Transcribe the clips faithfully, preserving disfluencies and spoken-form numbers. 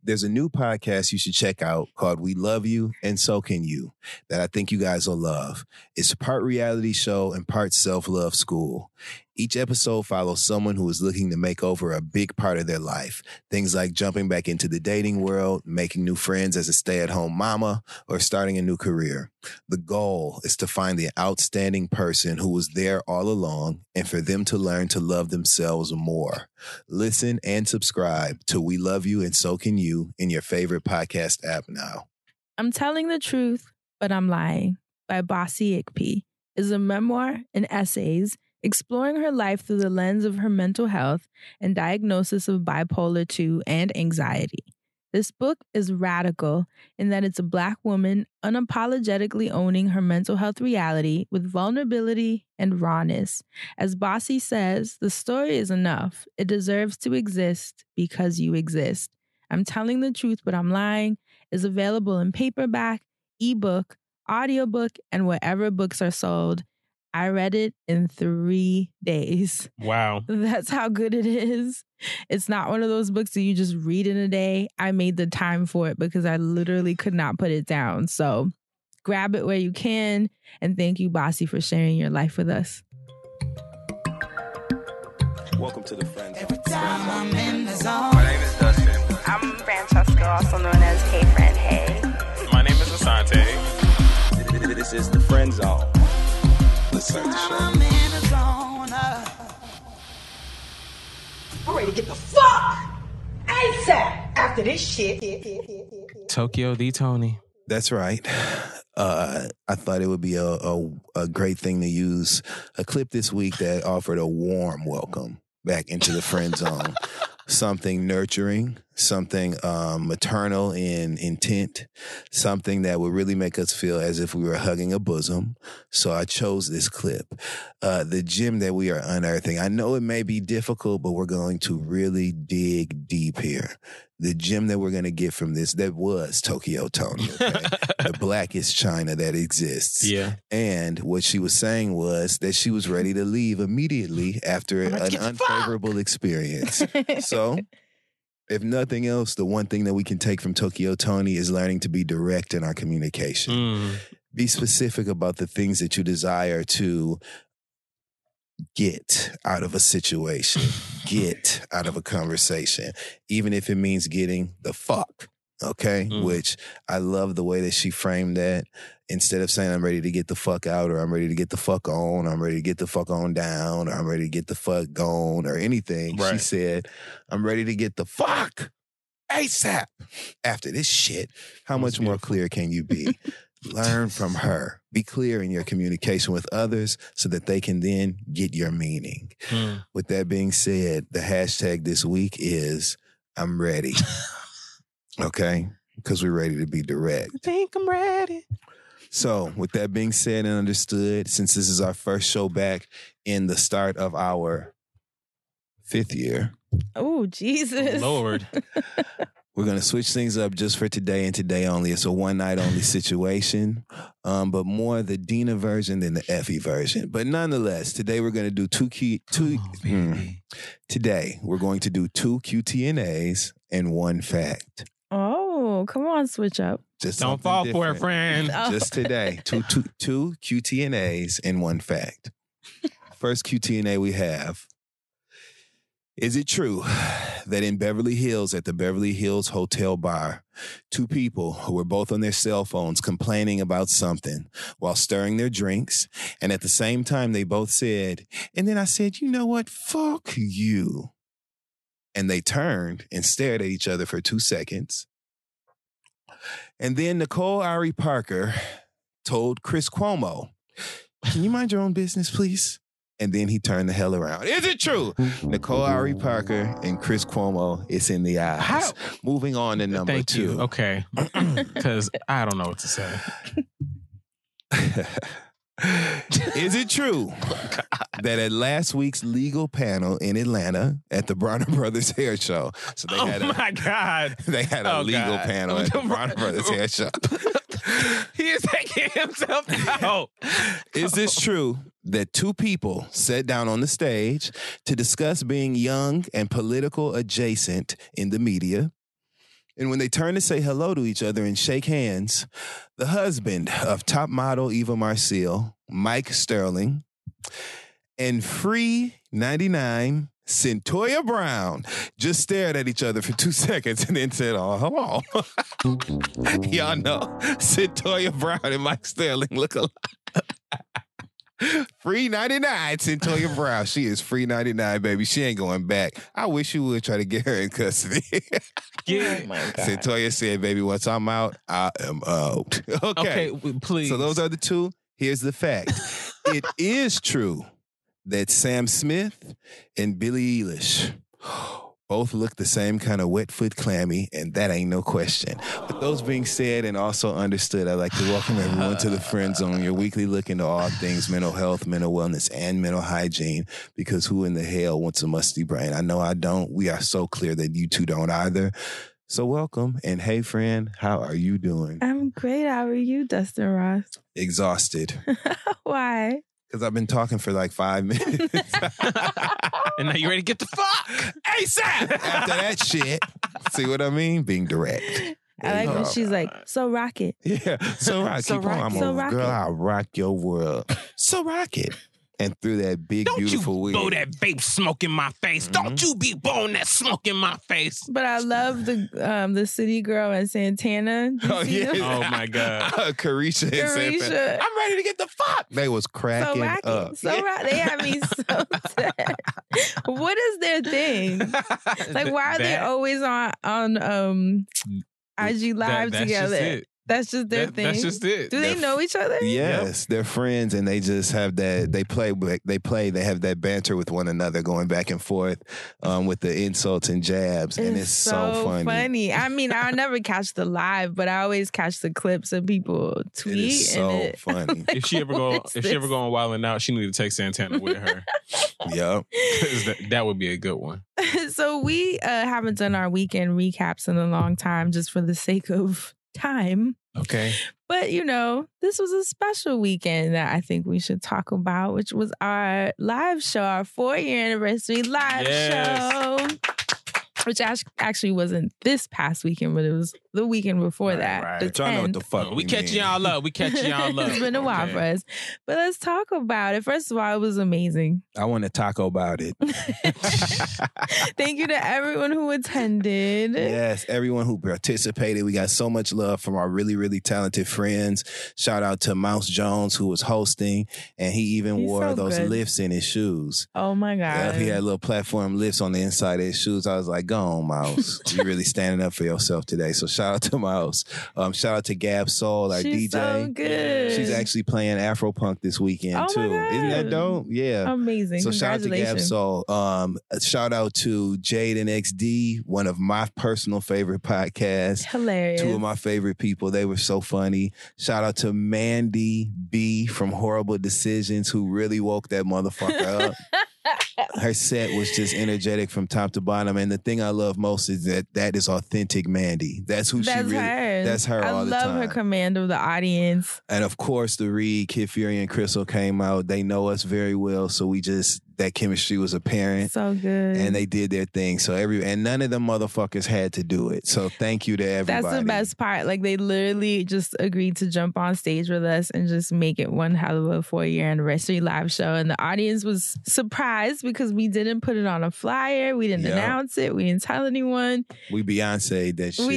there's a new podcast you should check out called We Love You and So Can You that I think you guys will love. It's a part reality show and part self-love school. Each episode follows someone who is looking to make over a big part of their life. Things like jumping back into the dating world, making new friends as a stay-at-home mama, or starting a new career. The goal is to find the outstanding person who was there all along and for them to learn to love themselves more. Listen and subscribe to We Love You and So Can You in your favorite podcast app now. I'm Telling the Truth, But I'm Lying by Bossy Ikpe is a memoir and essays exploring her life through the lens of her mental health and diagnosis of bipolar two and anxiety. This book is radical in that it's a Black woman unapologetically owning her mental health reality with vulnerability and rawness. As Bossy says, the story is enough. It deserves to exist because you exist. I'm Telling the Truth, But I'm Lying is available in paperback, ebook, audiobook, and wherever books are sold. I read it in three days. Wow. That's how good it is. It's not one of those books that you just read in a day. I made the time for it because I literally could not put it down. So grab it where you can. And thank you, Bossy, for sharing your life with us. Welcome to the Friend Zone. Every time I'm in the zone. My name is Dustin. I'm Francesca, also known as Hey Friend Hey. My name is Asante. This is the Friend Zone. Let's start the show. I'm in the zone. uh. I'm ready to get the fuck ASAP after this shit. Tokyo D. Tony. That's right. Uh, I thought it would be a, a, a great thing to use a clip this week that offered a warm welcome back into the Friend Zone. Something nurturing, something um, maternal in intent, something that would really make us feel as if we were hugging a bosom. So I chose this clip. Uh, the gem that we are unearthing, I know it may be difficult, but we're going to really dig deep here. The gem that we're going to get from this, that was Tokyo Tony, okay? The blackest China that exists. Yeah. And what she was saying was that she was ready to leave immediately after an unfavorable experience. So, if nothing else, the one thing that we can take from Tokyo Tony is learning to be direct in our communication. Mm. Be specific about the things that you desire to get out of a situation, get out of a conversation, even if it means getting the fuck, okay? Mm. Which I love the way that she framed that. Instead of saying I'm ready to get the fuck out or I'm ready to get the fuck on, or I'm ready to get the fuck on down, or I'm ready to get the fuck gone or anything, Right. she said, I'm ready to get the fuck ASAP after this shit. How much more clear can you be? Learn from her. Be clear in your communication with others so that they can then get your meaning. Mm. With that being said, the hashtag this week is I'm ready. Okay? Because we're ready to be direct. I think I'm ready. So, with that being said and understood, since this is our first show back in the start of our fifth year, Oh, Jesus. Lord. we're going to switch things up just for today and today only. It's a one-night only situation, um, but more the Dina version than the Effie version. But nonetheless, today we're going to do two key... Two, Oh, hmm. baby. Today, we're going to do two Q T N As and one fact. Oh, come on, switch up. Just Don't something fall for it, different. friend. Oh. Just today, two, two, two Q T N As and one fact. First Q T N A we have. Is it true that in Beverly Hills, at the Beverly Hills Hotel Bar, two people who were both on their cell phones complaining about something while stirring their drinks, and at the same time they both said, and then I said, you know what, fuck you. And they turned and stared at each other for two seconds. And then Nicole Ari Parker told Chris Cuomo, can you mind your own business, please? And then he turned the hell around. Is it true? Nicole Ari Parker and Chris Cuomo, it's in the eyes. How? Moving on to number Thank two. you. Okay. Because I don't know what to say. Is it true that at last week's legal panel in Atlanta at the Bronner Brothers Hair Show, so they Oh, had a, my God. they had a Oh, legal God. panel at the Bronner Brothers Hair Show. He is taking himself out. Is this true that two people sat down on the stage to discuss being young and political adjacent in the media? And when they turn to say hello to each other and shake hands, the husband of top model Eva Marcille, Mike Sterling, and Free ninety-nine, Centoya Brown, just stared at each other for two seconds and then said, oh, hello. Y'all know Centoya Brown and Mike Sterling look alike. Free ninety-nine, Centoya Brown. She is Free ninety-nine, baby. She ain't going back. I wish you would try to get her in custody. Yeah. Oh my God. Centoya said, baby, once I'm out, I am out. Okay. Okay, please. So those are the two. Here's the fact. It is true that Sam Smith and Billie Eilish both look the same kind of wet foot clammy, and that ain't no question. With those being said and also understood, I'd like to welcome everyone to the Friend Zone, your weekly look into all things mental health, mental wellness, and mental hygiene, because who in the hell wants a musty brain? I know I don't. We are so clear that you two don't either. So welcome, and hey, friend, how are you doing? I'm great. How are you, Dustin Ross? Exhausted. Why? Because I've been talking for like five minutes. And now you ready to get the fuck? ASAP! After that shit. See what I mean? Being direct. I like when Oh, she's like, so rock it. Yeah. So rock. So Keep on. rock I'm it. So a rock girl. it. I'll rock your world. So rock it. And through that big, Don't beautiful you wig. blow that vape smoke in my face. Mm-hmm. Don't you be blowing that smoke in my face. But I love the um the city girl and Santana. Did you Oh, see yeah. them? Oh, my God. Carisha and Carisha. Santana. I'm ready to get the fuck. They was So cracking rock up. it. So rock. They had me so sad. What is their thing? Like, why are they That- always on on um I G Live that- that's together? Just it. That's just their That- thing. That's just it. Do they They're- know each other? Yes, they're friends, and they just have that. They play. They play. They have that banter with one another, going back and forth um, with the insults and jabs, and it's so, funny. I mean, I'll never catch the live, but I always catch the clips of people tweet. It is so and it, funny. If she ever go, What if is she ever this? go on Wild 'N Out, she need to take Santana with her. Yep. 'Cause that, that would be a good one. So we uh, haven't done our weekend recaps in a long time, just for the sake of time. Okay. But, you know, this was a special weekend that I think we should talk about, which was our live show, our four-year anniversary live Yes. show, which act- actually wasn't this past weekend, but it was the weekend before Right, that. right. the But y'all know what the tenth. fuck we we catching mean. y'all up. We catching y'all up. It's been a while Okay. for us. But let's talk about it. First of all, it was amazing. I want to taco about it. Thank you to everyone who attended. Yes, everyone who participated. We got so much love from our really, really talented friends. Shout out to Mouse Jones, who was hosting, and he even He's wore so those good. lifts in his shoes. Oh my Yeah, God. he had little platform lifts on the inside of his shoes. I was like, go on, Mouse. You really standing up for yourself today. So shout out to Mouse. Um, shout out to Gab Soul, our She's D J. so good. She's actually playing Afropunk this weekend, Oh my too. God. Isn't that dope? Yeah. amazing. So shout out to Gab Congratulations. Soul. Um, shout out to Jade and X D, one of my personal favorite podcasts. Hilarious. Two of my favorite people. They were so funny. Shout out to Mandy B from Horrible Decisions, who really woke that motherfucker up. Her set was just energetic from top to bottom. And the thing I love most is that that is authentic Mandy. That's who That's she really her. That's her I all the love time. her command of the audience. And of course, the Reed, Kid Fury, and Crystal came out. They know us very well, so we just that chemistry was apparent. So good. And they did their thing. So every and none of them motherfuckers had to do it. So thank you to everybody. That's the best part. Like, they literally just agreed to jump on stage with us and just make it one hell of a four year anniversary live show. And the audience was surprised because we didn't put it on a flyer. We didn't Yep. announce it. We didn't tell anyone. We Beyonce that shit. We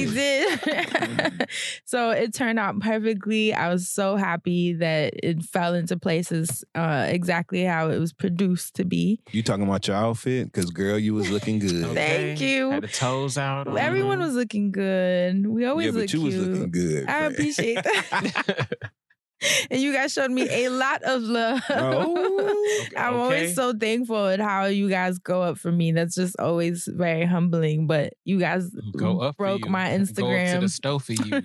did. So it turned out perfectly. I was so happy that it fell into places uh, exactly how it was produced to be. You talking about your outfit? Because girl, you was looking good. Thank you. Had the toes out. on Everyone them. was looking good. We always yeah, but look you cute. was looking good. I friend. appreciate that. And you guys showed me a lot of love. Oh, I'm okay. always so thankful at how you guys go up for me. That's just always very humbling. But you guys Go up for broke you. my Go up Instagram. to the stove for you.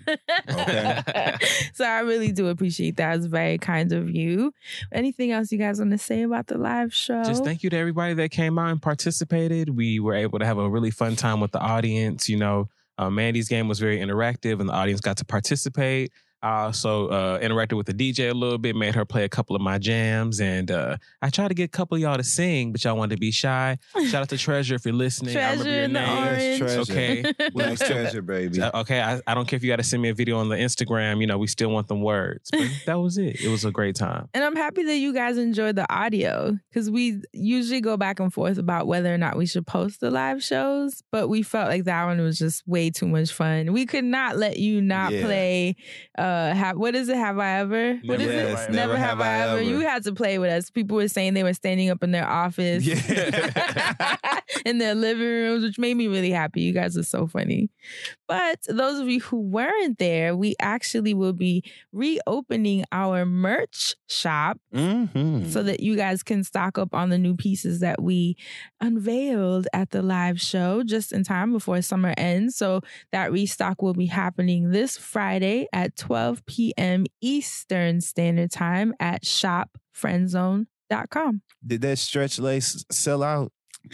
Okay. So I really do appreciate that. It's very kind of you. Anything else you guys want to say about the live show? Just thank you to everybody that came out and participated. We were able to have a really fun time with the audience. You know, uh, Mandy's game was very interactive and the audience got to participate. I also uh, interacted with the D J a little bit, made her play a couple of my jams, and uh, I tried to get a couple of y'all to sing, but y'all wanted to be shy. Shout out to Treasure if you're listening. I remember Treasure your in the name. orange. Treasure. Okay. Nice treasure, baby. Uh, Okay, I, I don't care if you got to send me a video on the Instagram. You know, we still want them words. But that was it. It was a great time. And I'm happy that you guys enjoyed the audio because we usually go back and forth about whether or not we should post the live shows, but we felt like that one was just way too much fun. We could not let you not Yeah. play. Uh, have, what is it? Have I ever? What is Yes, it? Never, have, I ever. You had to play with us. People were saying they were standing up in their office, Yeah. in their living rooms, which made me really happy. You guys are so funny. But those of you who weren't there, we actually will be reopening our merch shop Mm-hmm. so that you guys can stock up on the new pieces that we unveiled at the live show just in time before summer ends. So that restock will be happening this Friday at twelve p.m. Eastern Standard Time at shop friendzone dot com. Did that stretch lace sell out?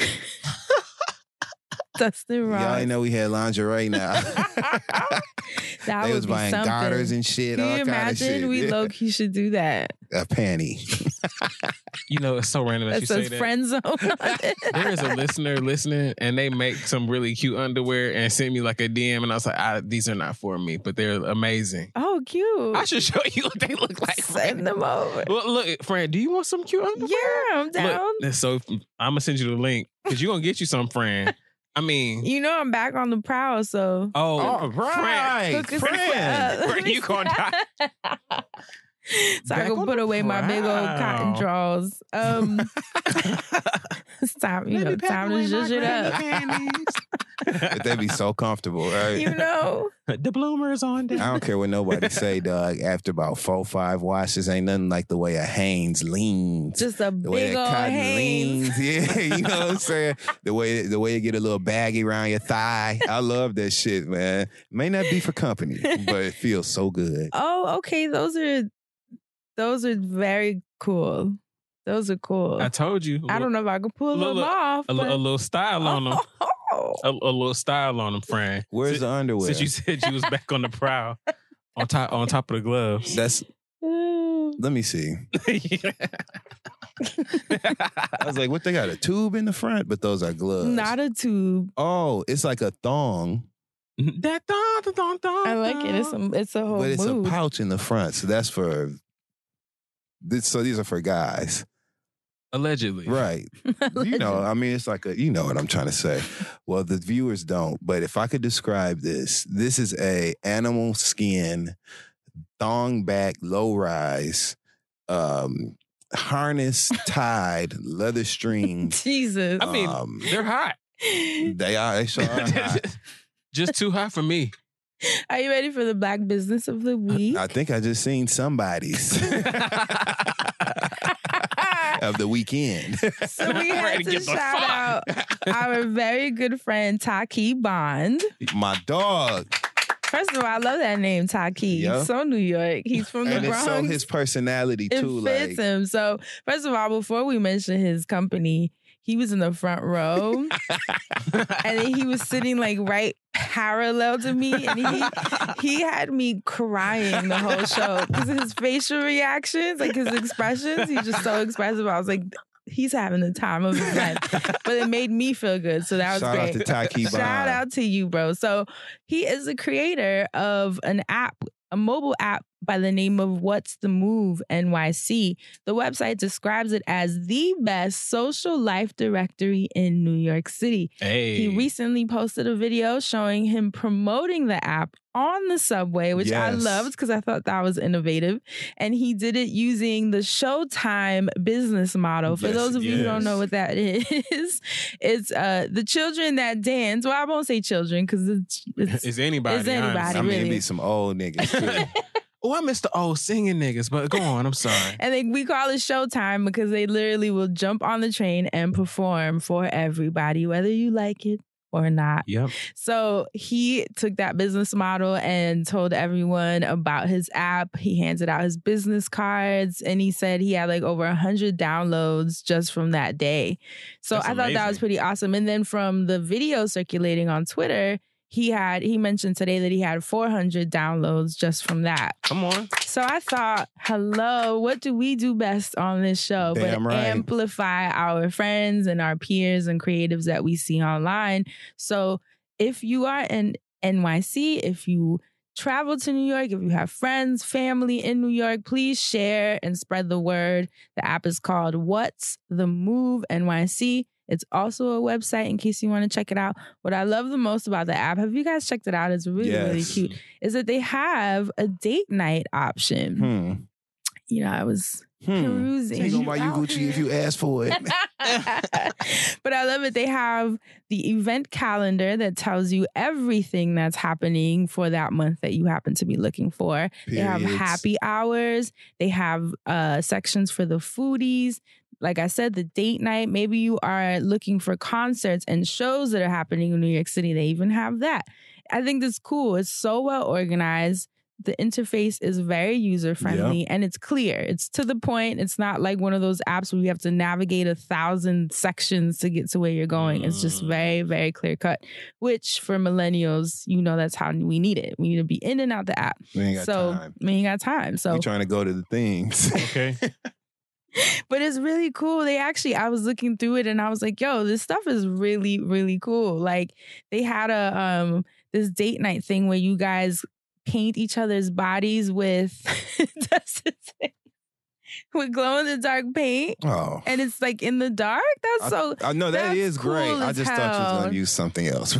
Dustin Ross. Y'all ain't know we had lingerie now. that they would was be buying something. garters and shit. Can all you kind of imagine? shit. We Yeah. low-key should do that. A panty. You know, it's so random that That you say says that. friend zone on it. There is a listener listening, and they make some really cute underwear and send me like a D M, and I was like, I, these are not for me, but they're amazing. Oh, cute. I should show you what they look like. Send them over. Well, look, friend, do you want some cute underwear? Yeah, I'm down. Look, so I'm gonna send you the link because you're gonna get you some, friend. I mean, You know I'm back on the prowl, so oh, Oh, right. Hook us Friend. up. Friend, you gonna die. So I Back can on put the away my big old cotton prowl. drawers. Um, it's time, you know, time to zhuzh it up. But they be so comfortable, right? You know, The bloomers on I down. don't care what nobody say, dog. After about four, five washes, ain't nothing like the way a Hanes leans. just a The way big that old cotton Hanes. leans, yeah, you know what I'm saying. The way the way you get a little baggy around your thigh, I love that shit, man. May not be for company, but it feels so good. Oh, okay. Those are those are very cool. Those are cool. I told you. I don't know if I can pull Look, them look, off. A, li- a but- little style on them. Oh. A, a little style on them, friend. Where's since, the underwear? Since you said you was back on the prowl, on top on top of the gloves. That's. Let me see. I was like, what? They got a tube in the front, but those are gloves. Not a tube. Oh, it's like a thong, That dun, dun, dun, dun, I like it. It's a it's a whole but it's mood. a pouch in the front. So that's for. This, so these are for guys, allegedly. right? You know, I mean, it's like a, you know what I'm trying to say. Well, the viewers don't, but if I could describe this, this is a animal skin, thong back, low rise, um, harness tied, leather strings. Jesus. I mean, Um, they're hot. They are, they sure are hot. Just too hot for me. Are you ready for the black business of the week? I think I just seen somebody's of the weekend. So we I'm had ready to to get the shout fuck. out our very good friend Taki Bond. My dog. First of all, I love that name, Taki. Yeah. He's so New York. He's from the And it's Bronx. so his personality it too. fits Like, him. So first of all, before we mention his company, he was in the front row, and then he was sitting like right parallel to me, and he he had me crying the whole show because of his facial reactions, like his expressions. He's just so expressive. I was like, he's having the time of his life, but it made me feel good. So that was shout great. out to Taki Bond. Shout out to you, bro. So he is the creator of an app, a mobile app by the name of What's the Move N Y C. The website describes it as the best social life directory in New York City. Hey. He recently posted a video showing him promoting the app on the subway, which I Yes. loved because I thought that was innovative. And he did it using the Showtime business model. For Yes, those of you who don't yes. know what that is, it's uh, the children that dance. Well, I won't say children because it's, it's Is anybody? Is anybody, I mean, it really. be some old niggas too. Oh, I miss the old singing niggas, but go on. I'm sorry. And then we call it Showtime because they literally will jump on the train and perform for everybody, whether you like it or not. Yep. So he took that business model and told everyone about his app. He handed out his business cards, and he said he had like over one hundred downloads just from that day. So That's I thought that was amazing. pretty awesome. And then from the video circulating on Twitter, he had he mentioned today that he had four hundred downloads just from that. Come on. So I thought, hello, what do we do best on this show Damn but right. amplify our friends and our peers and creatives that we see online? So if you are in N Y C, if you travel to New York, if you have friends, family in New York, please share and spread the word. The app is called What's the Move N Y C. It's also a website in case you want to check it out. What I love the most about the app, have you guys checked it out? It's really, Yes. really cute. Is that they have a date night option. Hmm. You know, I was Hmm. perusing. Ain't gonna buy you Gucci if you ask for it. But I love it. They have the event calendar that tells you everything that's happening for that month that you happen to be looking for. They have Periods. happy hours. They have uh, sections for the foodies. Like I said, the date night. Maybe you are looking for concerts and shows that are happening in New York City. They even have that. I think that's cool. It's so well organized. The interface is very user friendly and it's clear. It's to the point. It's not like one of those apps where you have to navigate a thousand sections to get to where you're going. It's just very, very clear cut, which for millennials, you know, that's how we need it. We need to be in and out the app. We ain't got so time. we ain't got time. So We trying to go to the things. Okay. but it's really cool. They actually, I was looking through it and I was like, yo, this stuff is really, really cool. Like they had a, um, this date night thing where you guys paint each other's bodies with, with glow in the dark paint. Oh. And it's like in the dark. That's so, I know that that's is great. cool I as just thought you was hell. gonna use something else.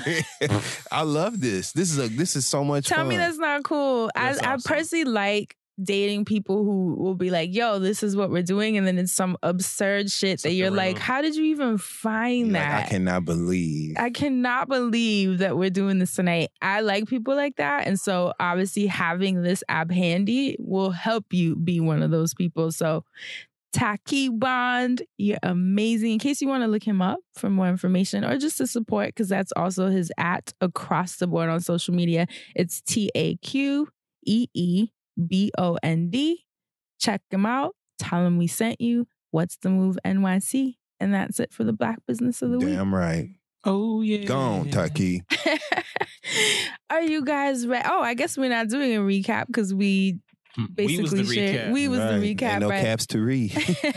I love this. This is a this is so much tell fun. me that's not cool. That's I, awesome. I personally like dating people who will be like, yo, this is what we're doing. And then it's some absurd shit that Something you're like, random. how did you even find Like, that? I cannot believe. I cannot believe that we're doing this tonight. I like people like that. And so obviously having this app handy will help you be one of those people. So Taki Bond, you're amazing. In case you want to look him up for more information or just to support, because that's also his at across the board on social media. It's T A Q E E B O N D. Check him out. Tell him we sent you. What's the Move N Y C? And that's it for the Black Business of the Week. Damn right. Oh, yeah. Go on, Taki. Are you guys ready? Oh, I guess we're not doing a recap because we We was basically the shared. recap. We was Right. the recap, Ain't no right? caps to read.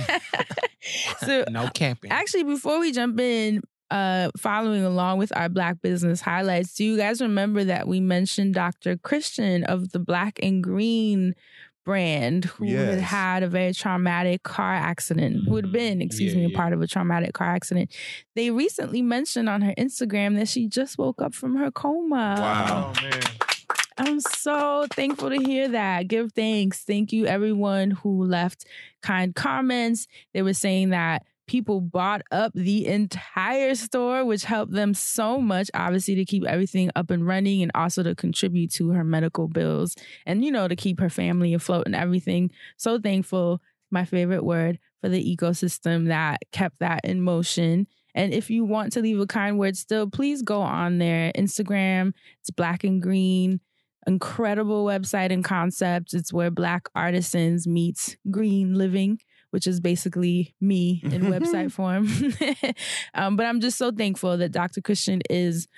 So No capping. actually, before we jump in, uh, following along with our Black Business highlights, do you guys remember that we mentioned Doctor Christian of the Black and Green brand, who had Yes. had a very traumatic car accident, who had been, excuse Yeah, me, a yeah. part of a traumatic car accident? They recently mentioned on her Instagram that she just woke up from her coma. Wow. Oh, man. I'm so thankful to hear that. Give thanks. Thank you, everyone who left kind comments. They were saying that people bought up the entire store, which helped them so much, obviously, to keep everything up and running and also to contribute to her medical bills and, you know, to keep her family afloat and everything. So thankful, my favorite word, for the ecosystem that kept that in motion. And if you want to leave a kind word still, please go on their Instagram. It's Black and Green. Incredible website and concept. It's where Black artisans meet green living, which is basically me in website form. um, but I'm just so thankful that Doctor Christian is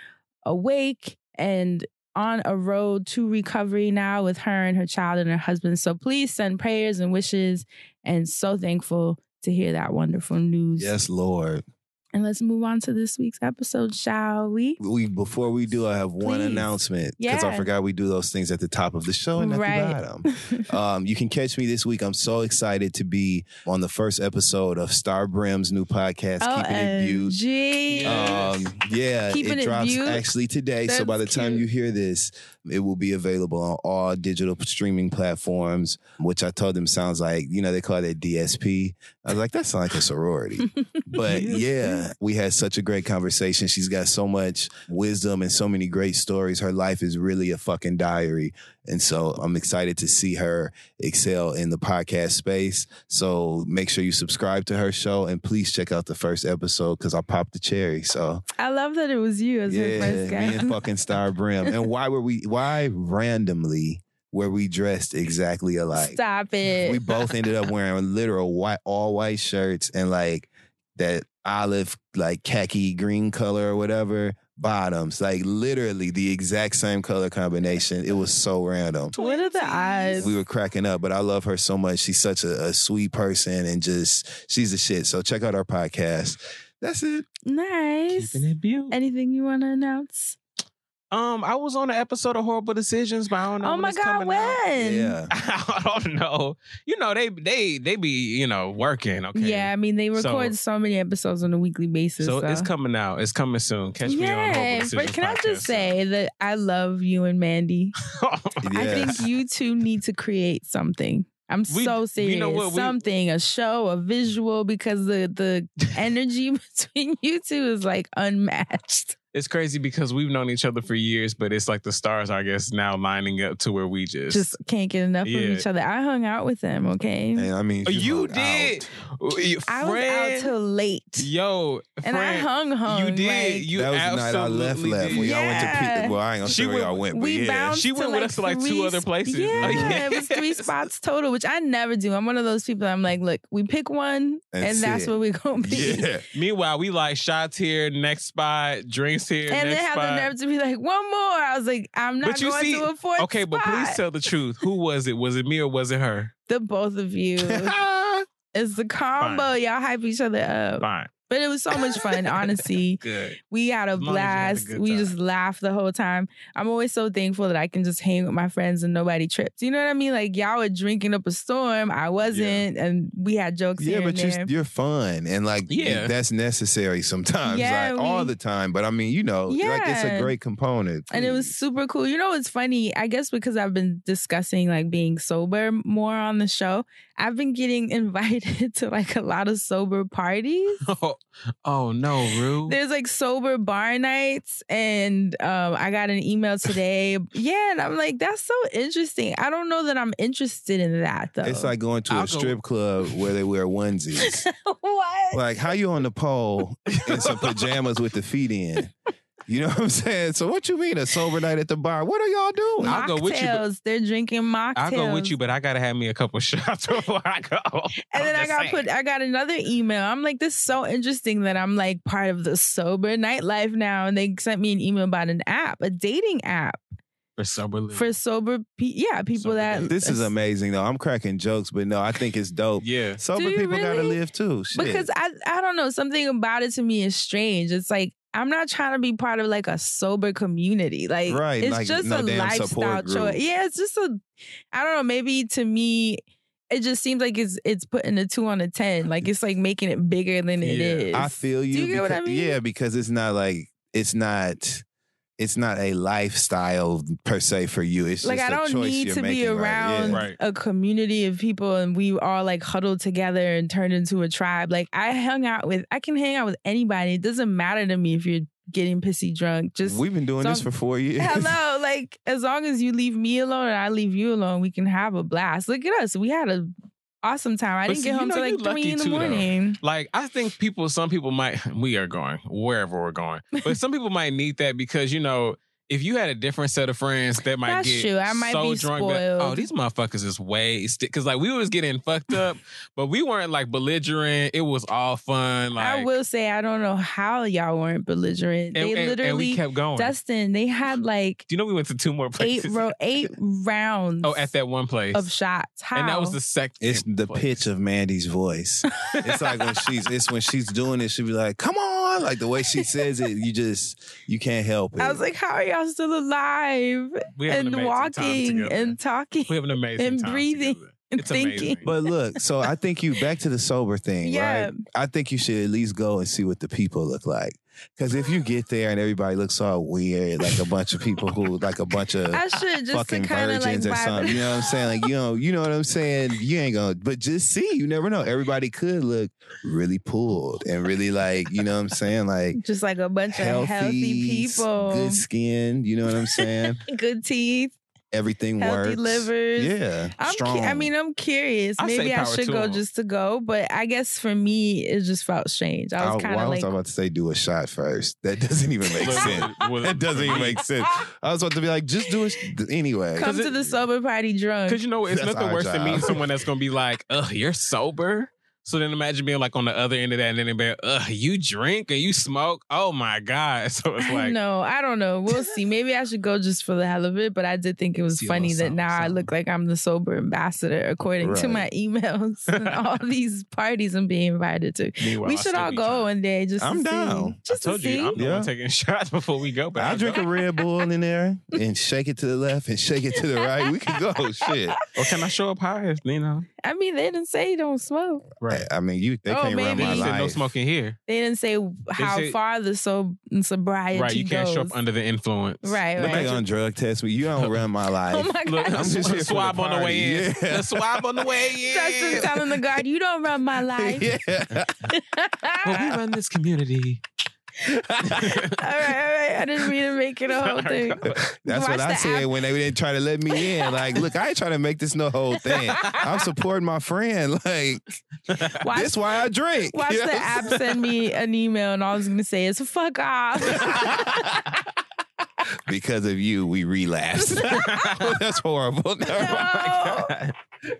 awake and on a road to recovery now with her and her child and her husband. So please send prayers and wishes, and so thankful to hear that wonderful news. Yes, Lord. And let's move on to this week's episode, shall we? We before we do, I have one Please. announcement because I Yeah. forgot we do those things at the top of the show and at Right. the bottom. um, you can catch me this week. I'm so excited to be on the first episode of Star Brim's new podcast, Keeping It Viewed. O M G. Um, yeah, Keeping it It drops Viewed? actually today. So by the That's time cute. you hear this, it will be available on all digital streaming platforms, which I told them sounds like, you know, they call it D S P. I was like, that sounds like a sorority. But yeah, we had such a great conversation. She's got so much wisdom and so many great stories. Her life is really a fucking diary. And so I'm excited to see her excel in the podcast space. So make sure you subscribe to her show and please check out the first episode because I popped the cherry. So I love that it was you as her yeah, first me guest. and fucking Star Brim. And why were we, why randomly were we dressed exactly alike? Stop it. We both ended up wearing literal white, all white shirts and like that olive, like khaki green color or whatever. bottoms, like literally the exact same color combination. It was so random. What are the odds? We were cracking up, but I love her so much. She's such a, a sweet person and just, she's the shit. So check out our podcast. That's it. Nice. Keeping it beautiful. Anything you want to announce? Um, I was on an episode of Horrible Decisions, but I don't know Oh when my it's God, coming when? out. Yeah. I don't know. You know, they they they be, you know, working, okay? Yeah, I mean, they record so, So- many episodes on a weekly basis. So So, it's coming out. It's coming soon. Catch me on Horrible yeah, Decisions but can I podcast. just say that I love you and Mandy. I Yes. think you two need to create something. I'm We- so you serious. know what, we- Something, a show, a visual, because the the energy between you two is like unmatched. It's crazy because we've known each other for years, but it's like the stars, I guess, now lining up to where we just. Just can't get enough Yeah. of each other. I hung out with them, okay? And I mean, Oh, you hung did. out. Your I was out friend- till late. Yo, And I friend, hung hung. You did. like- you That was the night I left, absolutely left. did. When y'all went to Yeah. P- well, I ain't gonna She say where went- y'all went, but we yeah. bounced She went to with like us to, like, two three other sp- places. Yeah, Oh, yeah. it was three spots total, which I never do. I'm one of those people. I'm like, look, we pick one, That's and that's it. where we're gonna be. Yeah. Meanwhile, we like shots here, next spot, drinks here, And they next had spot. the nerve to be like, one more. I was like, I'm not But you going see- to a fourth Okay, but spot. please tell the truth. Who was it? Was it me or was it her? The both of you. It's the combo. Fine. Y'all hype each other up. Fine. But it was so much fun, honestly. Good. We had a As long as you had a blast. good We time. just laughed the whole time. I'm always so thankful that I can just hang with my friends and nobody trips. You know what I mean? Like y'all were drinking up a storm. I wasn't, and we had jokes Yeah, here but and there. you're, you're fun and like Yeah. that's necessary sometimes, Yeah, like we- all the time. But I mean, you know, like it's a Yeah. great component. And it was please. super cool. You know what's funny? I guess because I've been discussing like being sober more on the show, I've been getting invited to like a lot of sober parties. Oh, oh no, Rue. There's like sober bar nights, and um, I got an email today. Yeah, and I'm like, that's so interesting. I don't know that I'm interested in that though. It's like going to I'll a go- strip club where they wear onesies. what? Like, how you on the pole in some pajamas with the feet in? You know what I'm saying? So what you mean a sober night at the bar? What are y'all doing? I'll go with you, but- Mocktails. They're drinking mocktails. I'll go with you, but I gotta have me a couple shots before I go. And I'm then I just got saying. put. I got another email. I'm like, this is so interesting that I'm like part of the sober nightlife now. And they sent me an email about an app, a dating app for sober living. for sober. Pe- yeah, people Sober that. living. This is amazing though. I'm cracking jokes, but no, I think it's dope. Yeah. Sober Do you people gotta really? live too. Shit. Because I I don't know, something about it to me is strange. It's like I'm not trying to be part of like a sober community. Like Right, it's like just no a damn lifestyle support group. choice. Yeah, it's just a I don't know, maybe to me it just seems like it's it's putting a two on a ten. Like it's like making it bigger than it Yeah. is. I feel you. Do you get what I because- mean? Yeah, because it's not like it's not it's not a lifestyle per se for you. It's Like just I a don't choice need you're to be making, right? around Yeah. Right. a community of people and we all like huddled together and turned into a tribe. Like I hung out with I can hang out with anybody. It doesn't matter to me if you're getting pissy drunk. Just We've been doing this some- for four years. hello, like as long as you leave me alone and I leave you alone, we can have a blast. Look at us. We had a awesome time. I But didn't see, get you home know till you like three lucky in the too, though. morning. Like, I think people, some people might, we are going wherever we're going, but some people might need that because, you know, if you had a different set of friends that might That's get true. I might so be drunk that, spoiled. oh, these motherfuckers is way, because like we was getting fucked up, but we weren't like belligerent. It was all fun. Like, I will say I don't know how y'all weren't belligerent. and, They and- and literally we kept going. Dustin, they had like Do you know we went to two more eight places? ro- eight rounds Oh, at that one place. of shots. How? And that was the second. It's the place. pitch of Mandy's voice. It's like when she's it's when she's doing it, she'll be like, come on. Like the way she says it, you just you can't help it. I was like, how are y'all still alive? We have an And amazing time walking together. and talking. We have an amazing and time breathing together. and It's thinking. amazing. But look, so I think you back to the sober thing, Yeah. right? I think you should at least go and see what the people look like. Because if you get there and everybody looks all weird, like a bunch of people who, like a bunch of I should just to fucking kind of like virgins or vibe something, it you know what I'm saying? Like you know, you know what I'm saying? You ain't gonna, but just see. You never know. Everybody could look really pulled and really like, you know what I'm saying? Like just like a bunch healthy, of healthy people, good skin. You know what I'm saying? good teeth, Everything healthy works. livers. Yeah, I'm strong. cu- I mean, I'm curious. I say Maybe I power should to go 'em. just to go, but I guess for me, it just felt strange. I was I, kind well, I of was like, about to say do a shot first. That doesn't even make Look, sense. well, That doesn't even make sense. I was about to be like, just do it anyway. come to it- the sober party drunk. Because you know, it's That's nothing our worse than job. meeting someone that's going to be like, ugh, you're sober? So then imagine being like on the other end of that and then they'd be like, ugh, you drink and you smoke? Oh my God. So it's like. No, I don't know. We'll see. Maybe I should go just for the hell of it. But I did think it was See a funny little that something, now I something. look like I'm the sober ambassador according to Right. my emails and all these parties I'm being invited to. Meanwhile, we I should still all be go trying. one day just I'm to down. see. Just I told to see. you, I'm the Yeah. one taking shots before we go. But I'll drink a Red Bull in there and shake it to the left and shake it to the right. We could go. Shit. Or can I show up high? You know, I mean, they didn't say don't smoke. right? I mean, you they Oh, can't run maybe. my You said no life. smoking here. They didn't say how say- far the so- sobriety Right, you can't goes. show up under the influence. Right, Look right. like on drug test me. You don't run my life. Oh my Look, God. I'm just here for swab the on the way party. in. Yeah. The swab on the way in. Justin telling the guard, you don't run my life. yeah. Well, we run this community. all right, all right. I didn't mean to make it a whole thing. That's Watch what I the said app. when they didn't try to let me in. Like, look, I ain't trying to make this no whole thing. I'm supporting my friend. Like, Watch, this why I drink. watch You know the what I'm app send me an email and all I was going to say is, fuck off. Because of you, we relapsed. That's horrible. Never mind. No.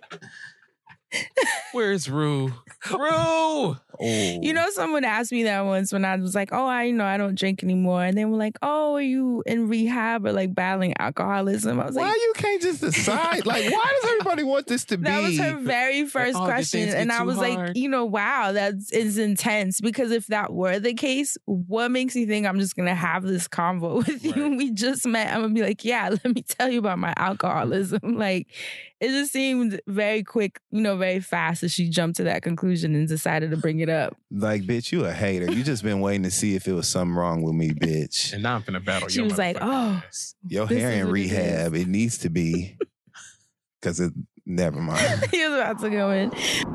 Where's Rue? Rue! Oh. You know, someone asked me that once when I was like, oh, I you know I don't drink anymore. And they were like, oh, are you in rehab or like battling alcoholism? I was why like, you can't just decide? Like, why does everybody want this to be? that was her very first oh, did question. things get And I too was like, hard? you know, wow, that's is intense. Because if that were the case, what makes you think I'm just going to have this convo with you? Right. We just met. I'm going to be like, yeah, let me tell you about my alcoholism. Like, it just seemed very quick, you know, very fast that she jumped to that conclusion and decided to bring it up. Like, bitch, you a hater. You just been waiting to see if it was something wrong with me, bitch. And now I'm finna battle She your was like, motherfucking oh. ass. Your This hair is in what it rehab. It, needs to be. Because it, never mind. He was about to go in.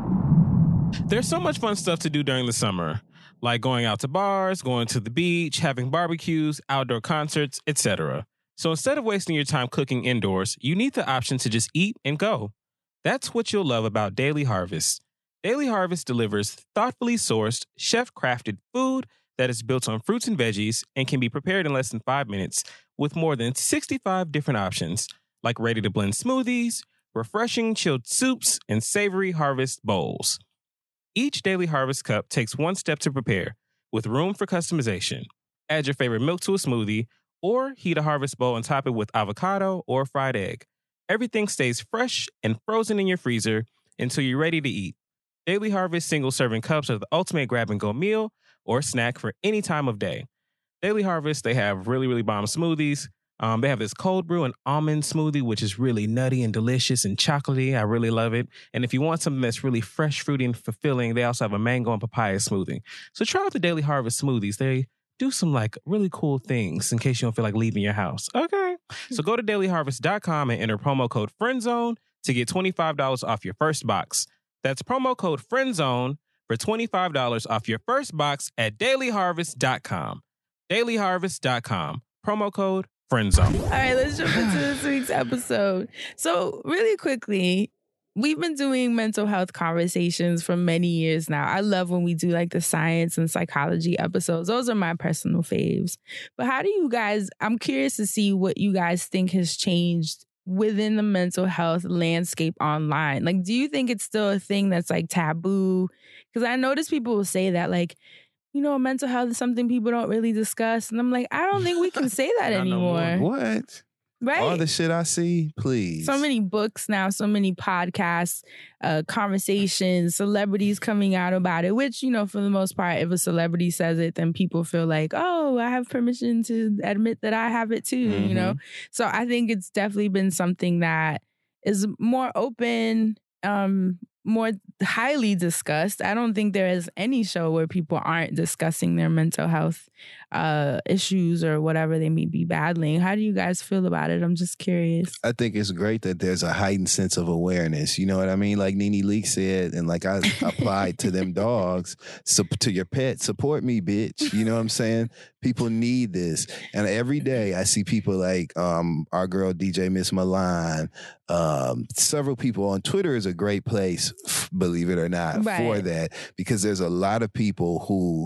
There's so much fun stuff to do during the summer, like going out to bars, going to the beach, having barbecues, outdoor concerts, et cetera. So instead of wasting your time cooking indoors, you need the option to just eat and go. That's what you'll love about Daily Harvest. Daily Harvest delivers thoughtfully sourced, chef-crafted food that is built on fruits and veggies and can be prepared in less than five minutes with more than sixty-five different options, like ready-to-blend smoothies, refreshing chilled soups, and savory harvest bowls. Each Daily Harvest cup takes one step to prepare, with room for customization. Add your favorite milk to a smoothie, or heat a harvest bowl and top it with avocado or fried egg. Everything stays fresh and frozen in your freezer until you're ready to eat. Daily Harvest single-serving cups are the ultimate grab-and-go meal or snack for any time of day. Daily Harvest, they have really, really bomb smoothies. Um, they have this cold brew and almond smoothie, which is really nutty and delicious and chocolatey. I really love it. And if you want something that's really fresh, fruity, and fulfilling, they also have a mango and papaya smoothie. So try out the Daily Harvest smoothies. They do some like really cool things in case you don't feel like leaving your house. Okay. So go to daily harvest dot com and enter promo code FRIENDZONE to get twenty-five dollars off your first box. That's promo code FRIENDZONE for twenty-five dollars off your first box at daily harvest dot com. daily harvest dot com. Promo code FRIENDZONE. All right, let's jump into this week's episode. So, really quickly, we've been doing mental health conversations for many years now. I love when we do like the science and psychology episodes. Those are my personal faves. But how do you guys, I'm curious to see what you guys think has changed within the mental health landscape online. Like, do you think it's still a thing that's like taboo? Because I notice people will say that, like, you know, mental health is something people don't really discuss. And I'm like, I don't think we can say that Not no more. anymore. What? Right? All the shit I see, please. So many books now, so many podcasts, uh, conversations, celebrities coming out about it, which, you know, for the most part, if a celebrity says it, then people feel like, oh, I have permission to admit that I have it too, Mhm. you know? So I think it's definitely been something that is more open, um, more highly discussed. I don't think there is any show where people aren't discussing their mental health uh, issues or whatever they may be battling. How do you guys feel about it? I'm just curious. I think it's great that there's a heightened sense of awareness. You know what I mean? Like Nene Leakes said, and like I applied to them dogs, so to your pet, support me, bitch. You know what I'm saying? People need this. And every day I see people like um, our girl D J Miss Milan. Um, several people on Twitter is a great place, believe it or not, Right. for that, because there's a lot of people who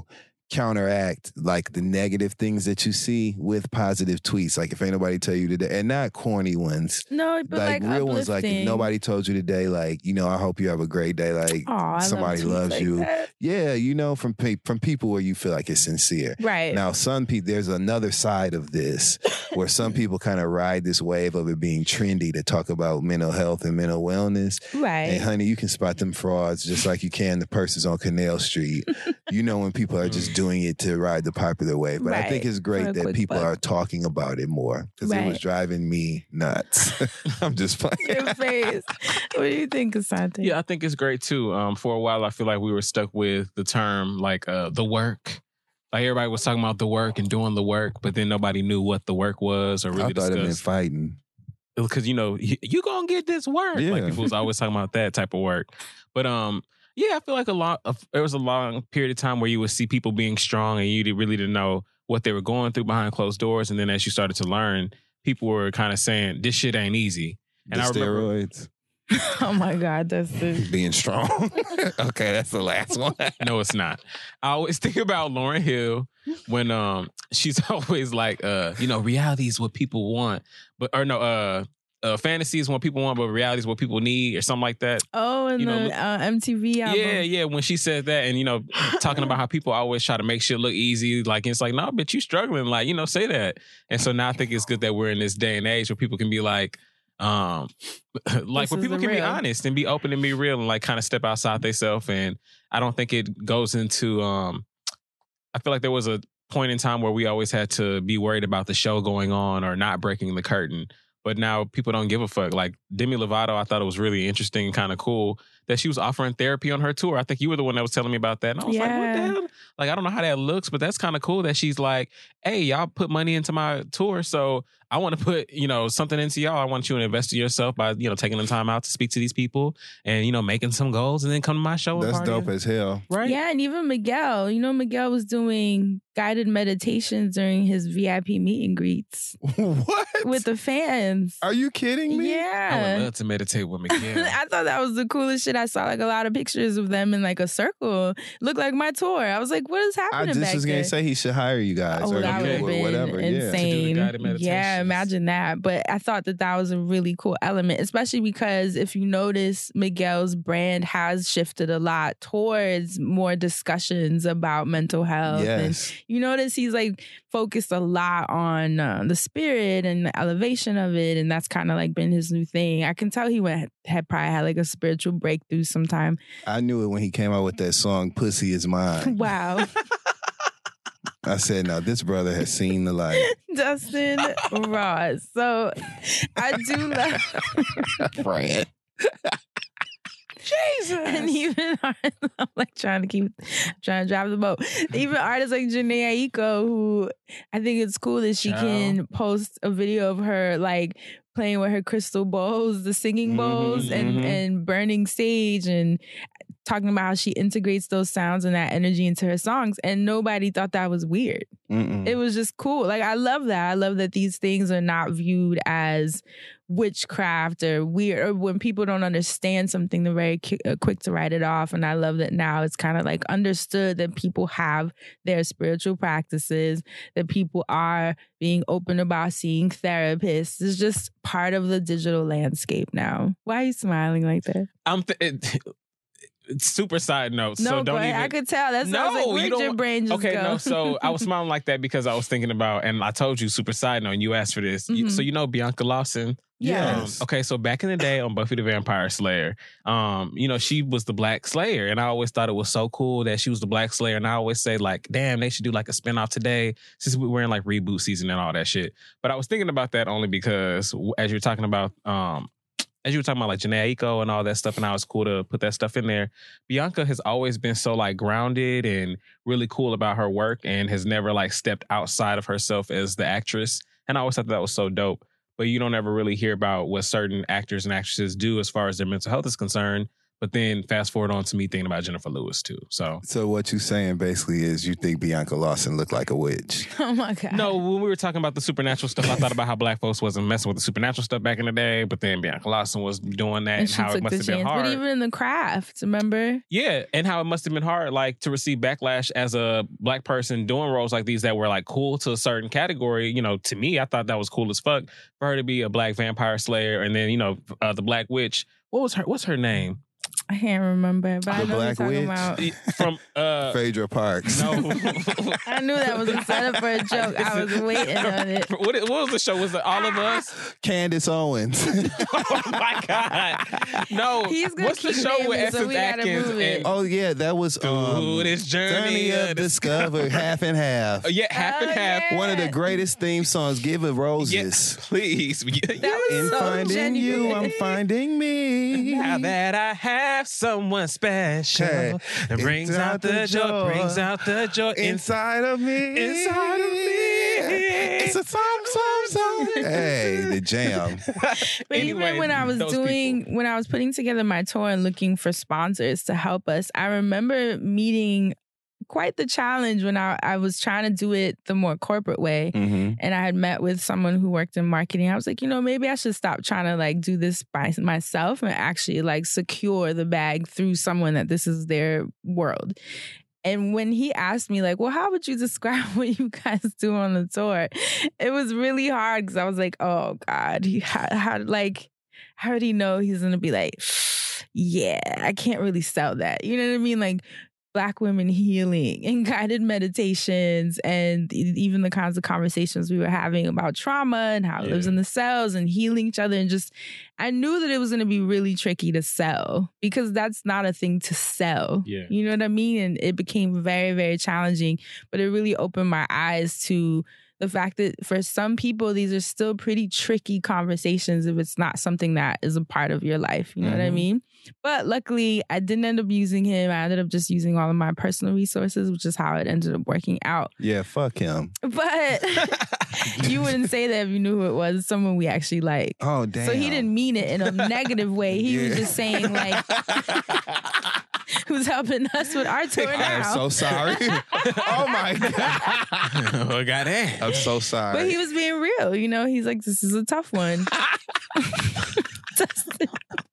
counteract like the negative things that you see with positive tweets. Like if ain't nobody tell you today, and not corny ones. No, but like, like real ones. Like if uplifting. nobody told you today, like you know, I hope you have a great day. Like Aw, I somebody love tweets loves like you. that. Yeah, you know, from pe- from people where you feel like it's sincere. Right. Now, some people, there's another side of this where some people kind of ride this wave of it being trendy to talk about mental health and mental wellness. Right. And honey, you can spot them frauds just like you can the persons on Canal Street. You know when people are just doing it to ride the popular wave. But I think Right. it's For great a that quick people buck. are talking about it more because it was Right. driving me nuts. I'm just playing. Your face. What do you think, Asante? Yeah, I think it's great too. Um, for a while, I feel like we were stuck with the term like uh, the work. Like everybody was talking about the work and doing the work, but then nobody knew what the work was or really I thought it meant discussed. fighting. Because you know you, you gonna get this work. Like Yeah. people was always talking about that type of work. But um, yeah, I feel like a lot of there was a long period of time where you would see people being strong and you didn't- really didn't know what they were going through behind closed doors. And then as you started to learn, people were kind of saying this shit ain't easy. And the I remember steroids. Oh my God, that's the Being strong. Okay, that's the last one. no, it's not. I always think about Lauryn Hill when um she's always like uh you know reality is what people want, but or no uh. Uh, fantasy is what people want, but reality is what people need, or something like that. oh, and You know, the uh, M T V album. Yeah, yeah. When she said that, and you know, talking about how people always try to make shit look easy, like it's like, no, bitch, you struggling. Like, you know, say that. And so now I think it's good that we're in this day and age where people can be like, um, like This where is people the can be real. honest and be open and be real and like kind of step outside themselves. And I don't think it goes into. Um, I feel like there was a point in time where we always had to be worried about the show going on or not breaking the curtain. But now people don't give a fuck. Like Demi Lovato, I thought it was really interesting and kind of cool that she was offering therapy on her tour. I think you were the one that was telling me about that. And I was like, what Yeah. the hell? Like, I don't know how that looks, but that's kind of cool that she's like, hey, y'all put money into my tour. So I want to put, you know, something into y'all. I want you to invest in yourself by, you know, taking the time out to speak to these people and, you know, making some goals and then come to my show. and That's party. dope as hell. Right? Yeah, and even Miguel. You know, Miguel was doing guided meditations during his V I P meet and greets What? with the fans. Are you kidding me? I Yeah. would love to meditate with Miguel. I thought that was the coolest shit. I saw like a lot of pictures of them in like a circle. Looked like my tour. I was like, what is I happening just back was gonna there? say he should hire you guys Oh, or, that would have okay. or been whatever. Yeah. insane. guided Yeah, meditations. imagine that. But I thought that that was a really cool element, especially because if you notice, Miguel's brand has shifted a lot towards more discussions about mental health. And Yes. you notice he's like focused a lot on uh, the spirit and the elevation of it. And that's kind of like been his new thing. I can tell he went had probably had like a spiritual breakthrough sometime. I knew it when he came out with that song "Pussy Is Mine." Wow. I said, "Now this brother has seen the light." Dustin Ross. So I do love Fran. Jesus. And even I'm like trying to keep trying to drive the boat. Even artists like Janae Aiko, who I think it's cool that she Ciao. can post a video of her like playing with her crystal bowls, the singing bowls, Mhm, and mhm. and burning sage and talking about how she integrates those sounds and that energy into her songs. And nobody thought that was weird. Mm-mm. It was just cool. Like, I love that. I love that these things are not viewed as witchcraft or weird, or when people don't understand something, they're very ki- uh, quick to write it off. And I love that now it's kind of like understood that people have their spiritual practices, that people are being open about seeing therapists. It's just part of the digital landscape now. Why are you smiling like that? I'm th- it, it's super side note. No, so go don't ahead. even. I could tell. That's No, I was like, you where'd don't your wa- brain just okay, go? no. So I was smiling like that because I was thinking about, and I told you, super side note, and you asked for this. You- Mhm. so you know Bianca Lawson. Yeah. Um, okay, so back in the day on Buffy the Vampire Slayer, um, you know, she was the Black Slayer, and I always thought it was so cool that she was the Black Slayer. And I always say, like, damn, they should do like a spinoff today, since we're in like reboot season and all that shit. But I was thinking about that only because as you're talking about, um, as you were talking about like Janae Aiko and all that stuff, and how it's cool to put that stuff in there. Bianca has always been so like grounded and really cool about her work, and has never like stepped outside of herself as the actress. And I always thought that was so dope. But you don't ever really hear about what certain actors and actresses do as far as their mental health is concerned. But then fast forward on to me thinking about Jennifer Lewis too. So, So what you saying basically is you think Bianca Lawson looked like a witch. Oh my God. no, when we were talking about the supernatural stuff, I thought about how black folks wasn't messing with the supernatural stuff back in the day, but then Bianca Lawson was doing that and, And she how it took must the have been chance. hard. But even in the craft, remember? Yeah, and how it must have been hard, like, to receive backlash as a black person doing roles like these that were, like, cool to a certain category. You know, to me, I thought that was cool as fuck for her to be a black vampire slayer, and then, you know, uh, the Black Witch. What was her? What's her name? I can't remember, but I The know Black what you're Witch? talking about. From uh, Phaedra Parks. no. I knew that was a setup for a joke. I was waiting on it. What, what was the show? Was it All of Us? Candace Owens. Oh my God! No. He's gonna What's the keep show with naming, so Essence we gotta Atkins move it. and Oh yeah, that was um, Through this journey of of Discovery, half and half. Uh, yeah, half Oh, and half. yeah. One of the greatest theme songs. Give it roses. Yes, please. That was In so finding genuine. you, I'm finding me. Now that I have someone special, Hey, that brings out the joy, brings out the joy in- inside of me. inside of me. It's a song, song, song. Hey, the jam. But Anyway, even when I was those doing, when I was putting together my tour and looking for sponsors to help us, I remember meeting quite the challenge when I, I was trying to do it the more corporate way. Mm-hmm. And I had met with someone who worked in marketing. I was like, you know, maybe I should stop trying to like do this by myself and actually like secure the bag through someone that this is their world. And when he asked me, like, well, how would you describe what you guys do on the tour? It was really hard because I was like, oh, God, he, how, how, like, how did he know he's going to be like, yeah, I can't really sell that. You know what I mean? Like, Black women healing and guided meditations and even the kinds of conversations we were having about trauma and how it lives Yeah. in the cells and healing each other. And just, I knew that it was going to be really tricky to sell because that's not a thing to sell. Yeah. You know what I mean? And it became very, very challenging, but it really opened my eyes to the fact that for some people, these are still pretty tricky conversations if it's not something that is a part of your life. You know what I Mhm. mean? But luckily, I didn't end up using him. I ended up just using all of my personal resources, which is how it ended up working out. Yeah, fuck him. But you wouldn't say that if you knew who it was. It's someone we actually like. Oh, damn. So he didn't mean it in a negative way. He was Yeah. just saying like, who's helping us with our tour now. I'm so sorry. Oh, my God. oh, goddamn. I'm so sorry. But he was being real. You know, he's like, this is a tough one. Dustin.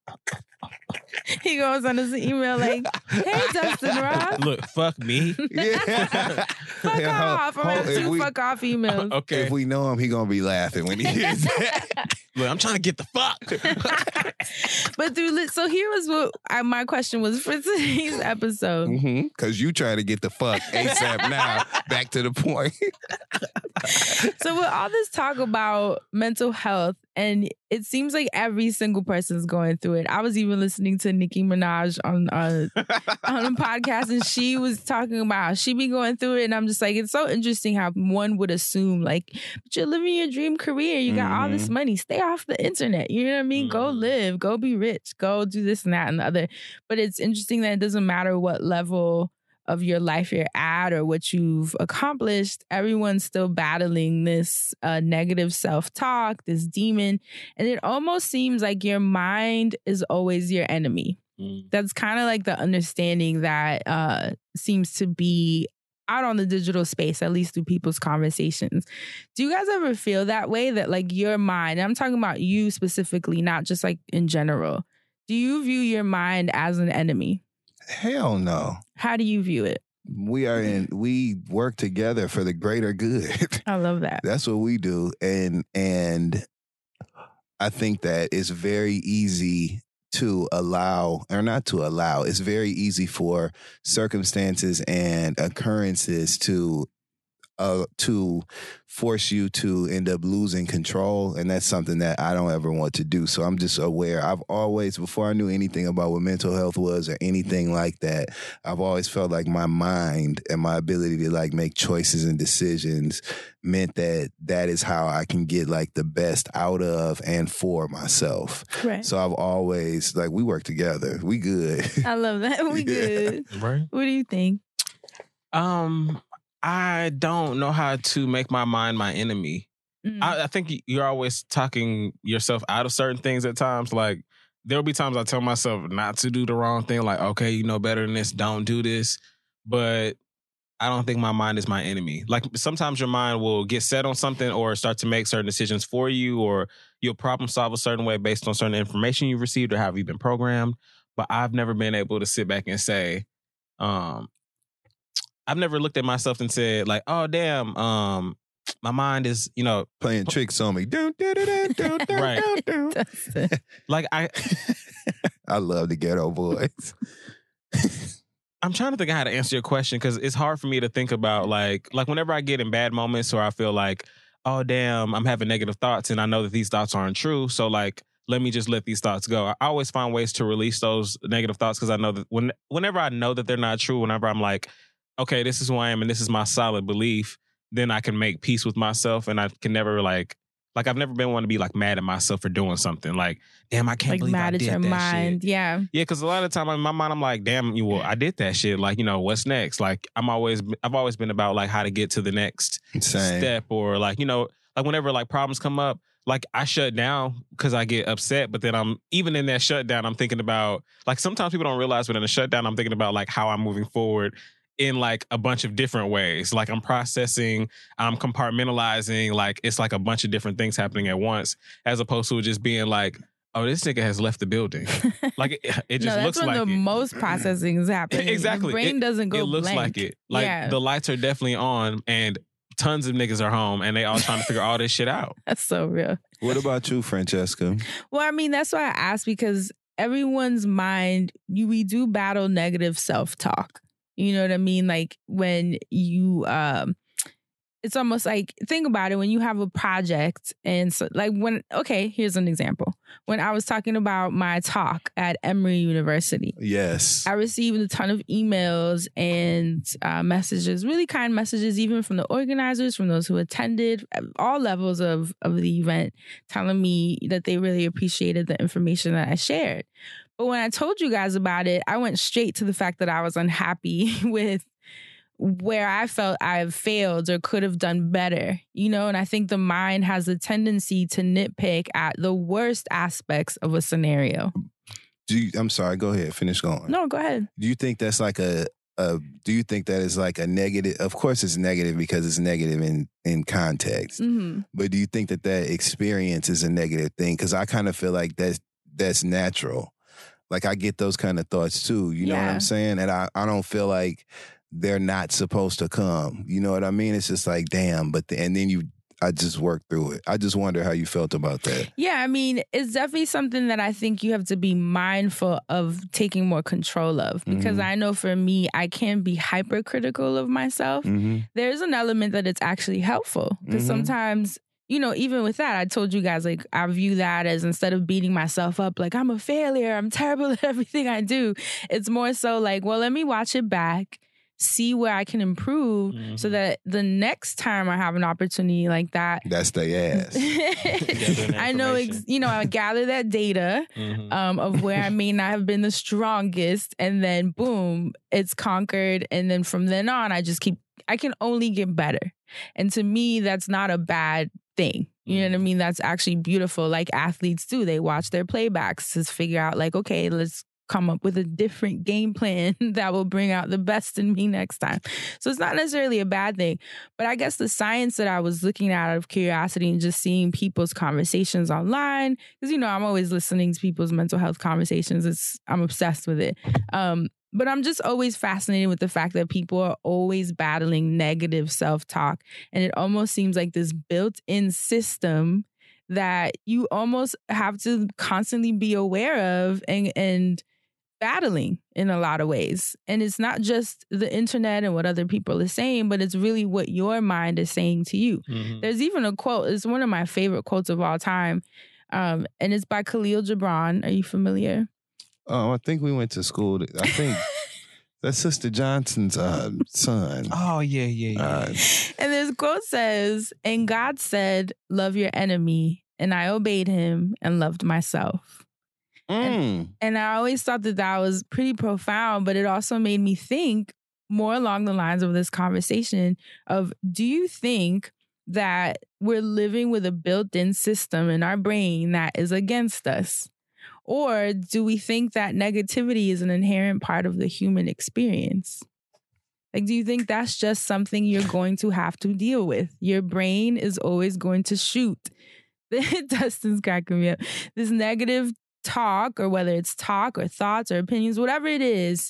He goes on his email like, hey, Dustin Ross. Look, fuck me. Yeah. Fuck Yeah, off. ho- I'm ho- gonna if two we- fuck off emails. Okay. If we know him, he gonna be laughing when he hears that. Look, I'm trying to get the fuck. But through li- so here was what I, my question was for today's episode. Mm-hmm. Cause you trying to get the fuck ASAP now. Back to the point. So with all this talk about mental health, and it seems like every single person's going through it. I was even listening to Nicki Minaj on uh, on a podcast, and she was talking about how she be going through it. And I'm just like, it's so interesting how one would assume like, but you're living your dream career. You got all this money. Stay off the internet. You know what I mean? Go Mhm. live. Go be rich. Go do this and that and the other. But it's interesting that it doesn't matter what level of your life you're at or what you've accomplished, everyone's still battling this uh, negative self-talk, this demon. And it almost seems like your mind is always your enemy. Mm. That's kind of like the understanding that uh, seems to be out on the digital space, at least through people's conversations. Do you guys ever feel that way, that like your mind, and I'm talking about you specifically, not just like in general, do you view your mind as an enemy? Hell no. How do you view it? We are in we work together for the greater good. I love that. That's what we do. And and I think that it's very easy to allow, or not to allow, it's very easy for circumstances and occurrences to uh, to force you to end up losing control. And that's something that I don't ever want to do. So I'm just aware. I've always, before I knew anything about what mental health was or anything like that, I've always felt like my mind and my ability to like make choices and decisions meant that that is how I can get like the best out of and for myself. Right. So I've always, like, we work together. We good. I love that. We Yeah. good. Right. What do you think? Um, I don't know how to make my mind my enemy. Mm. I, I think you're always talking yourself out of certain things at times. Like, there'll be times I tell myself not to do the wrong thing. Like, okay, you know better than this. Don't do this. But I don't think my mind is my enemy. Like sometimes your mind will get set on something or start to make certain decisions for you, or you'll problem solve a certain way based on certain information you've received or have you been programmed. But I've never been able to sit back and say, um, I've never looked at myself and said like, oh, damn, um, my mind is, you know, playing tricks on me. Right. Like I, I love the Ghetto Boys. I'm trying to think of how to answer your question because it's hard for me to think about like like whenever I get in bad moments or I feel like, oh, damn, I'm having negative thoughts and I know that these thoughts aren't true. So like, let me just let these thoughts go. I always find ways to release those negative thoughts because I know that when whenever I know that they're not true, whenever I'm like, okay, this is who I am and this is my solid belief, then I can make peace with myself and I can never like, like I've never been one to be like mad at myself for doing something. Like, damn, I can't like believe mad I at did your that mind. shit. Yeah. Yeah, because a lot of the time in my mind, I'm like, damn, you well, I did that shit. Like, you know, what's next? Like, I'm always, I've always been about like how to get to the next Same. step or like, you know, like whenever like problems come up, like I shut down because I get upset. But then I'm, even in that shutdown, I'm thinking about, like sometimes people don't realize, but in a shutdown, I'm thinking about like how I'm moving forward in like a bunch of different ways. Like I'm processing, I'm compartmentalizing, like it's like a bunch of different things happening at once, as opposed to just being like, oh, this nigga has left the building. Like it, it just no, looks that's when like the it. most processing is happening. Exactly. The brain It- doesn't go It looks blank. like it. Like yeah. the lights are definitely on and tons of niggas are home and they all trying to figure all this shit out. That's so real. What about you, Francesca? Well, I mean, that's why I asked because everyone's mind, you we do battle negative self-talk. You know what I mean? Like when you, um, it's almost like, think about it, when you have a project and so like when, okay, here's an example. When I was talking about my talk at Emory University, Yes. I received a ton of emails and uh, messages, really kind messages, even from the organizers, from those who attended, all levels of, of the event, telling me that they really appreciated the information that I shared. But when I told you guys about it, I went straight to the fact that I was unhappy with where I felt I've failed or could have done better, you know? And I think the mind has a tendency to nitpick at the worst aspects of a scenario. Do you, I'm sorry, go ahead, finish going. No, go ahead. Do you think that's like a, a do you think that is like a negative? Of course it's negative because it's negative in, in context. Mm-hmm. But do you think that that experience is a negative thing? Because I kind of feel like that's, that's natural. Like I get those kind of thoughts too. You know Yeah. what I'm saying? And I, I don't feel like they're not supposed to come. You know what I mean? It's just like, damn, but the, and then you, I just work through it. I just wonder how you felt about that. Yeah, I mean, it's definitely something that I think you have to be mindful of taking more control of. Because Mhm. I know for me, I can be hypercritical of myself. Mm-hmm. There's an element that it's actually helpful. Because Mhm. sometimes, you know, even with that, I told you guys, like, I view that as instead of beating myself up, like, I'm a failure, I'm terrible at everything I do. It's more so like, well, let me watch it back, see where I can improve so Mhm. that the next time I have an opportunity like that, That's their ass. I know, ex- information. you know, I gather that data Mhm. um, of where I may not have been the strongest, and then boom, it's conquered. And then from then on, I just keep, I can only get better. And to me, that's not a bad thing. You know what I mean? That's actually beautiful. Like athletes do. They watch their playbacks to figure out like, okay, let's come up with a different game plan that will bring out the best in me next time. So it's not necessarily a bad thing. But I guess the science that I was looking at out of curiosity and just seeing people's conversations online, because, you know, I'm always listening to people's mental health conversations. It's I'm obsessed with it. Um, but I'm just always fascinated with the fact that people are always battling negative self-talk. And it almost seems like this built-in system that you almost have to constantly be aware of and, and battling in a lot of ways. And it's not just the internet and what other people are saying, but it's really what your mind is saying to you. Mhm. There's even a quote, it's one of my favorite quotes of all time. Um, and it's by Khalil Gibran. Are you familiar? Oh, I think we went to school. To, I think that's Sister Johnson's uh, son. Oh, yeah, yeah, yeah. Uh, And this quote says, and God said, love your enemy. And I obeyed him and loved myself. mm. And I always thought that that was pretty profound, but it also made me think more along the lines of this conversation of, do you think that we're living with a built-in system in our brain that is against us? Or do we think that negativity is an inherent part of the human experience? Like, do you think that's just something you're going to have to deal with? Your brain is always going to shoot. Dustin's cracking me up. This negative talk, or whether it's talk or thoughts or opinions, whatever it is,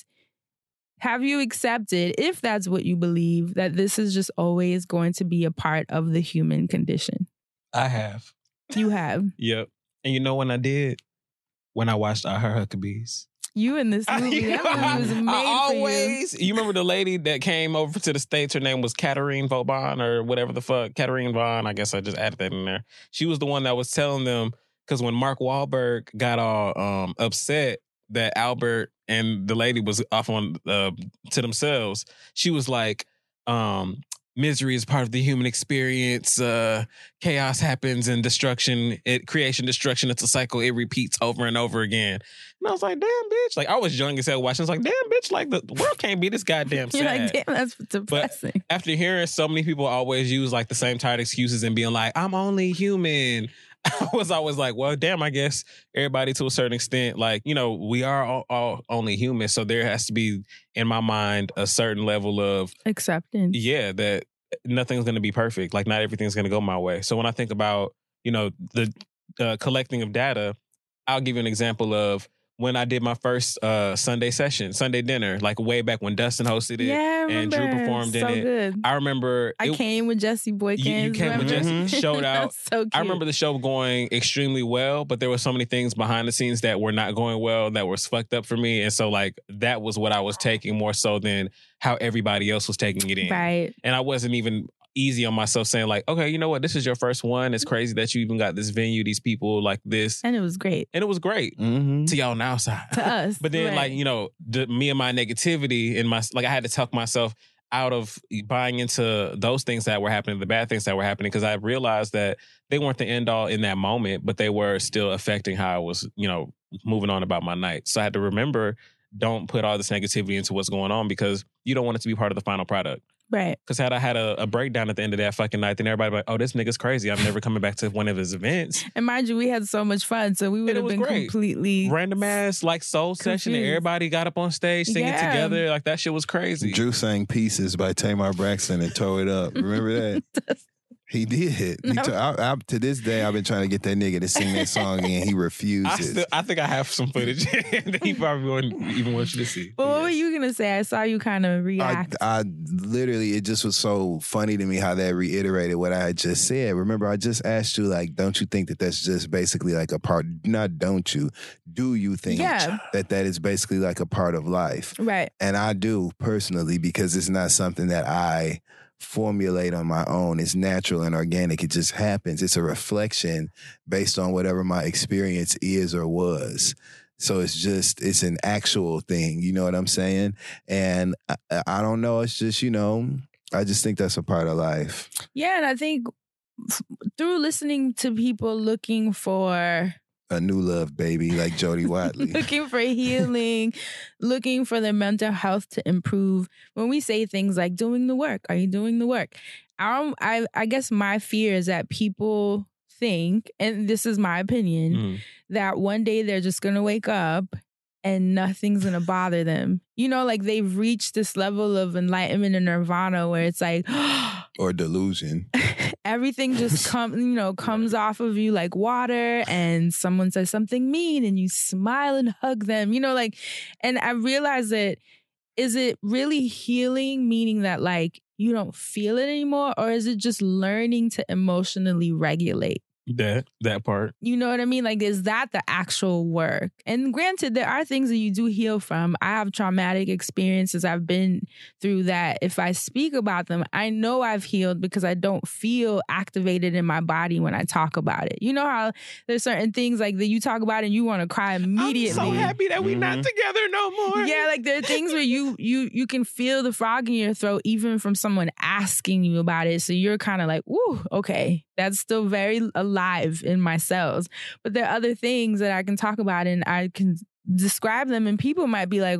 have you accepted, if that's what you believe, that this is just always going to be a part of the human condition? I have. You have. Yep. And you know when I did? When I watched I Her Huckabees. You in this movie. That movie was made I always, for you. you remember the lady that came over to the States? Her name was Katarine Vauban or whatever the fuck. Katarine Vaughn. I guess I just added that in there. She was the one that was telling them, because when Mark Wahlberg got all um, upset that Albert and the lady was off on uh, to themselves, she was like, um, misery is part of the human experience. Uh, chaos happens and destruction, it creation, destruction. It's a cycle. It repeats over and over again. And I was like, damn, bitch. Like, I was young as hell watching. I was like, damn, bitch. Like, the world can't be this goddamn sad. You're like, damn, that's depressing. But after hearing so many people always use like the same tired excuses and being like, I'm only human, I was always like, well, damn, I guess everybody to a certain extent, like, you know, we are all, all only human. So there has to be, in my mind, a certain level of acceptance. Yeah, that nothing's going to be perfect. Like, not everything's going to go my way. So when I think about, you know, the uh, collecting of data, I'll give you an example of when I did my first uh, Sunday session, Sunday dinner, like way back when Dustin hosted it Yeah, I and Drew remember. performed So in it. good. I remember I it- came with Jesse Boykins. you, you came with remember? Jesse, showed out. That's so cute. I remember the show going extremely well, but there were so many things behind the scenes that were not going well, that was fucked up for me. And so, like, that was what I was taking more so than how everybody else was taking it in. Right. And I wasn't even easy on myself saying, like, okay, you know what? This is your first one. It's crazy that you even got this venue, these people, like this. And it was great. And it was great Mm-hmm. to y'all on the outside. To us. But then, right. like, you know, the, me and my negativity and my, like, I had to talk myself out of buying into those things that were happening, the bad things that were happening, because I realized that they weren't the end all in that moment, but they were still affecting how I was, you know, moving on about my night. So I had to remember, don't put all this negativity into what's going on, because you don't want it to be part of the final product. Right. Because had I had a, a breakdown at the end of that fucking night, then everybody would be like, oh, this nigga's crazy. I'm never coming back to one of his events. And mind you, we had so much fun, so we would And it have was been great. completely Random ass like soul session and Confused. everybody got up on stage singing Yeah. together. Like, that shit was crazy. Drew sang Pieces by Tamar Braxton and tore it up. Remember that? He did. He No. to, I, I, to this day, I've been trying to get that nigga to sing that song and he I, refuses. still, I think I have some footage that he probably wouldn't even want you to see. But what were you gonna say? I saw you kind of I, react. I literally, it just was so funny to me how that reiterated what I had just said. Remember, I just asked you, like, don't you think that that's just basically like a part? Not don't you? Do you think Yeah. that that is basically like a part of life? Right. And I do personally, because it's not something that I formulate on my own. It's natural and organic. It just happens. It's a reflection based on whatever my experience is or was. So it's just, it's an actual thing. You know what I'm saying? And I, I don't know. It's just, you know, I just think that's a part of life. Yeah, and I think f- through listening to people looking for A new love, baby, like Jody Watley. looking for healing, looking for their mental health to improve. When we say things like doing the work, are you doing the work? I, I, I guess my fear is that people think, and this is my opinion, Mhm. that one day they're just going to wake up and nothing's going to bother them. You know, like they've reached this level of enlightenment and nirvana where it's like, Or delusion. everything just come, you know, comes off of you like water, and someone says something mean and you smile and hug them, you know, like, and I realized that, is it really healing, meaning that like you don't feel it anymore, or is it just learning to emotionally regulate? That that part. You know what I mean? Like, is that the actual work? And granted, there are things that you do heal from. I have traumatic experiences. I've been through that. If I speak about them, I know I've healed because I don't feel activated in my body when I talk about it. You know how there's certain things like that you talk about and you want to cry immediately. I'm so happy that we're not Mhm. together no more. Yeah, like there are things where you you you can feel the frog in your throat even from someone asking you about it. So you're kind of like, "Ooh, okay, that's still very alive in my cells." But there are other things that I can talk about and I can describe them, and people might be like,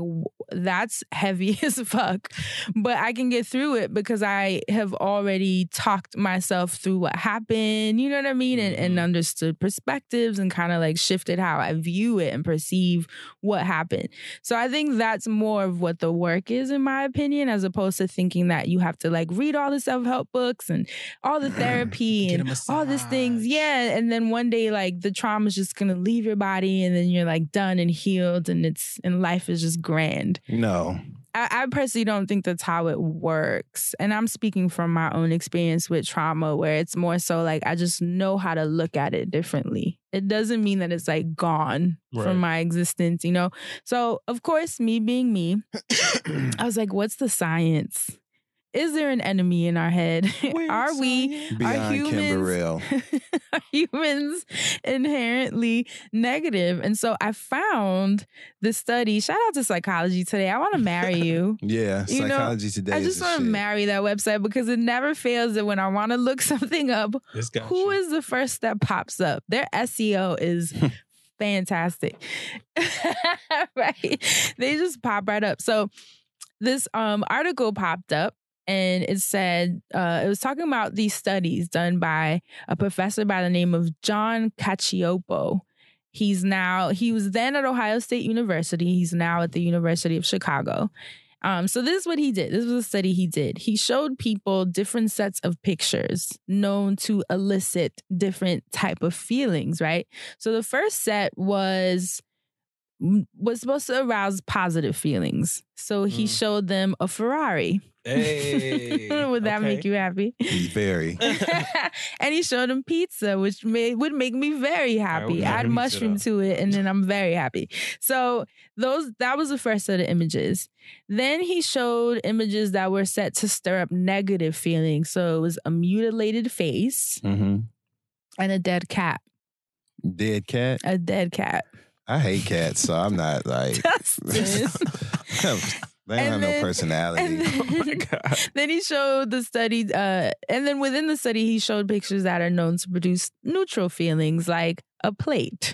that's heavy as fuck. But I can get through it because I have already talked myself through what happened, you know what I mean? And, and understood perspectives and kind of like shifted how I view it and perceive what happened. So I think that's more of what the work is, in my opinion, as opposed to thinking that you have to like read all the self-help books and all the therapy and all these things. Yeah. And then one day, like the trauma is just going to leave your body and then you're like done and healed and it's, and life is just grand. No. I, I personally don't think that's how it works. And I'm speaking from my own experience with trauma, where it's more so like I just know how to look at it differently. It doesn't mean that it's like gone right. from my existence, you know? So, of course, me being me, I was like, what's the science? Is there an enemy in our head? Weird are we, Beyond are humans, are humans inherently negative? And so I found the study. Shout out to Psychology Today. I want to marry you. Yeah, you Psychology know, Today. I just want to marry that website because it never fails that when I want to look something up, who you. is the first that pops up? Their S E O is fantastic. Right? They just pop right up. So this um, article popped up. And it said, uh, it was talking about these studies done by a professor by the name of John Cacioppo. He's now, he was then at Ohio State University. He's now at the University of Chicago. Um, so this is what he did. This was a study he did. He showed people different sets of pictures known to elicit different type of feelings, right? So the first set was was supposed to arouse positive feelings. So he mm. showed them a Ferrari. Hey, would that okay. make you happy? Very. And he showed him pizza, which made, would make me very happy. Add mushroom to it, and then I'm very happy. So those that was the first set of images. Then he showed images that were set to stir up negative feelings. So it was a mutilated face mm-hmm. and a dead cat. Dead cat? A dead cat. I hate cats, so I'm not like... They don't and have then, no personality. Then, oh my God. Then he showed the study, uh, and then within the study, he showed pictures that are known to produce neutral feelings, like a plate.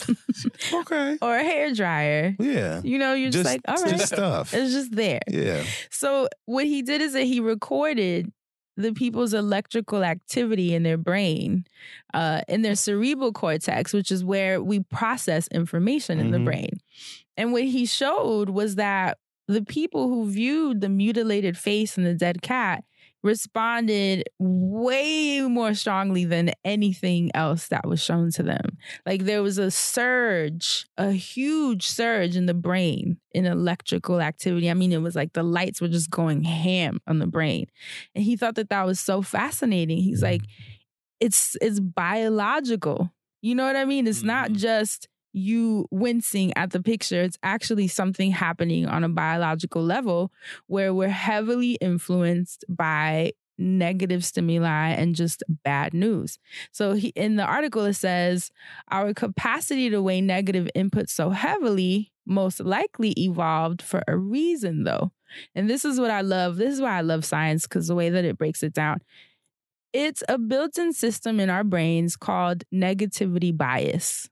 Okay. Or a hair dryer. Yeah. You know, you're just, just like, all right. Just stuff. It's just there. Yeah. So what he did is that he recorded the people's electrical activity in their brain, uh, in their cerebral cortex, which is where we process information in mm-hmm. the brain. And what he showed was that the people who viewed the mutilated face and the dead cat responded way more strongly than anything else that was shown to them. Like there was a surge, a huge surge in the brain in electrical activity. I mean, it was like the lights were just going ham on the brain. And he thought that that was so fascinating. He's like, it's it's biological. You know what I mean? It's mm-hmm. not just you wincing at the picture. It's actually something happening on a biological level where we're heavily influenced by negative stimuli and just bad news. So he, in the article, it says, our capacity to weigh negative input so heavily most likely evolved for a reason, though. And this is what I love. This is why I love science, because the way that it breaks it down. It's a built-in system in our brains called negativity bias.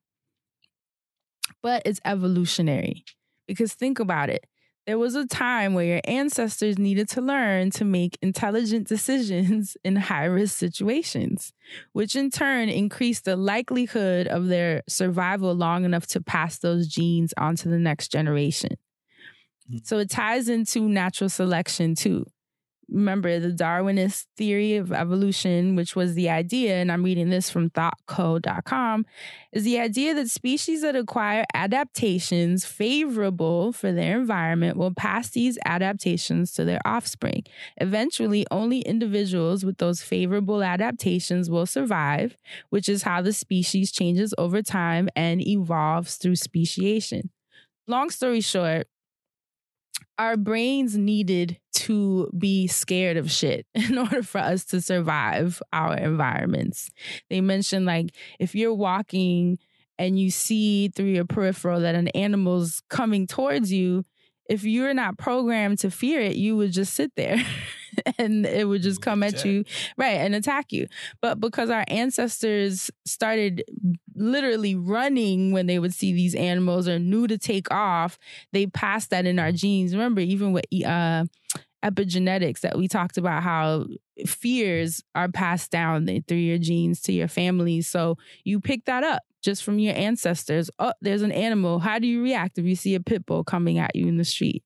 But it's evolutionary, because think about it. There was a time where your ancestors needed to learn to make intelligent decisions in high-risk situations, which in turn increased the likelihood of their survival long enough to pass those genes on to the next generation. Mm-hmm. So it ties into natural selection too. Remember the Darwinist theory of evolution, which was the idea, and I'm reading this from thought co dot com, is the idea that species that acquire adaptations favorable for their environment will pass these adaptations to their offspring. Eventually, only individuals with those favorable adaptations will survive, which is how the species changes over time and evolves through speciation. Long story short, our brains needed to be scared of shit in order for us to survive our environments. They mentioned, like, if you're walking and you see through your peripheral that an animal's coming towards you, if you're not programmed to fear it, you would just sit there. and it would just You come get at you, right, and attack you. But because our ancestors started literally running when they would see these animals or knew to take off, they passed that in our genes. Remember, even with uh, epigenetics that we talked about, how fears are passed down through your genes to your family. So you pick that up just from your ancestors. Oh, there's an animal. How do you react if you see a pit bull coming at you in the street?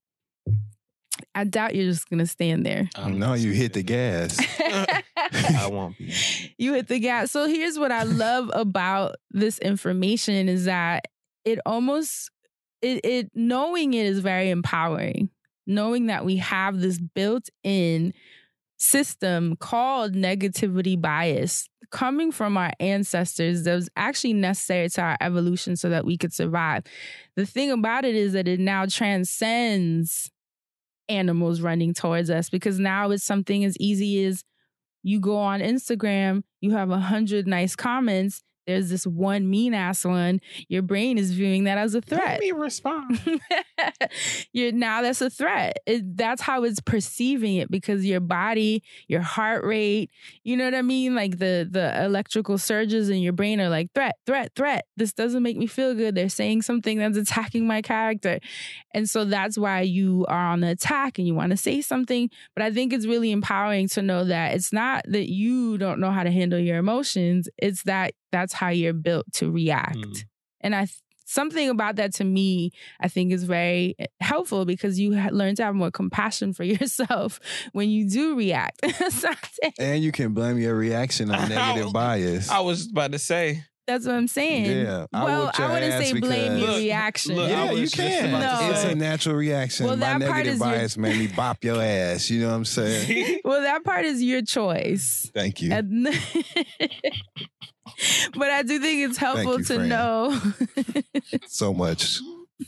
I doubt you're just going to stand there. No, you hit the gas. I won't be. You hit the gas. So here's what I love about this information is that it almost, it, it knowing it is very empowering. Knowing that we have this built-in system called negativity bias coming from our ancestors that was actually necessary to our evolution so that we could survive. The thing about it is that it now transcends animals running towards us, because now it's something as easy as you go on Instagram, you have a hundred nice comments, there's this one mean ass one, your brain is viewing that as a threat. Let me respond. You're now that's a threat. It, that's how it's perceiving it, because your body, your heart rate, you know what I mean? Like the the electrical surges in your brain are like threat, threat, threat. This doesn't make me feel good. They're saying something that's attacking my character. And so that's why you are on the attack and you want to say something. But I think it's really empowering to know that it's not that you don't know how to handle your emotions. It's that that's how you're built to react. Mm. And I something about that to me, I think is very helpful, because you learn to have more compassion for yourself when you do react. And you can blame your reaction on negative bias. I was about to say. That's what I'm saying. Yeah. I well, I wouldn't say blame your look, reaction. Look, yeah, you can. No. It's a natural reaction. Well, My that part negative is bias your... made me bop your ass. You know what I'm saying? Well, that part is your choice. Thank you. And... But I do think it's helpful you, to friend. know. So much.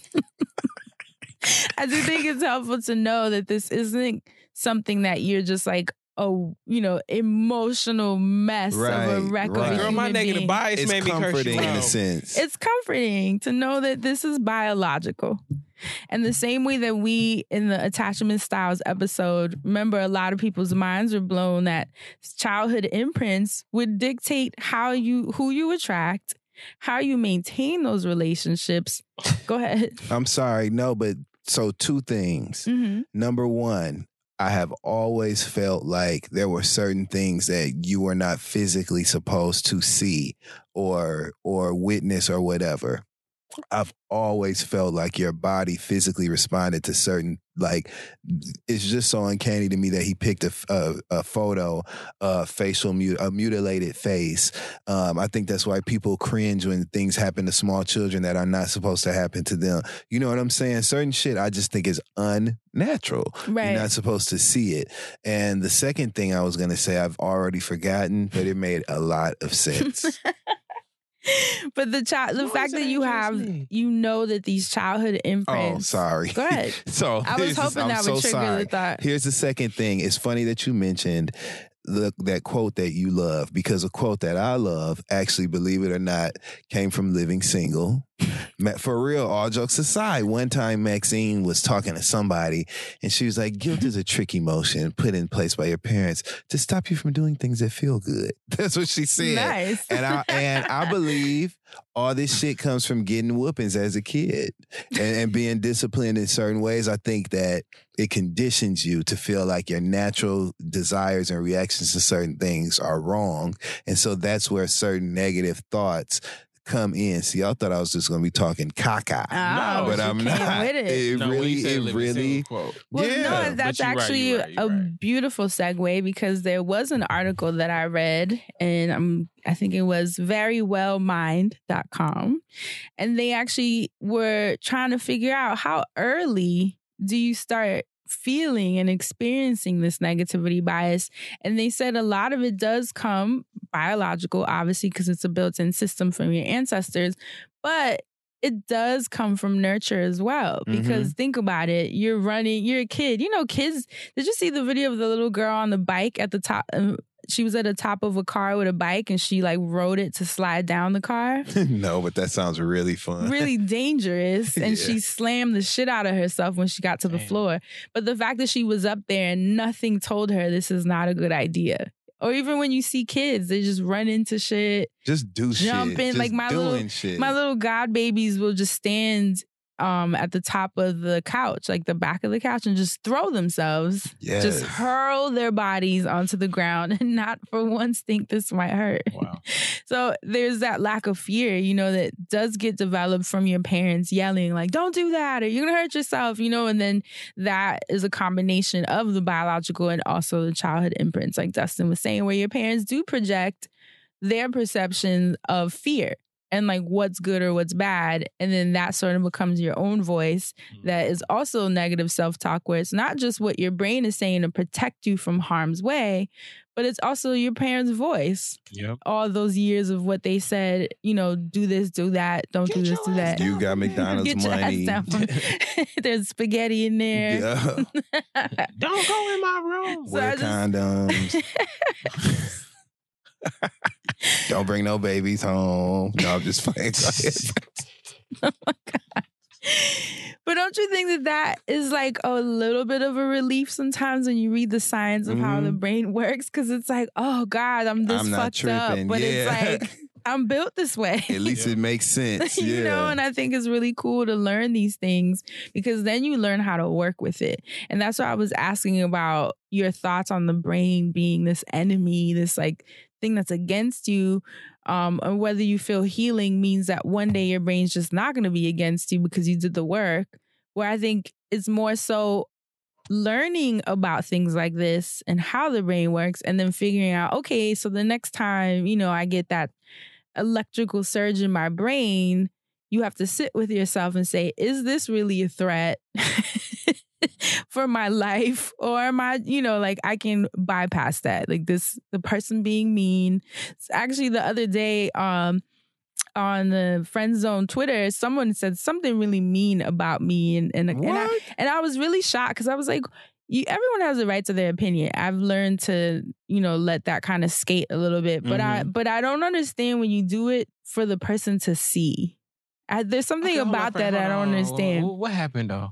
I do think it's helpful to know that this isn't something that you're just like, oh, you know, emotional mess right, of a wreck right. of a Girl, human my negative being. bias It's made me curse you comforting in a out. sense. It's comforting to know that this is biological. And the same way that we, in the attachment styles episode, remember a lot of people's minds were blown that childhood imprints would dictate how you, who you attract, how you maintain those relationships. Go ahead. I'm sorry. No, but so two things. Mm-hmm. Number one, I have always felt like there were certain things that you were not physically supposed to see or or witness or whatever. I've always felt like your body physically responded to certain, like, it's just so uncanny to me that he picked a, a, a photo, a facial, mut- a mutilated face. Um, I think that's why people cringe when things happen to small children that are not supposed to happen to them. You know what I'm saying? Certain shit I just think is unnatural. Right. You're not supposed to see it. And the second thing I was going to say, I've already forgotten, but it made a lot of sense. But the child, the What fact does that it you interest have, me? you know that these childhood Oh, imprints. sorry. Go ahead. So I was this is- hoping I'm that so would trigger sorry. the thought. Here's the second thing. It's funny that you mentioned the, that quote that you love, because a quote that I love, actually, believe it or not, came from Living Single. For real, all jokes aside, one time Maxine was talking to somebody and she was like, guilt is a trick emotion put in place by your parents to stop you from doing things that feel good. That's what she said. Nice. And I, and I believe all this shit comes from getting whoopings as a kid and, and being disciplined in certain ways. I think that it conditions you to feel like your natural desires and reactions to certain things are wrong. And so that's where certain negative thoughts come in. See, I thought I was just going to be talking caca, Oh, but you I'm came not. with it. It No, when really, you say it Living really. Single quote. Well, Yeah, no, but that's you're right, actually you're right, you're a right. beautiful segue, because there was an article that I read, and um, I think it was very well mind dot com. And they actually were trying to figure out how early do you start feeling and experiencing this negativity bias. And they said a lot of it does come biological, obviously, because it's a built-in system from your ancestors, but it does come from nurture as well. Because think about it, you're running, you're a kid. You know, kids, did you see the video of the little girl on the bike at the top, um, she was at the top of a car with a bike and she like rode it to slide down the car. No, but that sounds really fun. Really dangerous. And Yeah. she slammed the shit out of herself when she got to the Damn. floor. But the fact that she was up there and nothing told her this is not a good idea. Or even when you see kids, they just run into shit. Just do Jumping, shit. Just like my doing little- shit. My little god babies will just stand um, at the top of the couch, like the back of the couch, and just throw themselves. Yes. Just hurl their bodies onto the ground and not for once think this might hurt. Wow. So there's that lack of fear, you know, that does get developed from your parents yelling like, don't do that or you're going to hurt yourself, you know, and then that is a combination of the biological and also the childhood imprints, like Dustin was saying, where your parents do project their perception of fear and like what's good or what's bad. And then that sort of becomes your own voice that is also negative self-talk, where it's not just what your brain is saying to protect you from harm's way, but it's also your parents' voice. Yep. All those years of what they said, you know, do this, do that, don't Get do this, your do ass that. down. You got McDonald's Get your money. ass down. There's spaghetti in there. Yeah. Don't go in my room. So Wear I just- condoms. Don't bring no babies home. No, I'm just playing. Oh my God. But don't you think that that is like a little bit of a relief sometimes when you read the science of how the Mhm. brain works? Because it's like, oh God, I'm this I'm not fucked up. tripping. But Yeah. it's like, I'm built this way. At least Yeah. it makes sense. you Yeah. know, and I think it's really cool to learn these things because then you learn how to work with it. And that's why I was asking about your thoughts on the brain being this enemy, this like thing that's against you, um, and whether you feel healing means that one day your brain's just not going to be against you because you did the work. Where I think it's more so learning about things like this and how the brain works and then figuring out, okay, so the next time, you know, I get that electrical surge in my brain, you have to sit with yourself and say, is this really a threat for my life? Or am I, you know, like I can bypass that. Like this, the person being mean. Actually, the other day, um, on the Friend Zone Twitter, someone said something really mean about me. And, and, and, I, What? and I was really shocked because I was like, you, everyone has a right to their opinion. I've learned to, you know, let that kind of skate a little bit. But I but I don't understand when you do it for the person to see. I, there's something Okay, hold on, about friend, that I hold don't on. understand. What, what happened though?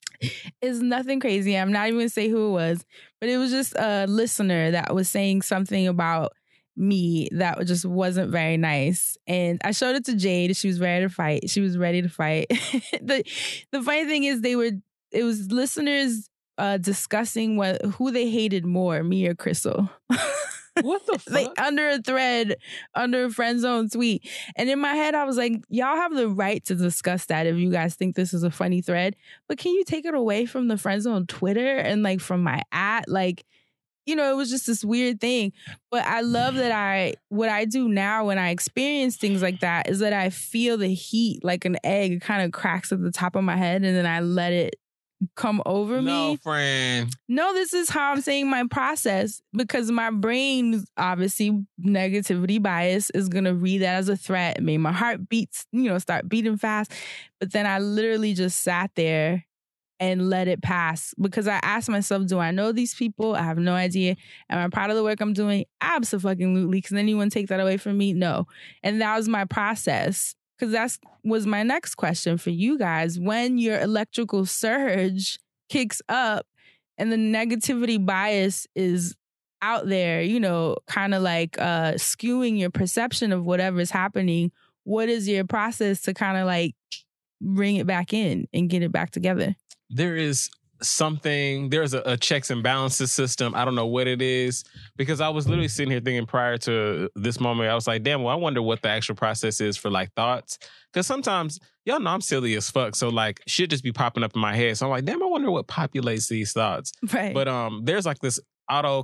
It's nothing crazy. I'm not even gonna say who it was, but it was just a listener that was saying something about me that just wasn't very nice. And I showed it to Jade. She was ready to fight. She was ready to fight. the The funny thing is, they were it was listeners uh, discussing what who they hated more, me or Crystal. What the fuck? Like under a thread, under a friend zone tweet. And in my head, I was like, y'all have the right to discuss that if you guys think this is a funny thread. But can you take it away from the friend zone Twitter and like from my at? Like, you know, it was just this weird thing. But I love that I, what I do now when I experience things like that is that I feel the heat like an egg. It kind of cracks at the top of my head and then I let it come over no, me. friend. No, this is how I'm saying my process because my brain, obviously, negativity bias is going to read that as a threat. It made my heart beats, you know, start beating fast. But then I literally just sat there and let it pass because I asked myself, do I know these people? I have no idea. Am I proud of the work I'm doing? Absolutely. Can anyone take that away from me? No. And that was my process. Because that was my next question for you guys. When your electrical surge kicks up and the negativity bias is out there, you know, kind of like uh, skewing your perception of whatever's happening, what is your process to kind of like bring it back in and get it back together? There is something, there's a, a checks and balances system. I don't know what it is because I was literally sitting here thinking prior to this moment, I was like, damn, well, I wonder what the actual process is for like thoughts. Because sometimes, y'all know I'm silly as fuck. So like shit just be popping up in my head. So I'm like, damn, I wonder what populates these thoughts. Right. But um, there's like this auto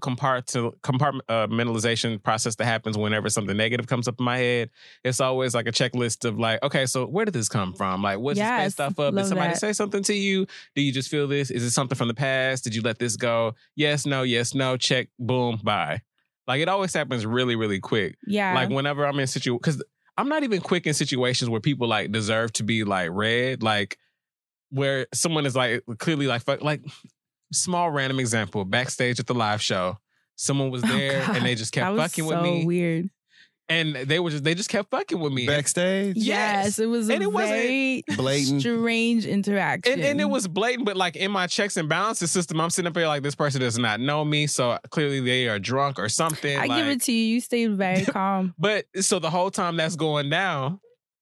compartmentalization process that happens whenever something negative comes up in my head. It's always like a checklist of like, okay, so where did this come from? Like, what's Yes, this stuff up? Did love somebody that. say something to you? Do you just feel this? Is it something from the past? Did you let this go? Yes, no, yes, no, check, boom, bye. Like it always happens really, really quick. yeah. Like whenever I'm in situ, because I'm not even quick in situations where people like deserve to be like read, like where someone is like clearly like fuck, like small random example backstage at the live show. someone was there Oh, and they just kept that was fucking so with me. Weird. And they were just they just kept fucking with me. Backstage? Yes, it was a And it wasn't very blatant. strange interaction. And, and it was blatant, but like in my checks and balances system, I'm sitting up here like, this person does not know me, so clearly they are drunk or something. I like, give it to you. You stayed very calm. But so the whole time that's going down,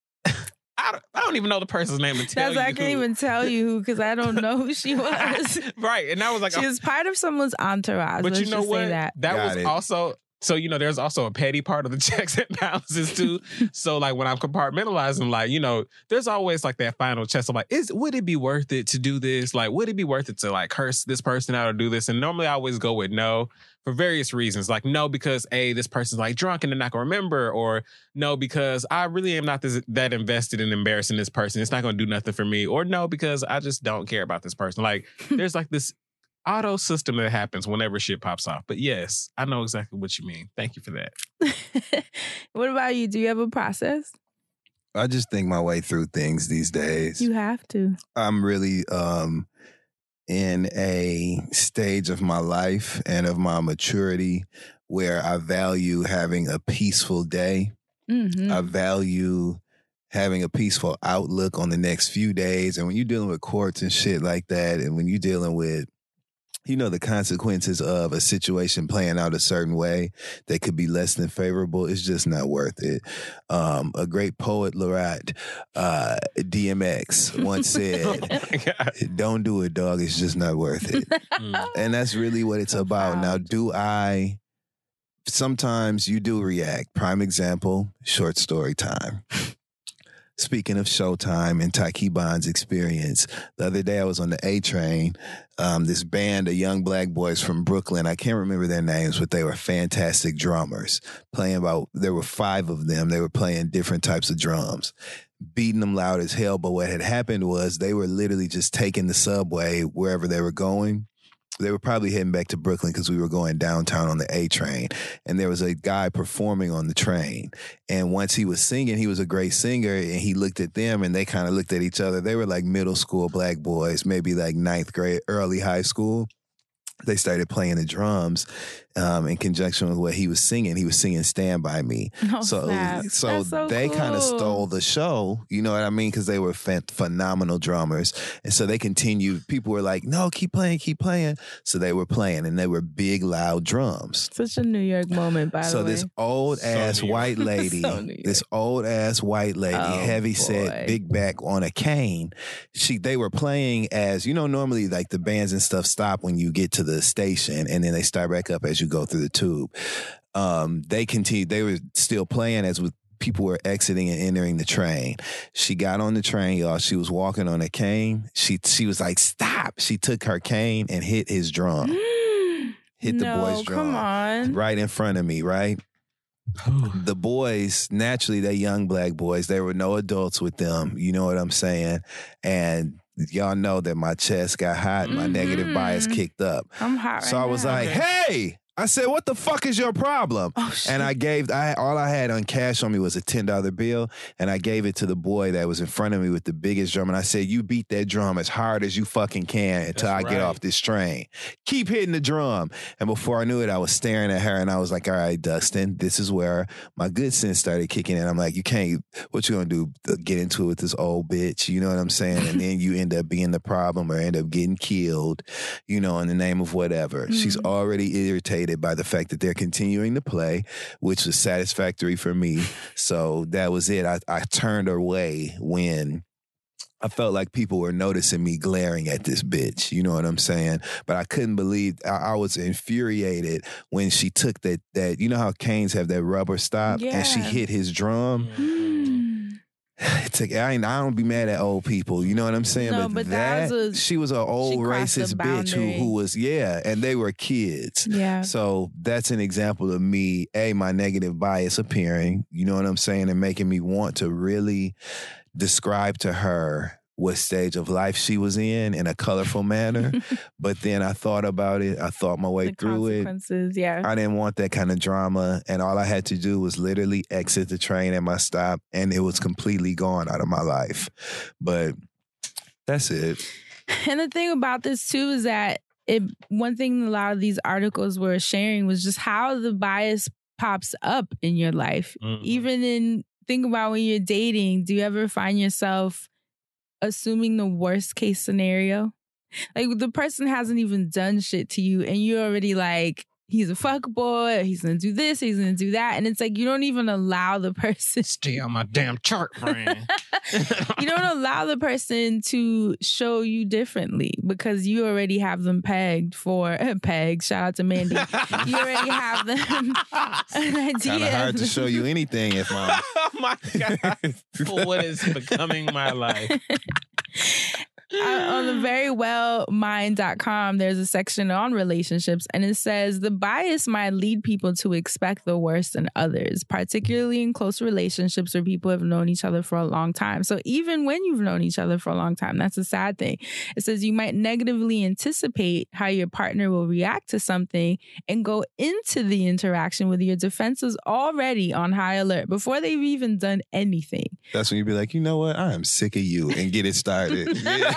I don't, I don't even know the person's name to tell That's you. I can't who. even tell you because I don't know who she was. Right, and I was like, She was part of someone's entourage. but Let's you know just what? Say that. Got was it. also. So, you know, there's also a petty part of the checks and balances too. So like when I'm compartmentalizing, like, you know, there's always like that final check. I'm like, is would it be worth it to do this? Like, would it be worth it to like curse this person out or do this? And normally I always go with no for various reasons. Like, no, because A, this person's like drunk and they're not gonna remember, or no, because I really am not this, that invested in embarrassing this person. It's not gonna do nothing for me. Or no, because I just don't care about this person. Like, there's like this auto system that happens whenever shit pops off. But yes, I know exactly what you mean. Thank you for that. What about you? Do you have a process? I just think my way through things these days. You have to. I'm really um, in a stage of my life and of my maturity where I value having a peaceful day. Mm-hmm. I value having a peaceful outlook on the next few days. And when you're dealing with courts and shit like that, and when you're dealing with, you know, the consequences of a situation playing out a certain way that could be less than favorable, it's just not worth it. Um, a great poet laureate, uh, D M X, once said, don't do it, dog. It's just not worth it. Mm. And that's really what it's about. Now, do I, sometimes you do react. Prime example, short story time. Speaking of Showtime and Taiki Bond's experience, the other day I was on the A train. Um, this band of young black boys from Brooklyn, I can't remember their names, but they were fantastic drummers. Playing about, there were five of them. They were playing different types of drums, beating them loud as hell. But what had happened was they were literally just taking the subway wherever they were going. They were probably heading back to Brooklyn because we were going downtown on the A train. And there was a guy performing on the train. And once he was singing, he was a great singer. And he looked at them and they kind of looked at each other. They were like middle school black boys, maybe like ninth grade, early high school. They started playing the drums um, in conjunction with what he was singing. He was singing Stand By Me. Oh, so snap. so, That's so they kind of cool. stole the show, you know what I mean? Because they were ph- phenomenal drummers. And so they continued. People were like, no, keep playing, keep playing. So they were playing, and they were big, loud drums. Such a New York moment, by So the way. this old So ass New York. white lady, So New York. this old ass white lady, Oh, heavy boy. set, big back on a cane. She, they were playing as, you know, normally like the bands and stuff stop when you get to the station, and then they start back up as you go through the tube. Um, they continued, they were still playing as with people were exiting and entering the train. She got on the train, y'all. She was walking on a cane. She she was like, stop. She took her cane and hit his drum. Hit the no, boy's drum. come on. Right in front of me, right? The boys, naturally, they young black boys. There were no adults with them. You know what I'm saying? And y'all know that my chest got hot. My negative bias Mhm. kicked up. I'm hot So right I was now. like, hey, I said, what the fuck is your problem? Oh, shit. And I gave, I all I had on cash on me was a ten dollar bill, and I gave it to the boy that was in front of me with the biggest drum, and I said, you beat that drum as hard as you fucking can until That's I get right. off this train. Keep hitting the drum. And before I knew it, I was staring at her, and I was like, all right, Dustin, this is where my good sense started kicking in. I'm like, you can't, what you gonna do, get into it with this old bitch, you know what I'm saying? And then you end up being the problem or end up getting killed, you know, in the name of whatever. Mm-hmm. She's already irritated by the fact that they're continuing to play, which was satisfactory for me. So that was it. I, I turned away when I felt like people were noticing me glaring at this bitch. You know what I'm saying? But I couldn't believe, I, I was infuriated when she took that, that, you know how canes have that rubber stop, and she Yeah. hit his drum. Mm. It's like, I, ain't, I don't be mad at old people. You know what I'm saying? No, but but that, that was a- she was an old crossed the racist bitch who, boundary. who was, yeah, and they were kids. Yeah. So that's an example of me, A, my negative bias appearing, you know what I'm saying, and making me want to really describe to her what stage of life she was in in a colorful manner. But then I thought about it. I thought my way The through it. consequences, yeah. I didn't want that kind of drama. And all I had to do was literally exit the train at my stop, and it was completely gone out of my life. But that's it. And the thing about this too is that it one thing a lot of these articles were sharing was just how the bias pops up in your life. Mm-hmm. Even in, think about when you're dating, do you ever find yourself assuming the worst case scenario? Like the person hasn't even done shit to you and you're already like, he's a fuck boy, he's gonna do this, he's gonna do that. And it's like you don't even allow the person Stay on my damn chart, friend. You don't allow the person to show you differently because you already have them pegged for pegged. Shout out to Mandy. You already have them an idea. Kind of hard to show you anything if my Oh my God. What is becoming my life? Uh, on the verywellmind dot com, there's a section on relationships, and it says the bias might lead people to expect the worst in others, particularly in close relationships where people have known each other for a long time. So even when you've known each other for a long time, that's a sad thing. It says you might negatively anticipate how your partner will react to something and go into the interaction with your defenses already on high alert before they've even done anything. That's when you be like, you know what? I am sick of you, and get it started. Yeah.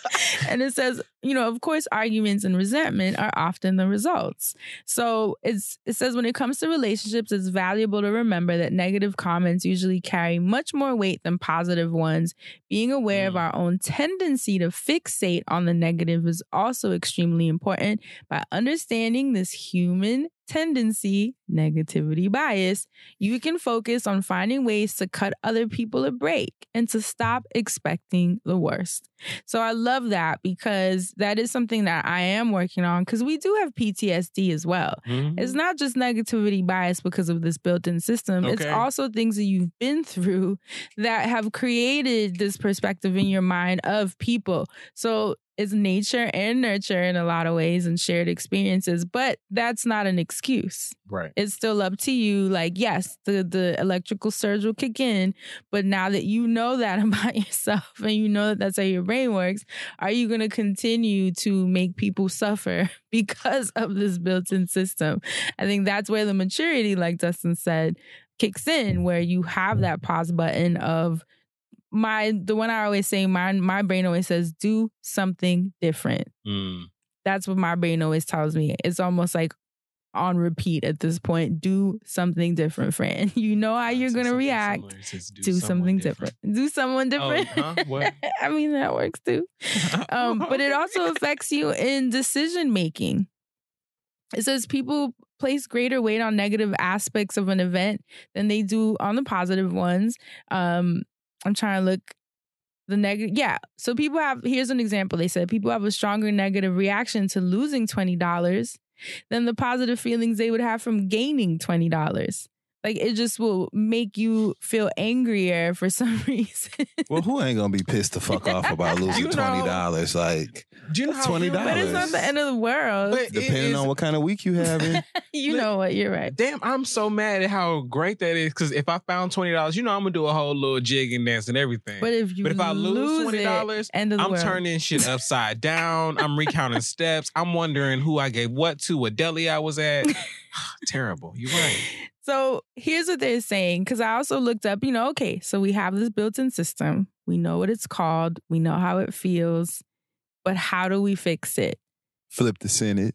And it says, you know, of course, arguments and resentment are often the results. So it's it says when it comes to relationships, it's valuable to remember that negative comments usually carry much more weight than positive ones. Being aware mm. of our own tendency to fixate on the negative is also extremely important. By understanding this human tendency, negativity bias, you can focus on finding ways to cut other people a break and to stop expecting the worst. So I love that because that is something that I am working on because we do have P T S D as well. Mm-hmm. It's not just negativity bias because of this built-in system. Okay. It's also things that you've been through that have created this perspective in your mind of people. So it's nature and nurture in a lot of ways and shared experiences, but that's not an excuse. Right. It's still up to you. Like, yes, the, the electrical surge will kick in, but now that you know that about yourself and you know that that's how your brain works, are you going to continue to make people suffer because of this built-in system? I think that's where the maturity, like Dustin said, kicks in, where you have that pause button of, My the one I always say, my my brain always says, do something different. Mm. That's what my brain always tells me. It's almost like on repeat at this point. Do something different, friend. You know how you're gonna react. Says, do, do something different. different. Do someone different. Oh, huh? What? I mean, that works too. Um, but it also affects you in decision making. It says people place greater weight on negative aspects of an event than they do on the positive ones. Um, I'm trying to look the negative. Yeah. So people have, here's an example. They said people have a stronger negative reaction to losing twenty dollars than the positive feelings they would have from gaining twenty dollars. Like, it just will make you feel angrier for some reason. Well, who ain't going to be pissed the fuck off about losing you know, twenty dollars? Like, do you know how twenty dollars. But it's not the end of the world. But depending on what kind of week you having. You know what? You're right. Damn, I'm so mad at how great that is. Because if I found twenty dollars, you know I'm going to do a whole little jig and dance and everything. But if you but if I lose, lose twenty dollars, it, I'm world. turning shit upside down. I'm recounting steps. I'm wondering who I gave what to, what deli I was at. Terrible. You're right. So here's what they're saying, because I also looked up, you know, okay, so we have this built-in system. We know what it's called. We know how it feels. But how do we fix it? Flip the Senate.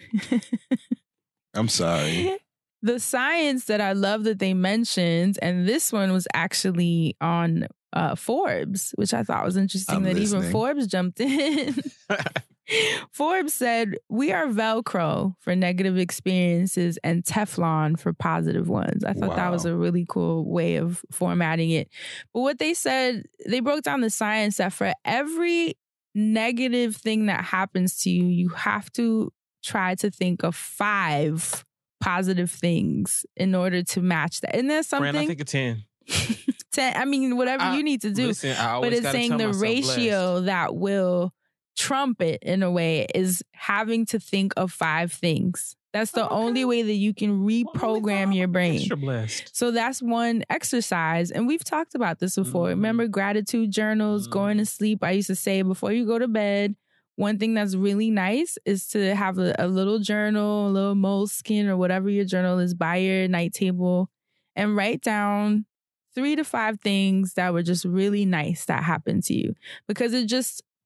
I'm sorry. The science that I love that they mentioned, and this one was actually on uh, Forbes, which I thought was interesting I'm that listening. Even Forbes jumped in. Forbes said, we are Velcro for negative experiences and Teflon for positive ones. I thought wow. that was a really cool way of formatting it. But what they said, they broke down the science that for every negative thing that happens to you, you have to try to think of five positive things in order to match that. Isn't there something? Friend, I think of ten. ten. I mean, whatever I, you need to do. Listen, I but it's saying the ratio blessed. That will trump it in a way is having to think of five things. That's the okay. only way that you can reprogram well, your brain. Extra blessed. So that's one exercise. And we've talked about this before. Mm. Remember gratitude journals, mm. going to sleep. I used to say before you go to bed, one thing that's really nice is to have a, a little journal, a little moleskin or whatever your journal is by your night table and write down three to five things that were just really nice that happened to you. Because it just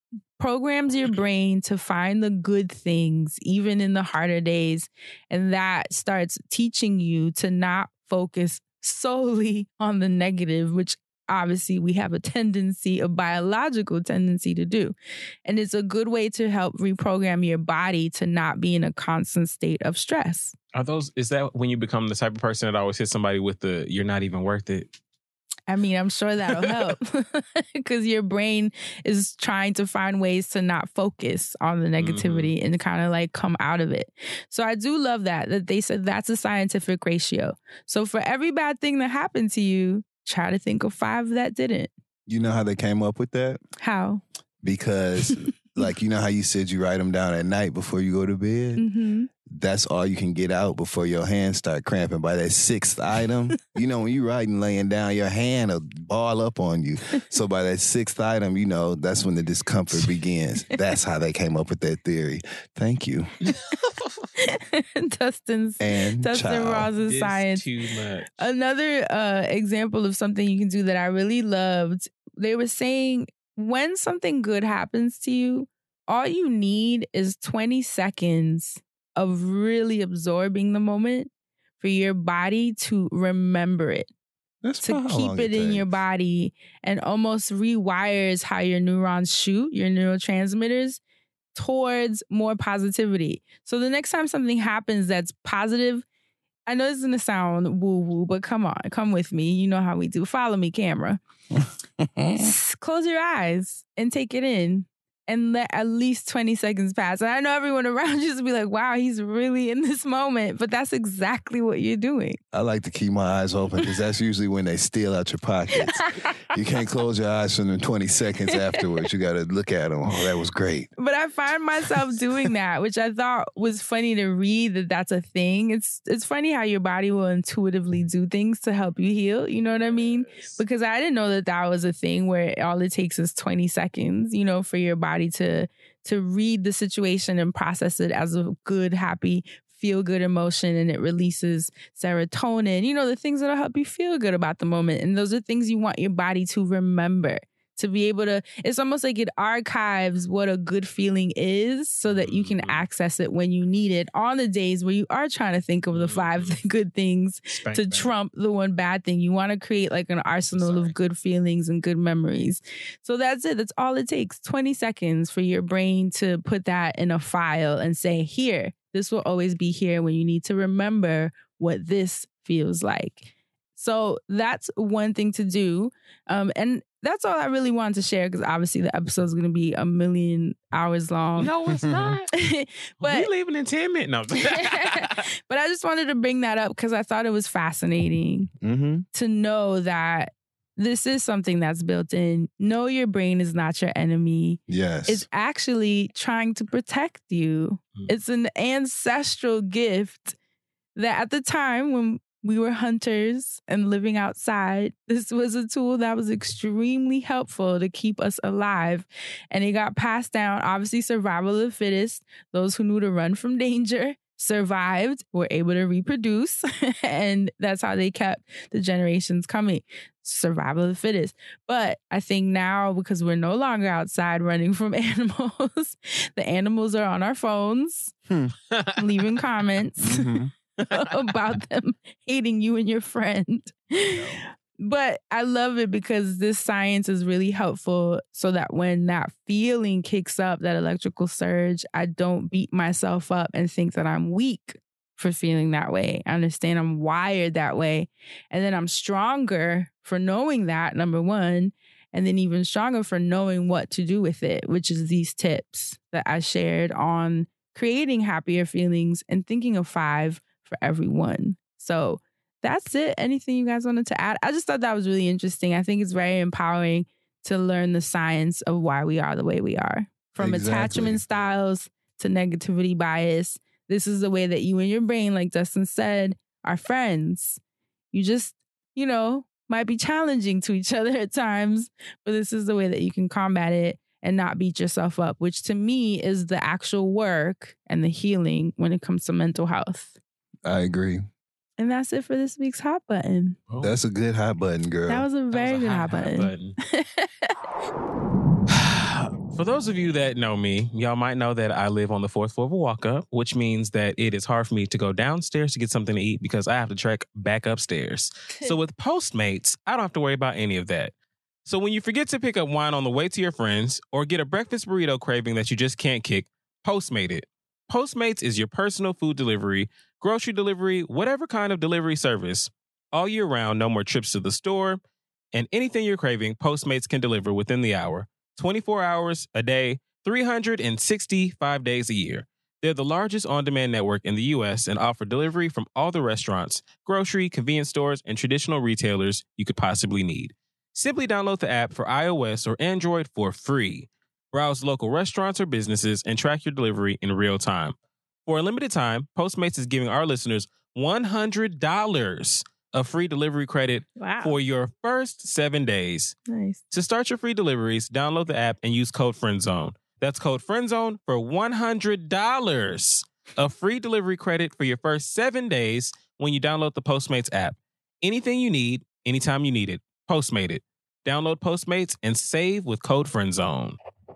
programs your brain to find the good things, even in the harder days. And that starts teaching you to not focus solely on the negative, which obviously we have a tendency, a biological tendency to do. And it's a good way to help reprogram your body to not be in a constant state of stress. Are those, is that when you become the type of person that always hits somebody with the, you're not even worth it? I mean, I'm sure that'll help because your brain is trying to find ways to not focus on the negativity mm-hmm. and kind of like come out of it. So I do love that, that they said that's a scientific ratio. So for every bad thing that happened to you, try to think of five that didn't. You know how they came up with that? How? Because like, you know how you said you write them down at night before you go to bed? Mm-hmm. That's all you can get out before your hands start cramping. By that sixth item, you know, when you're writing laying down, your hand will ball up on you. So by that sixth item, you know, that's when the discomfort begins. That's how they came up with that theory. Thank you. Dustin's and Dustin child. Ross's It's science. too much. Another uh, example of something you can do that I really loved, they were saying when something good happens to you, all you need is twenty seconds of really absorbing the moment for your body to remember it. That's to how keep long it in takes. your body and almost rewires how your neurons shoot, your neurotransmitters, towards more positivity. So the next time something happens that's positive, I know this is going to sound woo-woo, but come on, come with me. You know how we do. Follow me, camera. Close your eyes and take it in. And let at least twenty seconds pass. And I know everyone around you will be like, wow, he's really in this moment. But that's exactly what you're doing. I like to keep my eyes open because that's usually when they steal out your pockets. You can't close your eyes for them twenty seconds afterwards. You got to look at them. Oh, that was great. But I find myself doing that, which I thought was funny to read that that's a thing. It's it's funny how your body will intuitively do things to help you heal. You know what I mean? Because I didn't know that that was a thing where all it takes is twenty seconds, you know, for your body to to read the situation and process it as a good, happy, feel-good emotion, and it releases serotonin, you know, the things that'll help you feel good about the moment. And those are things you want your body to remember, to be able to, it's almost like it archives what a good feeling is so that you can access it when you need it on the days where you are trying to think of the five good things Spank to bang. trump the one bad thing. You want to create like an arsenal Sorry. of good feelings and good memories. So that's it. That's all it takes. twenty seconds for your brain to put that in a file and say, here, this will always be here when you need to remember what this feels like. So that's one thing to do. Um, and that's all I really wanted to share because obviously the episode is going to be a million hours long. No, it's not. but, we leaving in ten minutes. No. but I just wanted to bring that up because I thought it was fascinating Mm-hmm. to know that this is something that's built in. Know your brain is not your enemy. Yes. It's actually trying to protect you. Mm. It's an ancestral gift that at the time when we were hunters and living outside, this was a tool that was extremely helpful to keep us alive. And it got passed down, obviously survival of the fittest. Those who knew to run from danger survived, were able to reproduce. And that's how they kept the generations coming. Survival of the fittest. But I think now, because we're no longer outside running from animals, the animals are on our phones, Hmm. leaving comments. Mm-hmm. about them hating you and your friend. But I love it because this science is really helpful so that when that feeling kicks up, that electrical surge, I don't beat myself up and think that I'm weak for feeling that way. I understand I'm wired that way. And then I'm stronger for knowing that, number one, and then even stronger for knowing what to do with it, which is these tips that I shared on creating happier feelings and thinking of five for everyone. So that's it. Anything you guys wanted to add? I just thought that was really interesting. I think it's very empowering to learn the science of why we are the way we are. From Exactly. attachment styles to negativity bias. This is the way that you and your brain, like Dustin said, are friends. You just, you know, might be challenging to each other at times, but this is the way that you can combat it and not beat yourself up, which to me is the actual work and the healing when it comes to mental health. I agree. And that's it for this week's hot button. Oh. That's a good hot button, girl. That was a That very was a good high, hot high button. button. For those of you that know me, y'all might know that I live on the fourth floor of a walk-up, which means that it is hard for me to go downstairs to get something to eat because I have to trek back upstairs. So with Postmates, I don't have to worry about any of that. So when you forget to pick up wine on the way to your friends or get a breakfast burrito craving that you just can't kick, Postmate it. Postmates is your personal food delivery, grocery delivery, whatever kind of delivery service. All year round, no more trips to the store, and anything you're craving, Postmates can deliver within the hour. twenty-four hours a day, three hundred sixty-five days a year. They're the largest on-demand network in the U S and offer delivery from all the restaurants, grocery, convenience stores, and traditional retailers you could possibly need. Simply download the app for iOS or Android for free. Browse local restaurants or businesses and track your delivery in real time. For a limited time, Postmates is giving our listeners one hundred dollars of free delivery credit Wow. for your first seven days. Nice. To start your free deliveries, download the app and use code FRIENDZONE. That's code FRIENDZONE for one hundred dollars of free delivery credit for your first seven days when you download the Postmates app. Anything you need, anytime you need it. Postmate it. Download Postmates and save with code FRIENDZONE.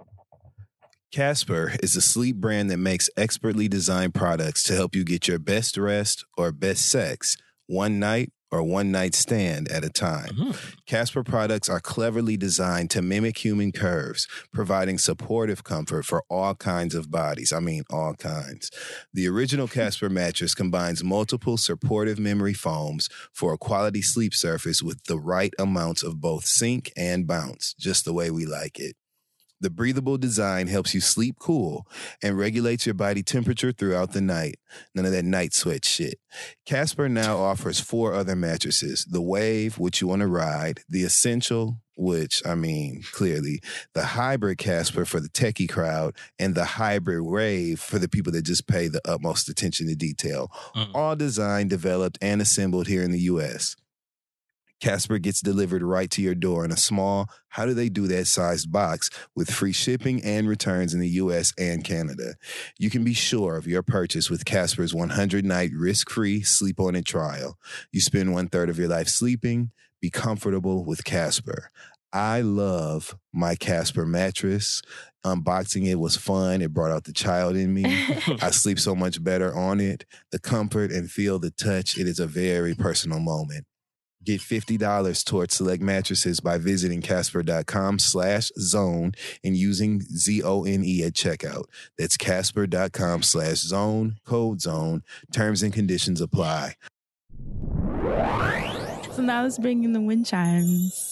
Casper is a sleep brand that makes expertly designed products to help you get your best rest or best sex one night or one night stand at a time. Mm-hmm. Casper products are cleverly designed to mimic human curves, providing supportive comfort for all kinds of bodies. I mean, all kinds. The original Casper mattress combines multiple supportive memory foams for a quality sleep surface with the right amounts of both sink and bounce, just the way we like it. The breathable design helps you sleep cool and regulates your body temperature throughout the night. None of that night sweat shit. Casper now offers four other mattresses. The Wave, which you want to ride. The Essential, which, I mean, clearly. The Hybrid Casper for the techie crowd. And the Hybrid Rave for the people that just pay the utmost attention to detail. Mm. All designed, developed, and assembled here in the U S Casper gets delivered right to your door in a small, how do they do that sized box with free shipping and returns in the U S and Canada. You can be sure of your purchase with Casper's one hundred night risk-free sleep on it trial. You spend one third of your life sleeping, be comfortable with Casper. I love my Casper mattress. Unboxing it was fun. It brought out the child in me. I sleep so much better on it. The comfort and feel the touch. It is a very personal moment. Get fifty dollars towards select mattresses by visiting Casper.com slash zone and using Z O N E at checkout. That's Casper.com slash zone, code zone. Terms and conditions apply. So now let's bring in the wind chimes.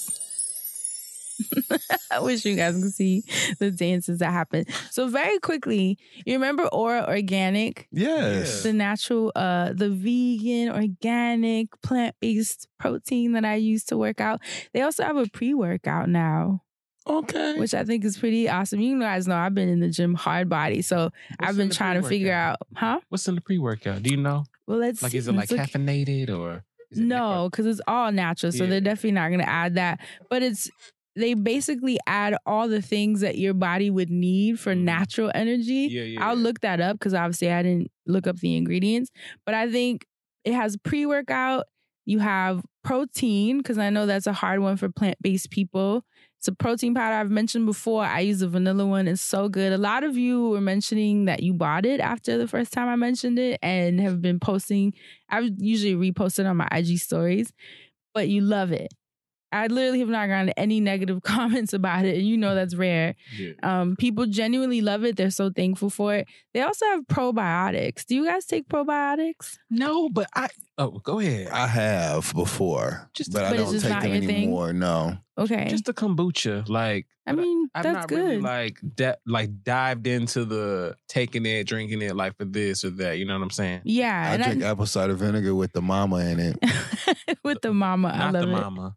I wish you guys could see the dances that happen. So very quickly, you remember Aura Organic? Yes. The natural, uh, the vegan, organic, plant-based protein that I use to work out. They also have a pre-workout now. Okay. Which I think is pretty awesome. You guys know I've been in the gym hard body, so What's I've been trying to figure out, huh? What's in the pre-workout? Do you know? Well, let's Like, see. is it like Let's look- caffeinated or? Is it No, because it's all natural, so Yeah. they're definitely not going to add that. But it's they basically add all the things that your body would need for Mhm. natural energy. Yeah, yeah, I'll yeah. look that up because obviously I didn't look up the ingredients. But I think it has pre-workout. You have protein, because I know that's a hard one for plant-based people. It's a protein powder I've mentioned before. I use the vanilla one. It's so good. A lot of you were mentioning that you bought it after the first time I mentioned it and have been posting. I would usually repost it on my I G stories, but you love it. I literally have not gotten any negative comments about it. And you know that's rare. Yeah. Um, people genuinely love it. They're so thankful for it. They also have probiotics. Do you guys take probiotics? No, but I. Oh, go ahead. I have before, Just- but I But it's don't just take not them your thing? anymore. No. Okay. Just the kombucha, like. I but mean, I've that's not good. really like de- like dived into the taking it, drinking it, like for this or that. You know what I'm saying? yeah. I and drink apple cider vinegar with the mama in it. with the mama. I Not love the it. mama.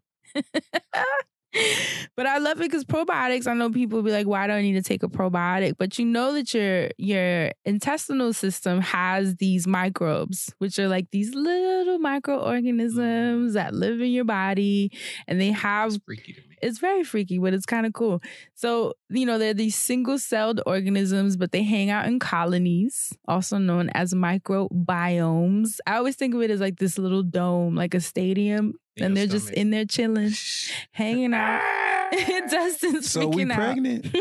But I love it because probiotics, I know people be like, why do I need to take a probiotic? But you know that your your intestinal system has these microbes, which are like these little microorganisms that live in your body. And they have, It's freaky to me. it's very freaky, but it's kind of cool. So, you know, they're these single-celled organisms, but they hang out in colonies, also known as microbiomes. I always think of it as like this little dome, like a stadium. In And your they're just stomach. in there chilling, hanging out. Dustin's So we freaking out. pregnant?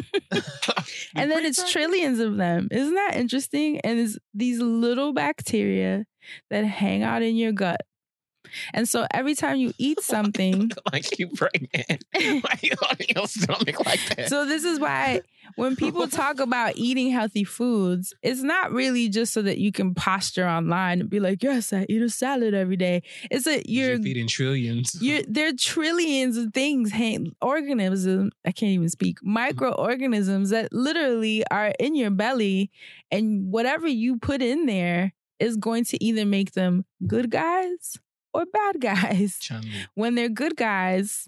And then it's trillions of them. Isn't that interesting? And it's these little bacteria that hang out in your gut. And so every time you eat something, like you pregnant. Why you on your stomach like that? so this is why when people talk about eating healthy foods, it's not really just so that you can posture online and be like, yes, I eat a salad every day. It's that you're You're feeding trillions. You're, there are trillions of things, hang, organisms, I can't even speak, microorganisms that literally are in your belly. And whatever you put in there is going to either make them good guys or bad guys. Chun-Li. When they're good guys,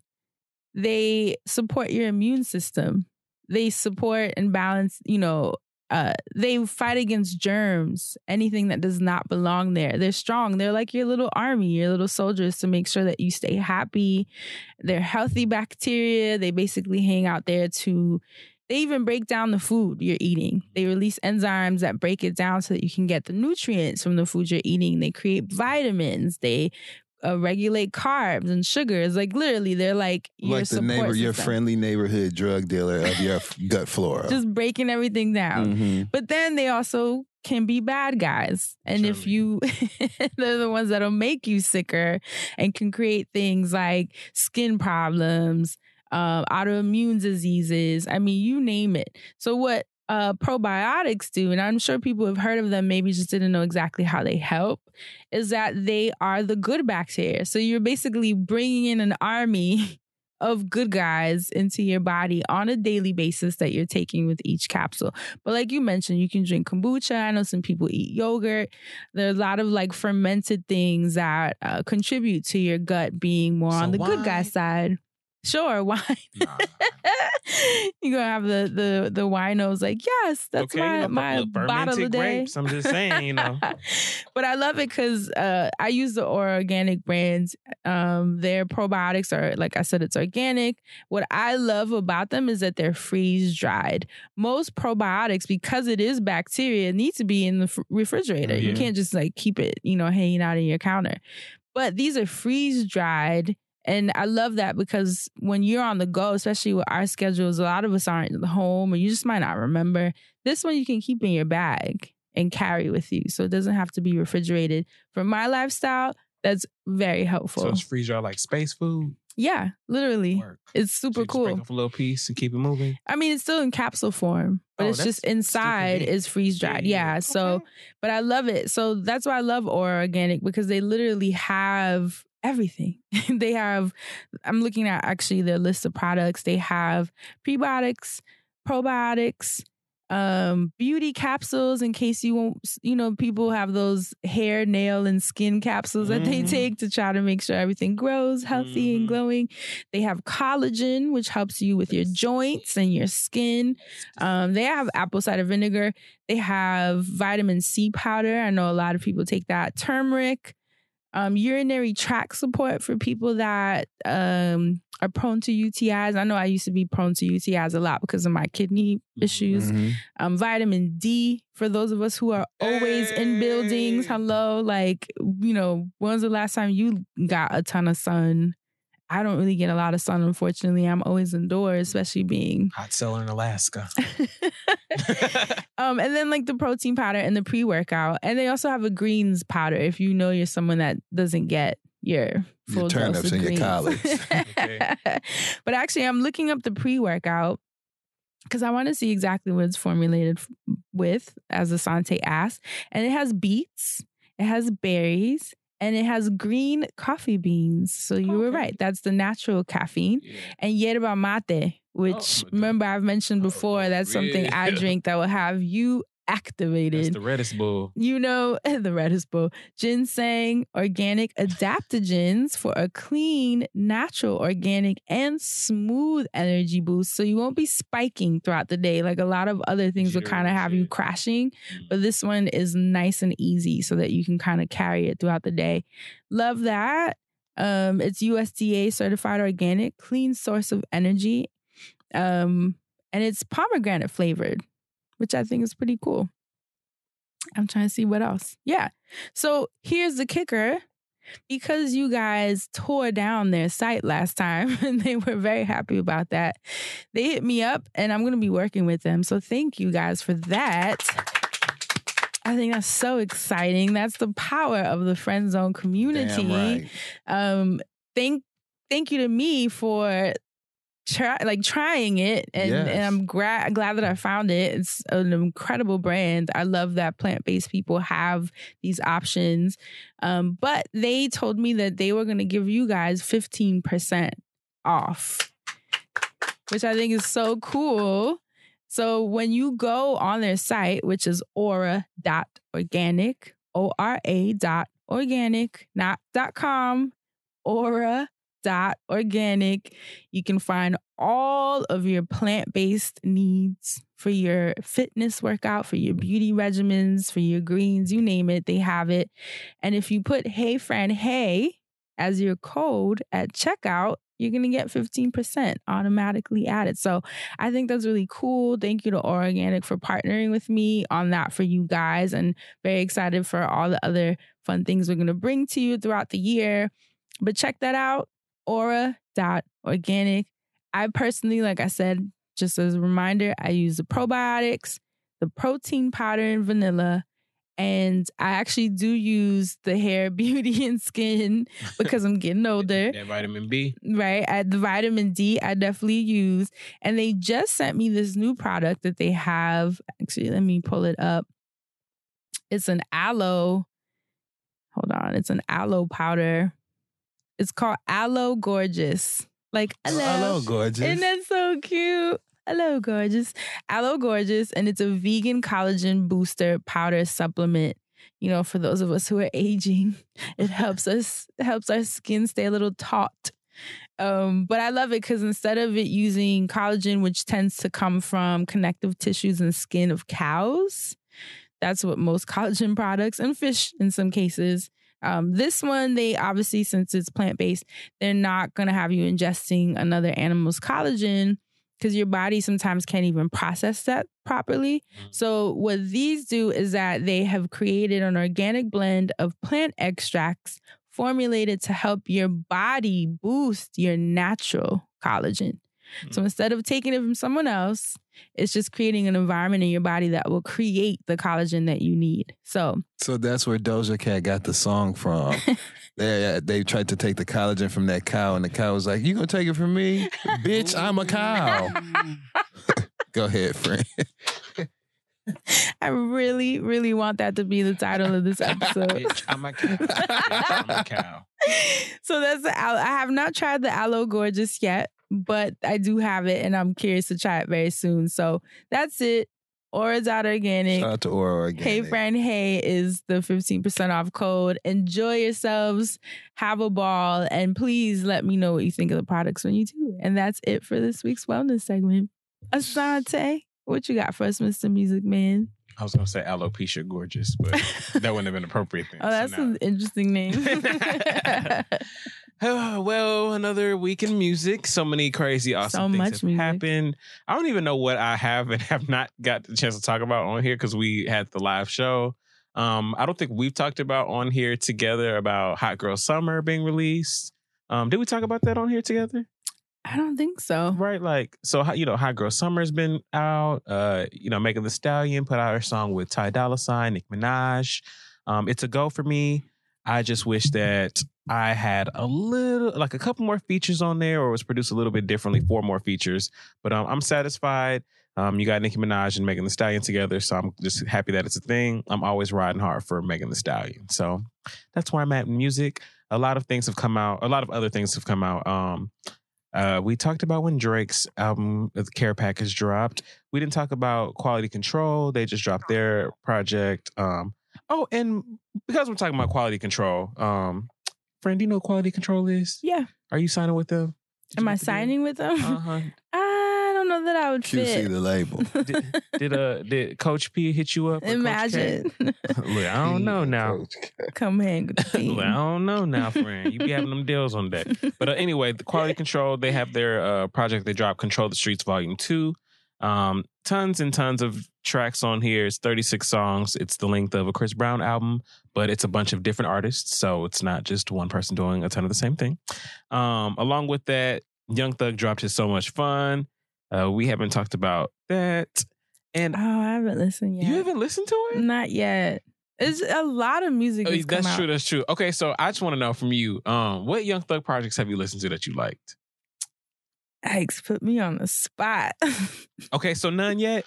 they support your immune system. They support and balance, you know, uh, they fight against germs, anything that does not belong there. They're strong. They're like your little army, your little soldiers to make sure that you stay happy. They're healthy bacteria. They basically hang out there to, they even break down the food you're eating. They release enzymes that break it down so that you can get the nutrients from the food you're eating. They create vitamins. They uh, regulate carbs and sugars. Like literally, they're like your Like the support neighbor, your system. friendly neighborhood drug dealer of your gut flora. Just breaking everything down. Mhm. But then they also can be bad guys. And if Surely. you, they're the ones that'll make you sicker and can create things like skin problems, uh, autoimmune diseases. I mean, you name it. So what uh, probiotics do, and I'm sure people have heard of them, maybe just didn't know exactly how they help, is that they are the good bacteria. So you're basically bringing in an army of good guys into your body on a daily basis that you're taking with each capsule. But like you mentioned, you can drink kombucha. I know some people eat yogurt. There's a lot of like fermented things that uh, contribute to your gut being more So on the good guy wine? side. Sure, wine. Nah. You're gonna have the the the winos like, yes, that's Okay, my you know, my look, bottle fermented of the day. grapes. I'm just saying, you know. But I love it because uh, I use the Aura Organic brands. Um, their probiotics are, like I said, it's organic. What I love about them is that they're freeze dried. Most probiotics, because it is bacteria, need to be in the f- refrigerator. You Yeah. can't just like keep it, you know, hanging out in your counter. But these are freeze dried. And I love that because when you're on the go, especially with our schedules, a lot of us aren't at home or you just might not remember. This one you can keep in your bag and carry with you. So it doesn't have to be refrigerated. For my lifestyle, that's very helpful. So it's freeze dry like space food. Yeah, literally. Work. It's So super you just break cool. off a little piece and keep it moving. I mean, it's still in capsule form, but Oh, it's just that's inside stupid. is freeze dried. Yeah, Yeah. yeah. So, Okay. but I love it. So that's why I love Aura Organic because they literally have everything. They have, I'm looking at actually their list of products. They have prebiotics, probiotics, um, beauty capsules in case you won't, you know, people have those hair, nail, and skin capsules that they Mhm. take to try to make sure everything grows healthy and Mhm. glowing. They have collagen, which helps you with your joints and your skin. Um, they have apple cider vinegar. They have vitamin C powder. I know a lot of people take that. Turmeric. Um, urinary tract support for people that um, are prone to U T Is. I know I used to be prone to U T Is a lot because of my kidney issues. Mhm. Um, vitamin D for those of us who are always in buildings. Hey. Hello, like, you know, when was the last time you got a ton of sun? I don't really get a lot of sun, unfortunately. I'm always indoors, especially being Hot cellar in Alaska. um, and then like the protein powder and the pre-workout. And they also have a greens powder if you know you're someone that doesn't get your full Your turnips dose of and your greens. collards. Okay. But actually, I'm looking up the pre-workout because I want to see exactly what it's formulated f- with, as Asante asked. And it has beets, it has berries, and it has green coffee beans. So you were Okay. right. That's the natural caffeine. Yeah. And yerba mate, which Oh, remember I've mentioned oh, before, that's something I yeah. drink that will have you That's activated. the reddest bull. You know, the Reddest Bowl. Ginseng, organic adaptogens for a clean, natural, organic, and smooth energy boost. So you won't be spiking throughout the day. Like a lot of other things will Sure, kind of have you sure. crashing. Mm. But this one is nice and easy so that you can kind of carry it throughout the day. Love that. Um, it's U S D A certified organic, clean source of energy. Um, and it's pomegranate flavored, which I think is pretty cool. I'm trying to see what else. Yeah. So here's the kicker. because you guys tore down their site last time and they were very happy about that. They hit me up and I'm going to be working with them. So thank you guys for that. I think that's so exciting. That's the power of the Friend Zone community. Damn right. Um, thank, thank you to me for try, like trying it, and, Yes. and I'm gra- glad that I found it. It's an incredible brand. I love that plant-based people have these options. Um, but they told me that they were going to give you guys fifteen percent off, which I think is so cool. So when you go on their site, which is aura dot organic, O R A dot organic, not dot com, aura dot organic, you can find all of your plant-based needs for your fitness workout, for your beauty regimens, for your greens, you name it, they have it. And if you put Hey Friend Hey as your code at checkout, you're going to get fifteen percent automatically added. So I think that's really cool. Thank you to Aura Organic for partnering with me on that for you guys, and very excited for all the other fun things we're going to bring to you throughout the year. But check that out, aura dot organic. I personally, like I said, just as a reminder, I use the probiotics, the protein powder, and vanilla. And I actually do use the hair, beauty, and skin because I'm getting older. That vitamin B. Right. I, the vitamin D I definitely use. And they just sent me this new product that they have. Actually, let me pull it up. It's an aloe. Hold on. It's an aloe powder. It's called Aloe Gorgeous. Like, hello. Hello, gorgeous. Isn't that so cute? Hello, gorgeous. Aloe Gorgeous, and it's a vegan collagen booster powder supplement. You know, for those of us who are aging, it helps us, helps our skin stay a little taut. Um, but I love it because instead of it using collagen, which tends to come from connective tissues and skin of cows, that's what most collagen products, and fish in some cases. Um, this one, they obviously, since it's plant-based, they're not going to have you ingesting another animal's collagen, because your body sometimes can't even process that properly. Mm-hmm. So what these do is that they have created an organic blend of plant extracts formulated to help your body boost your natural collagen. Mm-hmm. So instead of taking it from someone else, it's just creating an environment in your body that will create the collagen that you need. So, so that's where Doja Cat got the song from. They they tried to take the collagen from that cow, and the cow was like, "You gonna take it from me, bitch? I'm a cow." Go ahead, friend. I really, really want that to be the title of this episode. Bitch, I'm a cow. Bitch, I'm a cow. So that's the aloe. I have not tried the Aloe Gorgeous yet, but I do have it, and I'm curious to try it very soon. So that's it. Aura dot organic. Shout out to Aura Organic. Hey Friend Hey is the fifteen percent off code. Enjoy yourselves. Have a ball. And please let me know what you think of the products when you do. And that's it for this week's wellness segment. Asante, what you got for us, Mister Music Man? I was going to say alopecia gorgeous, but that wouldn't have been appropriate thing. Oh, that's so an interesting name. Oh, well, another week in music. So many crazy, awesome So things much have music. happened. I don't even know what I have and have not got the chance to talk about on here because we had the live show. Um, I don't think we've talked about on here together about Hot Girl Summer being released. Um, did we talk about that on here together? I don't think so. Right, like, so, you know, Hot Girl Summer's been out. Uh, you know, Megan Thee Stallion put out her song with Ty Dolla Sign, Nicki Minaj. Um, it's a go for me. I just wish that I had a little, like a couple more features on there, or was produced a little bit differently, four more features. But um, I'm satisfied. Um, you got Nicki Minaj and Megan Thee Stallion together, so I'm just happy that it's a thing. I'm always riding hard for Megan Thee Stallion. So that's where I'm at in music. A lot of things have come out. A lot of other things have come out. Um, uh, we talked about when Drake's album, the Care Package, dropped. We didn't talk about Quality Control. They just dropped their project. Um, oh, and because we're talking about Quality Control, um, friend, do you know what Quality Control is? Yeah. Are you signing with them? Did Am you I get the deal? signing with them? Uh-huh. I don't know that I would Q C fit. the label. did, did uh did Coach P hit you up? or Coach K? Imagine. Look, I don't know now. Come hang with the team. Look, I don't know now, friend. You be having them deals on deck. But uh, anyway, the Quality Control, they have their uh, project they dropped, Control the Streets Volume two. Um, tons and tons of tracks on here. It's thirty-six songs. It's the length of a Chris Brown album, but it's a bunch of different artists. So it's not just one person doing a ton of the same thing. Um, along with that, Young Thug dropped his So Much Fun. Uh, we haven't talked about that. And Oh, I haven't listened yet. you haven't listened to it? Not yet. It's a lot of music. Oh, That's, that's come true. out. That's true. Okay, so I just want to know from you, um, what Young Thug projects have you listened to that you liked? Yikes, put me on the spot. Okay, so none yet?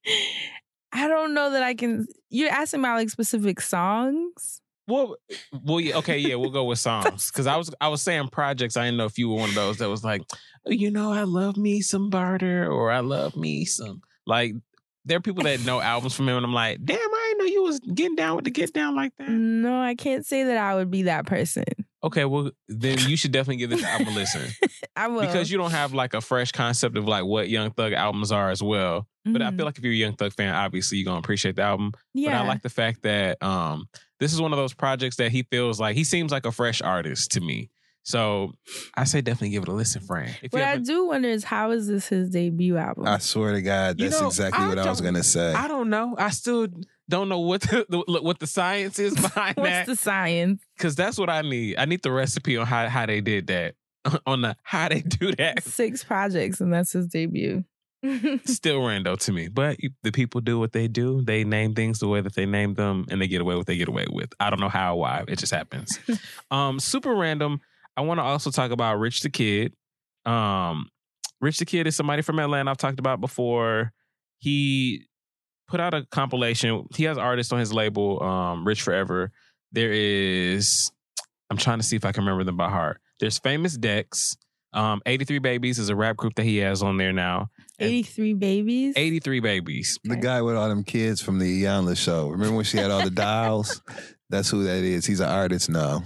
I don't know that I can. You're asking about like specific songs? Well, well, yeah, okay, yeah, we'll go with songs because I was I was saying projects. I didn't know if you were one of those that was like, oh, you know, I love me some Barter or I love me some like. There are people that know albums from him, and I'm like, damn, I didn't know you was getting down with the get down like that. No, I can't say that I would be that person. Okay, well, then you should definitely give this album a listen I will. because you don't have like a fresh concept of like what Young Thug albums are as well. But I Mhm. feel like if you're a Young Thug fan, obviously you're gonna appreciate the album. yeah. But I like the fact that um, this is one of those projects that he feels like he seems like a fresh artist to me. So I say definitely give it a listen, Fran. If What you I haven't- do wonder is how is this his debut album? I swear to God, You that's know, exactly I what I was don't- gonna say. I don't know. I still don't know what the, the what the science is behind What's that. the science? Because that's what I need. I need the recipe on how, how they did that. On the how they do that. Six projects and that's his debut. Still rando to me. But you- the people do what they do. They name things the way that they name them and they get away with what they get away with. I don't know how or why. It just happens. um, super random. I want to also talk about Rich the Kid. Um, Rich the Kid is somebody from Atlanta I've talked about before. He put out a compilation. He has artists on his label, um, Rich Forever. There is, I'm trying to see if I can remember them by heart. There's Famous Dex. Um, eighty-three Babies is a rap group that he has on there now. And eighty-three Babies? eighty-three Babies. The guy with all them kids from the Iyanla show. Remember when she had all the dials? That's who that is. He's an artist now.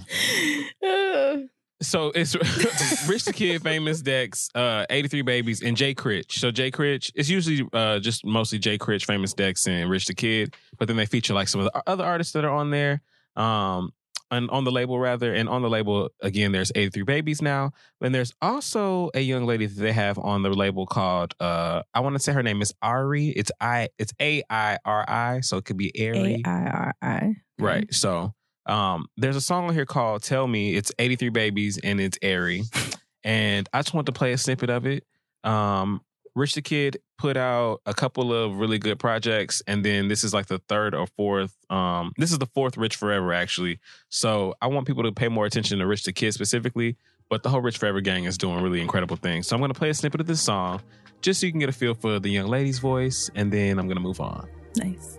Uh, So it's Rich the Kid, Famous Dex, uh, eighty-three Babies, and Jay Critch. So Jay Critch, it's usually uh, just mostly Jay Critch, Famous Dex, and Rich the Kid. But then they feature like some of the other artists that are on there, um, and on the label rather. And on the label, again, there's eighty-three Babies now. And there's also a young lady that they have on the label called, uh, I want to say her name is Ari. It's I. It's A I R I. So it could be Ari. A I R I. Right. So um, there's a song on here called Tell Me. It's eighty-three Babies and it's airy. And I just want to play a snippet of it. Um, Rich the Kid put out a couple of really good projects. And then this is like the third or fourth. Um, this is the fourth Rich Forever, actually. So I want people to pay more attention to Rich the Kid specifically. But the whole Rich Forever gang is doing really incredible things. So I'm going to play a snippet of this song just so you can get a feel for the young lady's voice. And then I'm going to move on. Nice.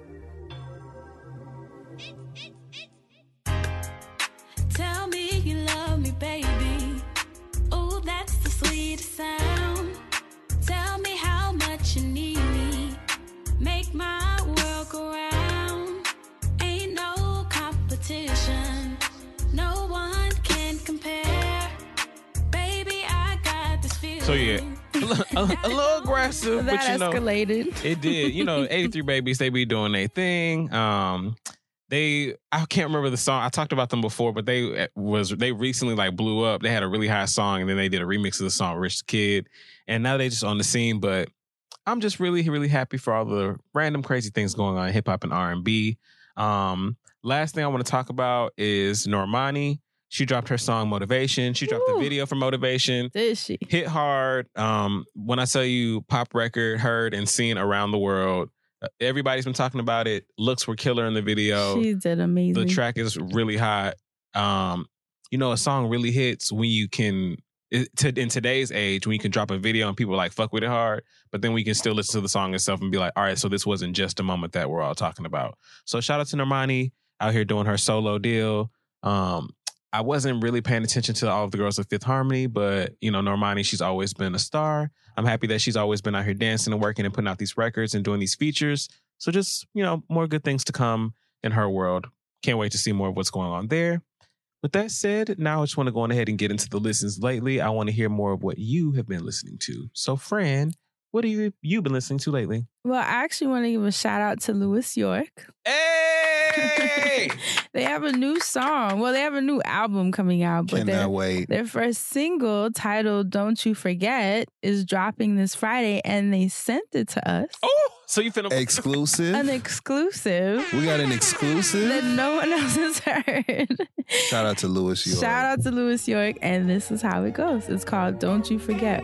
Tell me you love me, baby. Oh, that's the sweetest sound. Tell me how much you need me. Make my world go round. Ain't no competition. No one can compare. Baby, I got this feeling. So yeah, a, li- a- a little aggressive, That but you know, escalated. it did. You know, eighty-three Babies, they be doing their thing. Um, they, I can't remember the song. I talked about them before, but they was they recently like blew up. They had a really high song, and then they did a remix of the song "Rich the Kid," and now they just on the scene. But I'm just really, really happy for all the random crazy things going on in hip hop and R and B. Um, last thing I want to talk about is Normani. She dropped her song Motivation. She dropped Ooh. the video for Motivation. Did she? Hit hard. Um, when I tell you pop record, heard and seen around the world. Uh, Everybody's been talking about it. Looks were killer in the video. She did amazing. The track is really hot. Um, you know, a song really hits when you can, it, to, in today's age, when you can drop a video and people like fuck with it hard, but then we can still listen to the song itself and be like, all right, so this wasn't just a moment that we're all talking about. So shout out to Normani out here doing her solo deal. Um, I wasn't really paying attention to all of the girls of Fifth Harmony, but, you know, Normani, she's always been a star. I'm happy that she's always been out here dancing and working and putting out these records and doing these features. So just, you know, more good things to come in her world. Can't wait to see more of what's going on there. With that said, now I just want to go on ahead and get into the listens lately. I want to hear more of what you have been listening to. So, Fran, what have you, you been listening to lately? Well, I actually want to give a shout out to Louis York. Hey! They have a new song. Well, they have a new album coming out. But Cannot their, wait. their first single, titled Don't You Forget, is dropping this Friday, and they sent it to us. Oh, so you finna... Exclusive? An exclusive We got an exclusive? that no one else has heard. Shout out to Louis York. Shout out to Louis York, and this is how it goes. It's called Don't You Forget.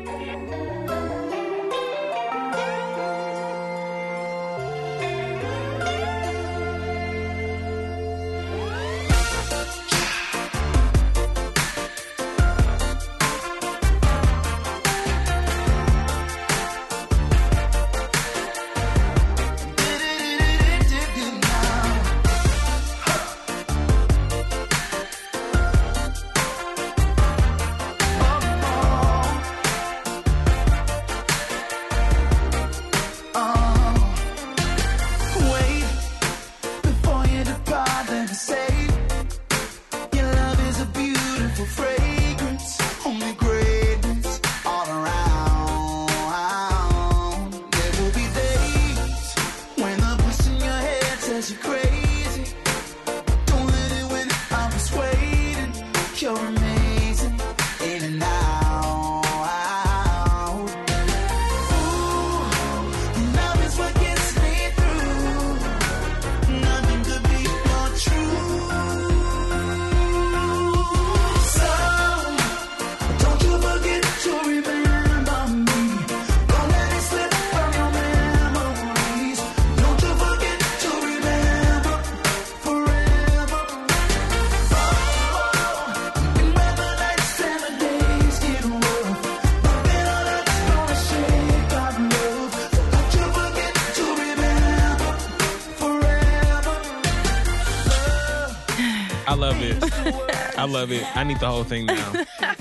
I love it. I love it. I need the whole thing now.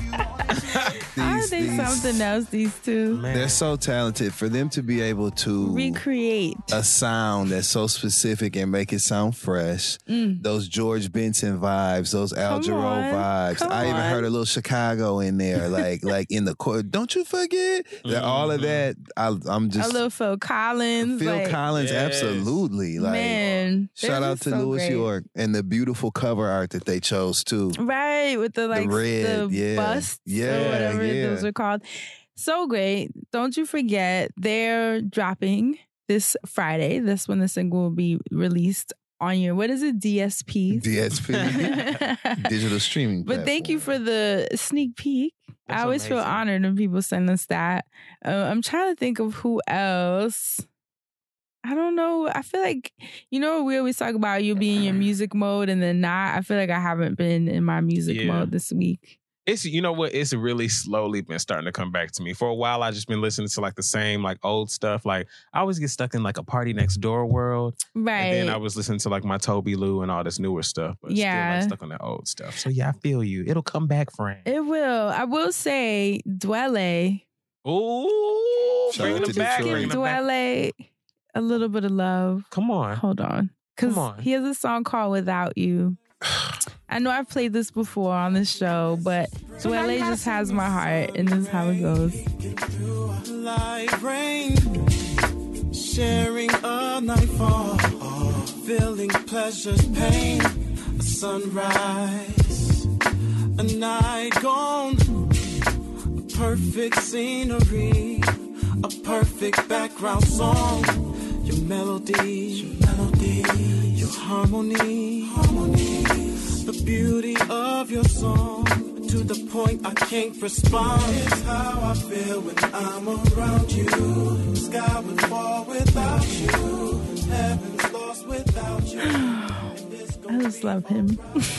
I think something else, these two. Man. They're so talented. For them to be able to recreate a sound that's so specific and make it sound fresh, Mm. those George Benson vibes, those Al Come Jarreau on. vibes. Come I even on. heard a little Chicago in there, like like in the chord. Don't you forget that all of that. I, I'm a just little Phil Collins. Phil like, Collins, Yes. absolutely. Like man. they're shout out just to so Louis great. York and the beautiful cover art that they chose too. Right, with the like red, the yeah. busts Yeah, or whatever yeah. those are called. So great. Don't you forget, they're dropping this Friday. That's when the single will be released on your, what is it, D S P? D S P, digital streaming. But thank you for the sneak peek. That's I always feel amazing. honored when people send us that. Uh, I'm trying to think of who else. I don't know. I feel like, you know, we always talk about you being in your music mode and then not. I feel like I haven't been in my music Yeah. mode this week. It's, you know what? It's really slowly been starting to come back to me. For a while, I just been listening to like the same like old stuff. Like I always get stuck in like a Party Next Door world. Right. And then I was listening to like my Toby Lou and all this newer stuff. But Yeah. still like stuck on that old stuff. So yeah, I feel you. It'll come back, friend. It will. I will say, Dwele. Ooh, Shout bringing out them to back. Detroit. Bringing Give them back. Dwele a little bit of love. Come on. Hold on. Because Come on. he has a song called Without You. I know I've played this before on this show, but Dwele just has my heart, and this is how it goes. Like rain, sharing a nightfall, feeling pleasure's pain, a sunrise, a night gone, a perfect scenery, a perfect background song, your melody, your melody, your harmony, harmony, the beauty of your song. To the point I can't respond. It's how I feel when I'm around you. The sky would fall without you. Heaven's lost without you. I just love him.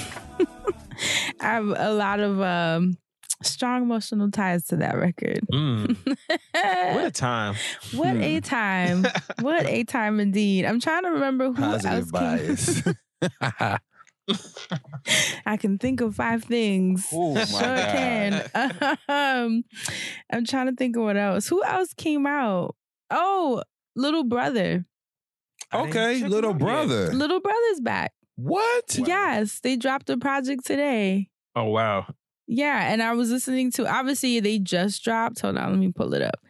I have a lot of um, strong emotional ties to that record. Mm. What a time. What a time. What a time indeed. I'm trying to remember who Positive else came. bias. I can think of five things. Oh, my sure God. can. um, I'm trying to think of what else. Who else came out? Oh, Little Brother. I didn't Okay, check little it out yet. brother. Little Brother's back. What? Wow. Yes, they dropped a project today. Oh, wow. Yeah, and I was listening to, obviously they just dropped. Hold on, let me pull it up.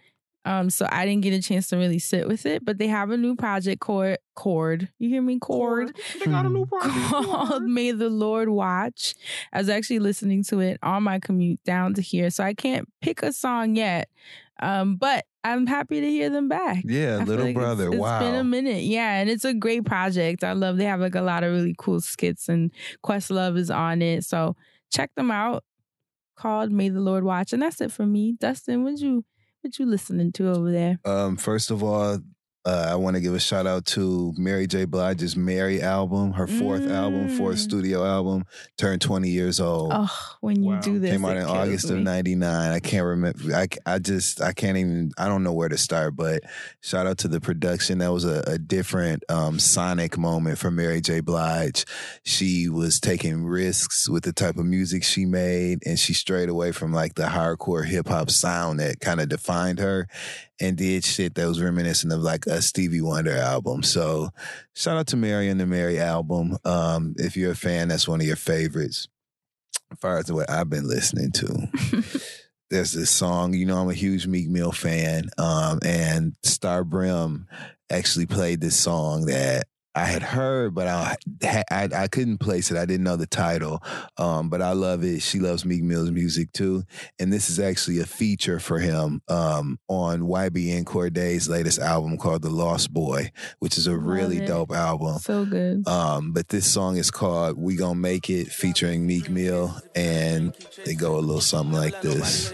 Um, so I didn't get a chance to really sit with it, but they have a new project called Chord. You hear me? Chord. They got a new project Called May the Lord Watch. I was actually listening to it on my commute down to here, so I can't pick a song yet. Um, but I'm happy to hear them back. Yeah, I feel Little like Brother. It's, it's wow. been a minute. Yeah, and it's a great project. I love they have like a lot of really cool skits, and Questlove is on it. So check them out. Called May the Lord Watch. And that's it for me. Dustin, what you what you listening to over there? Um, first of all, uh, I want to give a shout out to Mary J. Blige's Mary album, her fourth Mm. album, fourth studio album, turned twenty years old. Oh, when you Wow. do this, Came out it in kills August of me. ninety-nine. I can't remember. I, I just, I can't even, I don't know where to start, but shout out to the production. That was a, a different um, sonic moment for Mary J. Blige. She was taking risks with the type of music she made, and she strayed away from like the hardcore hip hop sound that kind of defined her and did shit that was reminiscent of like a Stevie Wonder album. So shout out to Mary and the Mary album. Um, if you're a fan, that's one of your favorites. As far as what I've been listening to, there's this song, you know, I'm a huge Meek Mill fan, um, and Star Brim actually played this song that I had heard, but I, I I couldn't place it. I didn't know the title, um, but I love it. She loves Meek Mill's music too, and this is actually a feature for him um, on Y B N Corday's latest album called The Lost Boy, which is a Love really it. dope album. So good. Um, but this song is called We Gon' Make It, featuring Meek Mill, and they go a little something like this.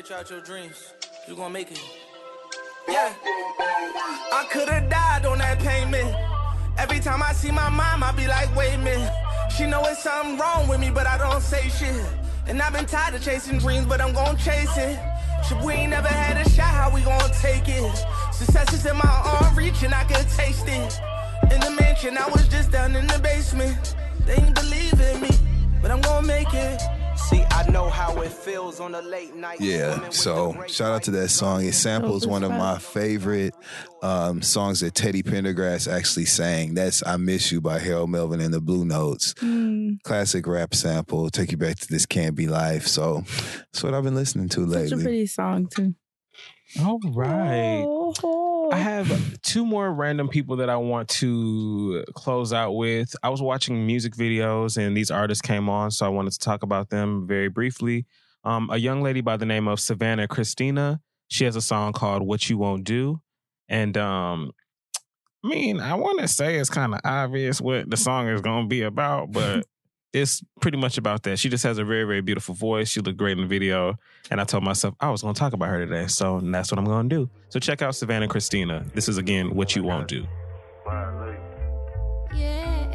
You gonna make it. Yeah. I could've died on that payment. Every time I see my mom, I be like, wait a minute. She know it's something wrong with me, but I don't say shit. And I've been tired of chasing dreams, but I'm gonna chase it. Shit, we ain't never had a shot, how we gonna take it? Success is in my arm reach, and I could taste it. In the mansion, I was just down in the basement. They ain't believe in me, but I'm gonna make it. See, I know how it feels on a late night. Yeah, so shout out to that song. It samples one of my favorite um, songs that Teddy Pendergrass actually sang. That's I Miss You by Harold Melvin and the Blue Notes. Mm, Classic rap sample. Take you back to This Can't Be Life. So that's what I've been listening to such a lately. pretty song too. All right. Oh. I have two more random people that I want to close out with. I was watching music videos and these artists came on, so I wanted to talk about them very briefly. Um, a young lady by the name of Savannah Christina. She has a song called What You Won't Do. And um, I mean, I want to say it's kind of obvious what the song is going to be about, but it's pretty much about that. She just has a very, very beautiful voice. She looked great in the video. And I told myself I was going to talk about her today. So that's what I'm going to do. So check out Savannah Christina. This is, again, What You Won't Do. Yeah.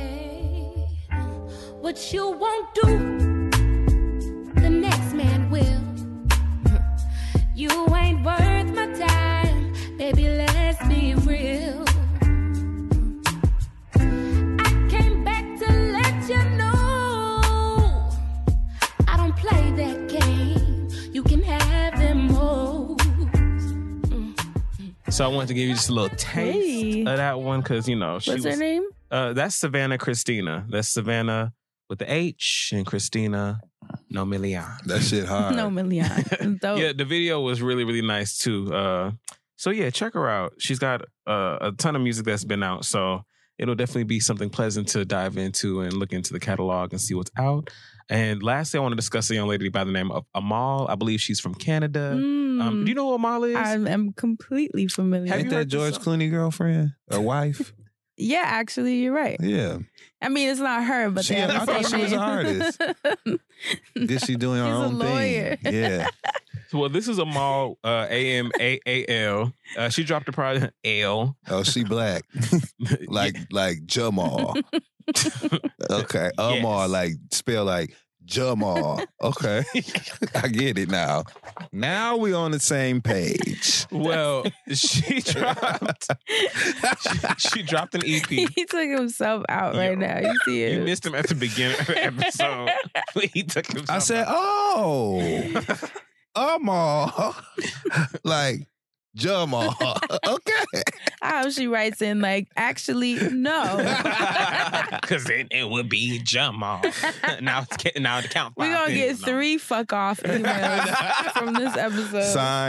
What you won't do, the next man will. You ain't worth my time, baby, let's be real. I came back to let you know I don't play that game. You can have them all. So I wanted to give you just a little taste Hey. of that one because, you know, she What's was... her name? Uh, that's Savannah Christina. That's Savannah with the H and Christina No Million. That shit hard. No Million. Dope. Yeah, the video was really, really nice too. Uh, so yeah, check her out. She's got uh, a ton of music that's been out. So it'll definitely be something pleasant to dive into and look into the catalog and see what's out. And lastly, I want to discuss a young lady by the name of Amal. I believe she's from Canada. Mm. Um, do you know who Amal is? I am completely familiar. Have Ain't you that heard this George song? Clooney girlfriend or wife? Yeah, actually, you're right. Yeah. I mean, it's not her, but She- they have the I thought same she was an name. artist. Is she doing her She's a own lawyer. thing? Yeah. Well, this is Amal, uh, A M A A L. Uh, she dropped a project, L. Oh, she black. like like Jamal. Okay. Amal, Yes. like spell like Jamal. Okay. I get it now. Now we on the same page. Well, she dropped. she, she dropped an E P. He took himself out right Yo. now. You see it? You missed him at the beginning of the episode. He took himself I said, out. oh, Amal. like Jamal. Okay. How she writes in like, actually, no. Because then it would be Jamal. now, it's, now the count. We're five gonna get things, no. three fuck off emails from this episode. Sign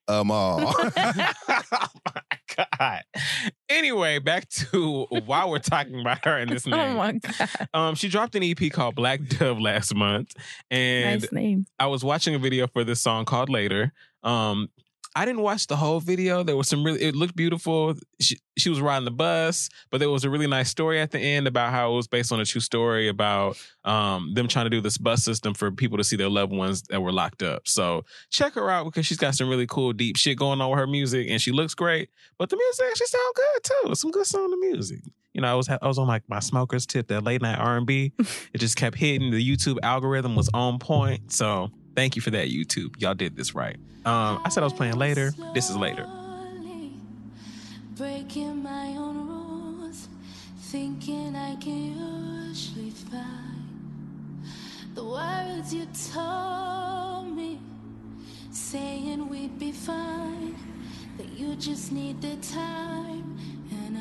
Um, all. Oh my God. Anyway, back to why we're talking about her in this name. Oh my God. Um, she dropped an E P called Black Dove last month, and Nice name. I was watching a video for this song called Later. Um, I didn't watch the whole video. There was some really, it looked beautiful. She, she was riding the bus, but there was a really nice story at the end about how it was based on a true story about um, them trying to do this bus system for people to see their loved ones that were locked up. So check her out because she's got some really cool, deep shit going on with her music, and she looks great. But the music actually sounds good too. Some good song to music. You know, I was I was on like my smoker's tip, that late night R and B. It just kept hitting. The YouTube algorithm was on point. So thank you for that, YouTube. Y'all did this right. Um, I said I was playing Later. This is Later. Breaking my own rules, thinking I can usually find the words you told me, saying we'd be fine, that you just need the time, and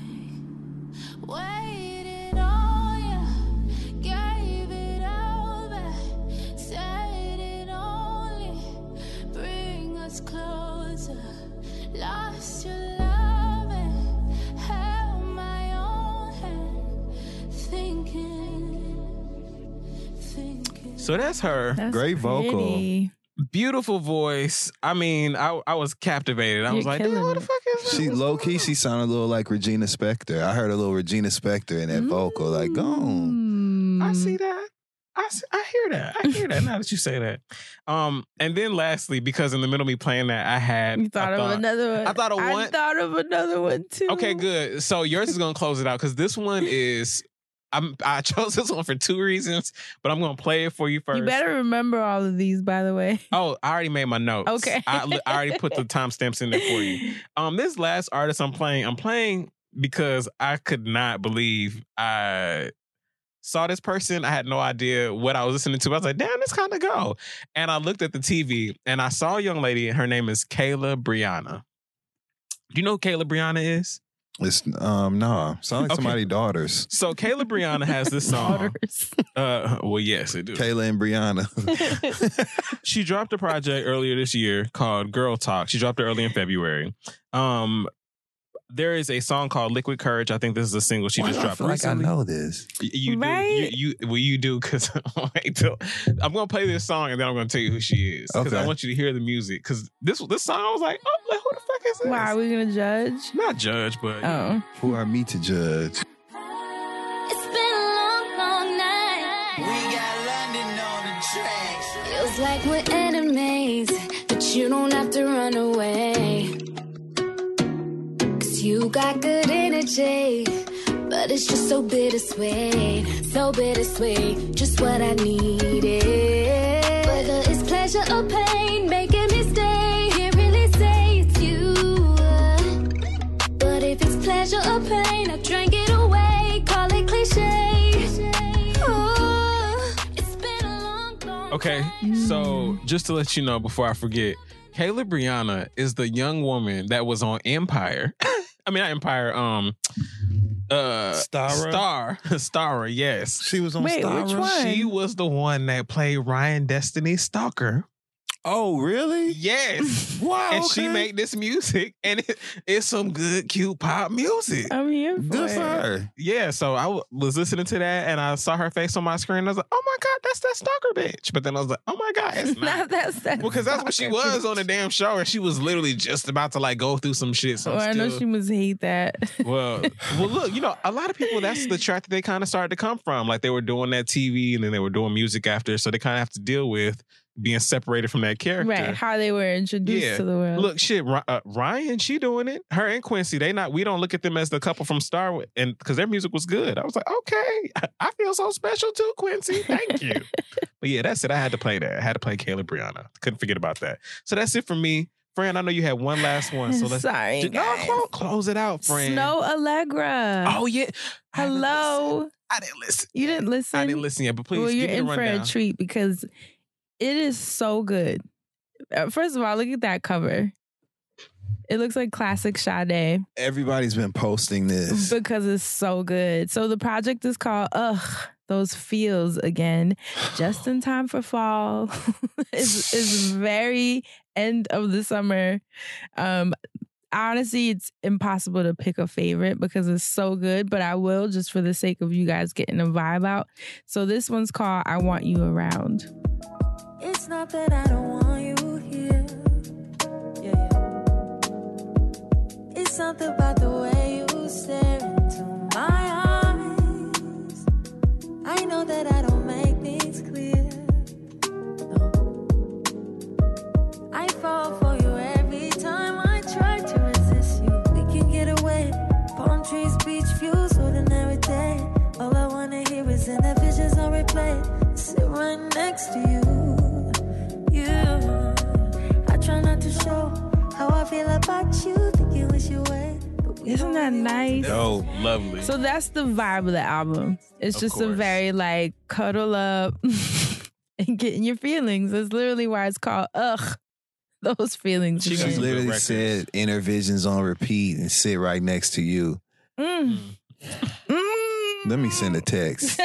I waited on you, gave it all back, said it only bring us closer, lost your love and held my own hand, thinking, thinking. So that's her. That's Great vocal. pretty. Beautiful voice. I mean, I I was captivated. I You're was like, killing damn, what the it. fuck is that? She What's low going key, on? she sounded a little like Regina Spektor. I heard a little Regina Spektor in that vocal. Like, go on. Mm. I see that. I, see, I hear that. I hear that now that you say that. Um, and then lastly, because in the middle of me playing that, I had You thought I of another one. I thought of I one. thought of another one too. Okay, good. So yours is gonna close it out because this one is. I'm. I chose this one for two reasons, but I'm gonna play it for you first. You better remember all of these, by the way. Oh, I already made my notes. Okay. I, I already put the timestamps in there for you. Um, this last artist I'm playing, I'm playing because I could not believe I saw this person. I had no idea what I was listening to. I was like, damn, this kind of go. And I looked at the T V and I saw a young lady. Her name is Kayla Brianna. Do you know who Kayla Brianna is? It's um no, sound like Okay. somebody's daughters. So Kayla Brianna has this song. Daughters. Uh, well, yes, it do. Kayla and Brianna. She dropped a project earlier this year called Girl Talk. She dropped it early in February. Um, there is a song called Liquid Courage. I think this is a single she Why just do I dropped feel like I recently. know this. Y- You Right? do. You, you well, you do because wait till I'm gonna play this song and then I'm gonna tell you who she is because I Okay. want you to hear the music. Because this this song I was like, oh, like, who the fuck is this? Why are we gonna judge? Not judge, but Oh, Who are me to judge? It's been a long, long night. We got London on the track. Feels like we're enemies, but you don't have to run away. Cause you got good energy, but it's just so bittersweet, so bittersweet, just what I needed. Whether it's pleasure or pain, making me stay, can't really say it's you. But if it's pleasure or pain, I drank it away, call it cliche. Oh, it's been a long, long okay. So just to let you know before I forget, Kayla Brianna is the young woman that was on Empire. I mean, not Empire. Um, uh, Starra? Star, Starra. Yes, She was on Wait, Star which Wars? one? she was the one that played Ryan Destiny's Stalker. Oh, really? Yes. Wow. And she okay. made this music, and it, it's some good, cute pop music. I'm here for Good it. for her. Yeah, so I w- was listening to that, and I saw her face on my screen. And I was like, "Oh my god, that's that stalker bitch!" But then I was like, "Oh my god, it's Not not." that sad. Because that's what she was on the damn show, and she was literally just about to like go through some shit. So Oh, I'm I know still- she must hate that. well, well, look, you know, a lot of people that's the track that they kind of started to come from. Like they were doing that T V, and then they were doing music after, so they kind of have to deal with being separated from that character. Right, how they were introduced Yeah. to the world. Look, shit, Ry- uh, Ryan, she doing it. Her and Quincy, they not. We don't look at them as the couple from Star, Wa- and because their music was good. I was like, okay, I feel so special too, Quincy. Thank you. But yeah, that's it. I had to play that. I had to play Kayla Brianna. Couldn't forget about that. So that's it for me, Fran. I know you had one last one. So let's Sorry, Ju- no, guys. close, close it out, Fran. Snow Allegra. Oh yeah. I didn't listen. Hello. I didn't listen. You didn't listen? I didn't listen yet, but please Well, you're give me in the for rundown. a treat because it is so good. Uh, First of all, look at that cover. It looks like classic Sade Everybody's been posting this. because it's so good. So the project is called Ugh, Those Feels Again. Just in time for fall. it's, it's very end of the summer. Um, honestly, it's impossible to pick a favorite because it's so good, but I will just for the sake of you guys getting a vibe out. So this one's called I Want You Around. It's not that I don't want you here. Yeah, yeah. It's something about the way you stare into my eyes. I know that I don't make things clear. No. I fall for you every time I try to resist you. We can get away. Palm trees, beach views, ordinary day. All I wanna hear is in the visions on replay. Sit right next to you. I try not to show how I feel about you. Think you wish you were. Isn't that nice? Oh, lovely. So that's the vibe of the album. It's Of just a course. very like cuddle up and get in your feelings. That's literally why it's called Ugh. Those feelings. She She got again. some good literally records. said inner visions on repeat and sit right next to you. Mm. Mm. Let me send a text.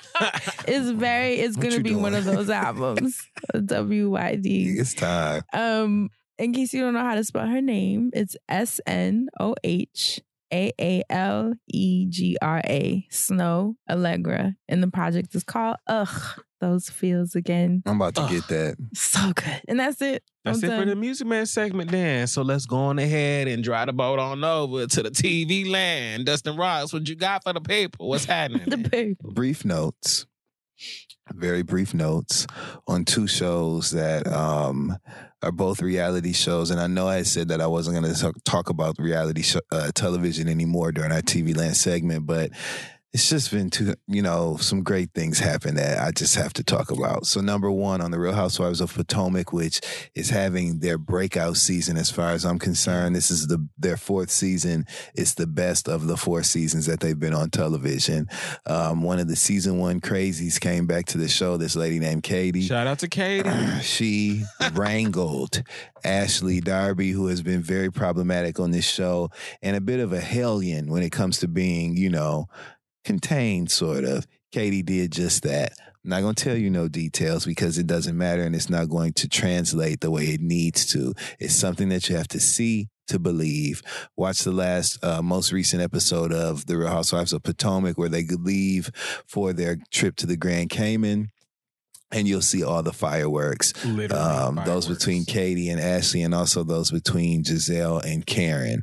It's very. It's What gonna you be one doing? of those albums. W Y D. It's time. Um, in case you don't know how to spell her name, it's S N O H A A L E G R A. Snow Allegra. And the project is called Ugh. Those feels again. I'm about to Ugh. get that. So good. And that's it. That's I'm it for the done. Music Man segment then. So let's go on ahead and drive the boat on over to the T V land. Dustin Ross, what you got for the people? What's happening? The paper. Brief notes. Very brief notes on two shows that um, are both reality shows. And I know I said that I wasn't going to talk, talk about reality sh- uh, television anymore during our T V Land segment, but it's just been too, you know, some great things happen that I just have to talk about. So number one, on the Real Housewives of Potomac, which is having their breakout season as far as I'm concerned. This is the their fourth season. It's the best of the four seasons that they've been on television. Um, one of the season one crazies came back to the show, this lady named Katie. Shout out to Katie. She wrangled Ashley Darby, who has been very problematic on this show and a bit of a hellion when it comes to being, you know, contained, sort of. Katie did just that. I'm not going to tell you no details because it doesn't matter and it's not going to translate the way it needs to. It's something that you have to see to believe. Watch the last, uh, most recent episode of The Real Housewives of Potomac where they leave for their trip to the Grand Cayman. And you'll see all the fireworks. Literally Um, fireworks. those between Katie and Ashley, and also those between Giselle and Karen,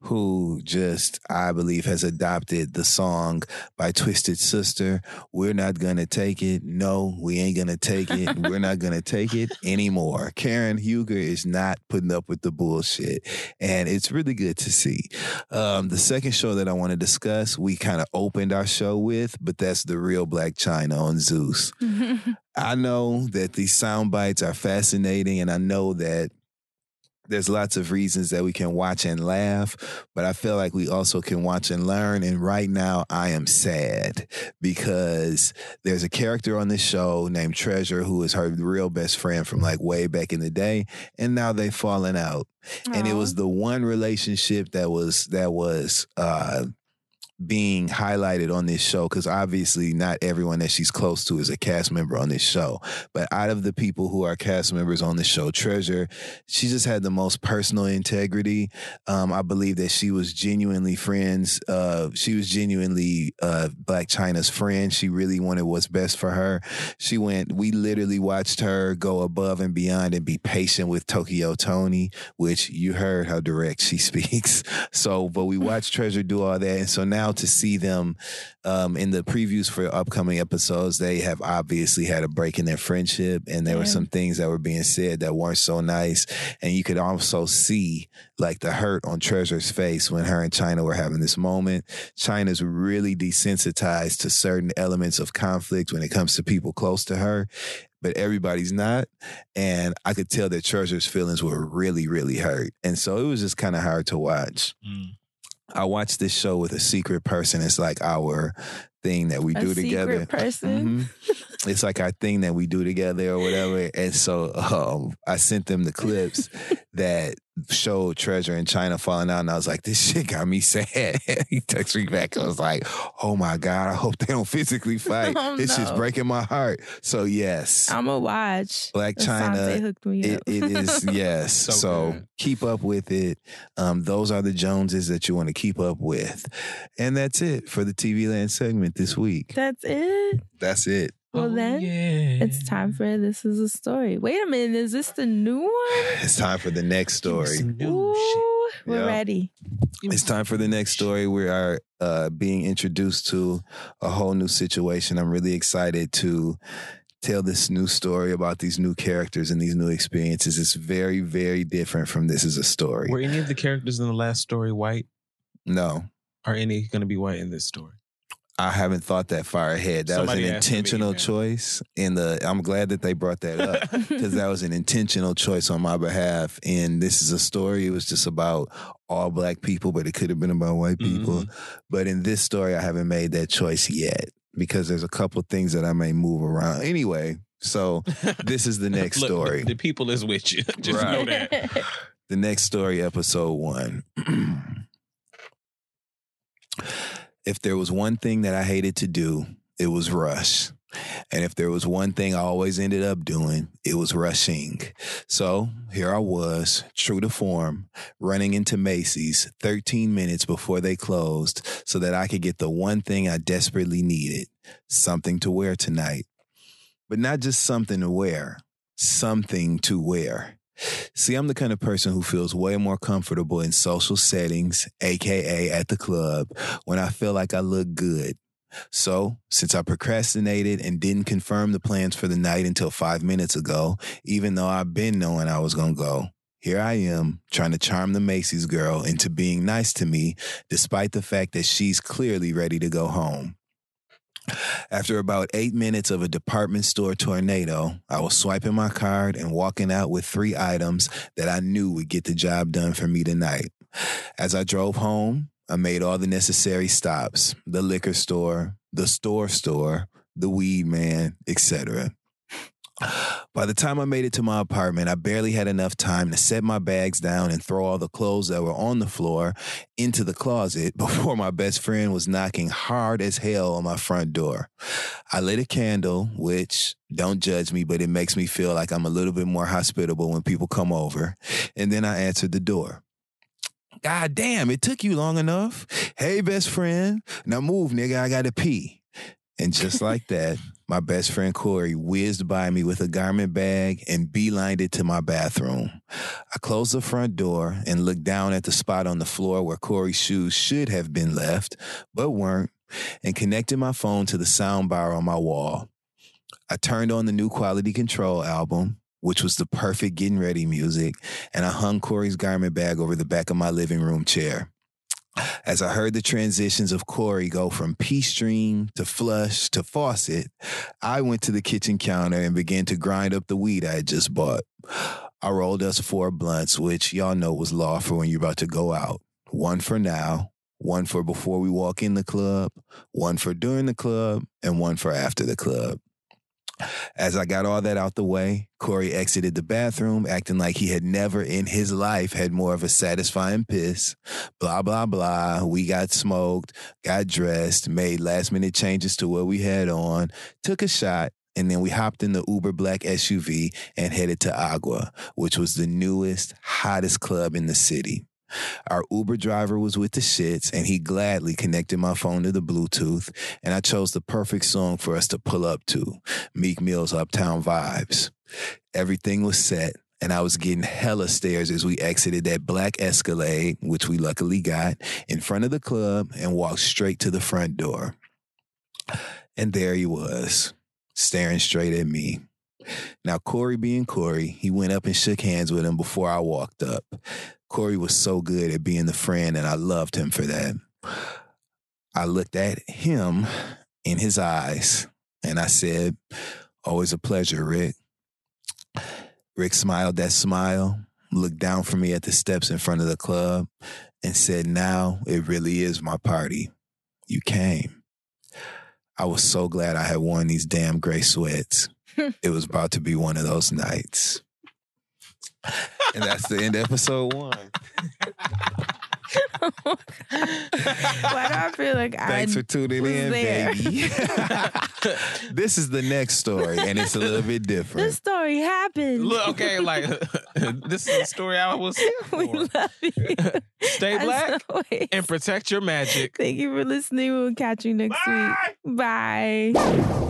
who just, I believe, has adopted the song by Twisted Sister, "We're not gonna take it. No, we ain't gonna take it. We're not gonna take it anymore." Karen Huger is not putting up with the bullshit. And it's really good to see. Um, the second show that I want to discuss, we kind of opened our show with, but that's The Real Black China on Zeus. I know that these sound bites are fascinating, and I know that there's lots of reasons that we can watch and laugh, but I feel like we also can watch and learn. And right now I am sad because there's a character on this show named Treasure who is her real best friend from like way back in the day. And now they've fallen out. And it was the one relationship that was, that was, uh, being highlighted on this show, because obviously not everyone that she's close to is a cast member on this show. But out of the people who are cast members on the show, Treasure, she just had the most personal integrity. Um, I believe that she was genuinely friends. Uh, she was genuinely uh, Black China's friend. She really wanted what's best for her. She went, we literally watched her go above and beyond and be patient with Tokyo Tony, which you heard how direct she speaks. So, but we watched Treasure do all that. And so now to see them um, in the previews for upcoming episodes, they have obviously had a break in their friendship, and there Yeah. were some things that were being said that weren't so nice. And you could also see like the hurt on Treasure's face when her and China were having this moment. China's really desensitized to certain elements of conflict when it comes to people close to her, but everybody's not. And I could tell that Treasure's feelings were really, really hurt. And so it was just kind of hard to watch. Mm. I watched this show with a secret person. It's like our thing that we A do secret together. person? Mhm. It's like our thing that we do together or whatever. And so um, I sent them the clips that showed Treasure and China falling out, and I was like, this shit got me sad. He texted me back and was like, oh my God, I hope they don't physically fight. Oh, This no. shit's breaking my heart. So yes, I'm going to watch. Black Asante China, hooked me it, up. it is, yes. So so good. keep up with it. Um, those are the Joneses that you want to keep up with. And that's it for the T V Land segment this week. That's it? That's it. Well, Oh, then, yeah. it's time for This Is a Story. Wait a minute. Is this the new one? It's time for the next Give me story. some new Ooh, we're Yeah. ready. It's time for the next story. We are uh, being introduced to a whole new situation. I'm really excited to tell this new story about these new characters and these new experiences. It's very, very different from This Is a Story. Were any of the characters in the last story white? No, Are any going to be white in this story? I haven't thought that far ahead. That Somebody was an asked me, intentional yeah. choice. In the, I'm glad that they brought that up because that was an intentional choice on my behalf. And This Is a Story. It was just about all black people, but it could have been about white people. But in this story, I haven't made that choice yet because there's a couple things that I may move around. Anyway, so this is the next Look, story. The, the people is with you. Just Right. know that. The next story, episode one. If there was one thing that I hated to do, it was rush. And if there was one thing I always ended up doing, it was rushing. So here I was, true to form, running into Macy's thirteen minutes before they closed so that I could get the one thing I desperately needed, something to wear tonight. But not just something to wear, something to wear. See, I'm the kind of person who feels way more comfortable in social settings, A K A at the club, when I feel like I look good. So, since I procrastinated and didn't confirm the plans for the night until five minutes ago, even though I've been knowing I was going to go, here I am trying to charm the Macy's girl into being nice to me, despite the fact that she's clearly ready to go home. After about eight minutes of a department store tornado, I was swiping my card and walking out with three items that I knew would get the job done for me tonight. As I drove home, I made all the necessary stops, the liquor store, the store store, the weed man, et cetera. By the time I made it to my apartment, I barely had enough time to set my bags down and throw all the clothes that were on the floor into the closet before my best friend was knocking hard as hell on my front door. I lit a candle, which, don't judge me, but it makes me feel like I'm a little bit more hospitable when people come over. And then I answered the door. God damn, it took you long enough. Hey, best friend. Now move, nigga, I gotta pee. And just like that, my best friend Corey whizzed by me with a garment bag and beelined it to my bathroom. I closed the front door and looked down at the spot on the floor where Corey's shoes should have been left, but weren't, and connected my phone to the sound bar on my wall. I turned on the new Quality Control album, which was the perfect getting ready music, and I hung Corey's garment bag over the back of my living room chair. As I heard the transitions of Corey go from pee stream to flush to faucet, I went to the kitchen counter and began to grind up the weed I had just bought. I rolled us four blunts, which y'all know was law for when you're about to go out. One for now, one for before we walk in the club, one for during the club, and one for after the club. As I got all that out the way, Corey exited the bathroom, acting like he had never in his life had more of a satisfying piss. Blah, blah, blah. We got smoked, got dressed, made last minute changes to what we had on, took a shot, and then we hopped in the Uber black S U V and headed to Agua, which was the newest, hottest club in the city. Our Uber driver was with the shits, and he gladly connected my phone to the Bluetooth, and I chose the perfect song for us to pull up to, Meek Mill's Uptown Vibes. Everything was set, and I was getting hella stares as we exited that black Escalade, which we luckily got, in front of the club and walked straight to the front door. And there he was, staring straight at me. Now, Corey being Corey, he went up and shook hands with him before I walked up. Corey was so good at being the friend, and I loved him for that. I looked at him in his eyes, and I said, always a pleasure, Rick. Rick smiled that smile, looked down from me at the steps in front of the club, and said, now it really is my party. You came. I was so glad I had worn these damn gray sweats. It was about to be one of those nights. And that's the end of episode one. Why do I feel like I Thanks for tuning was in, there? baby. This is the next story, and it's a little bit different. This story happened. Look, okay, like this is the story I was here We for. love you. Stay As black always. and protect your magic. Thank you for listening. We'll catch you next week. Bye.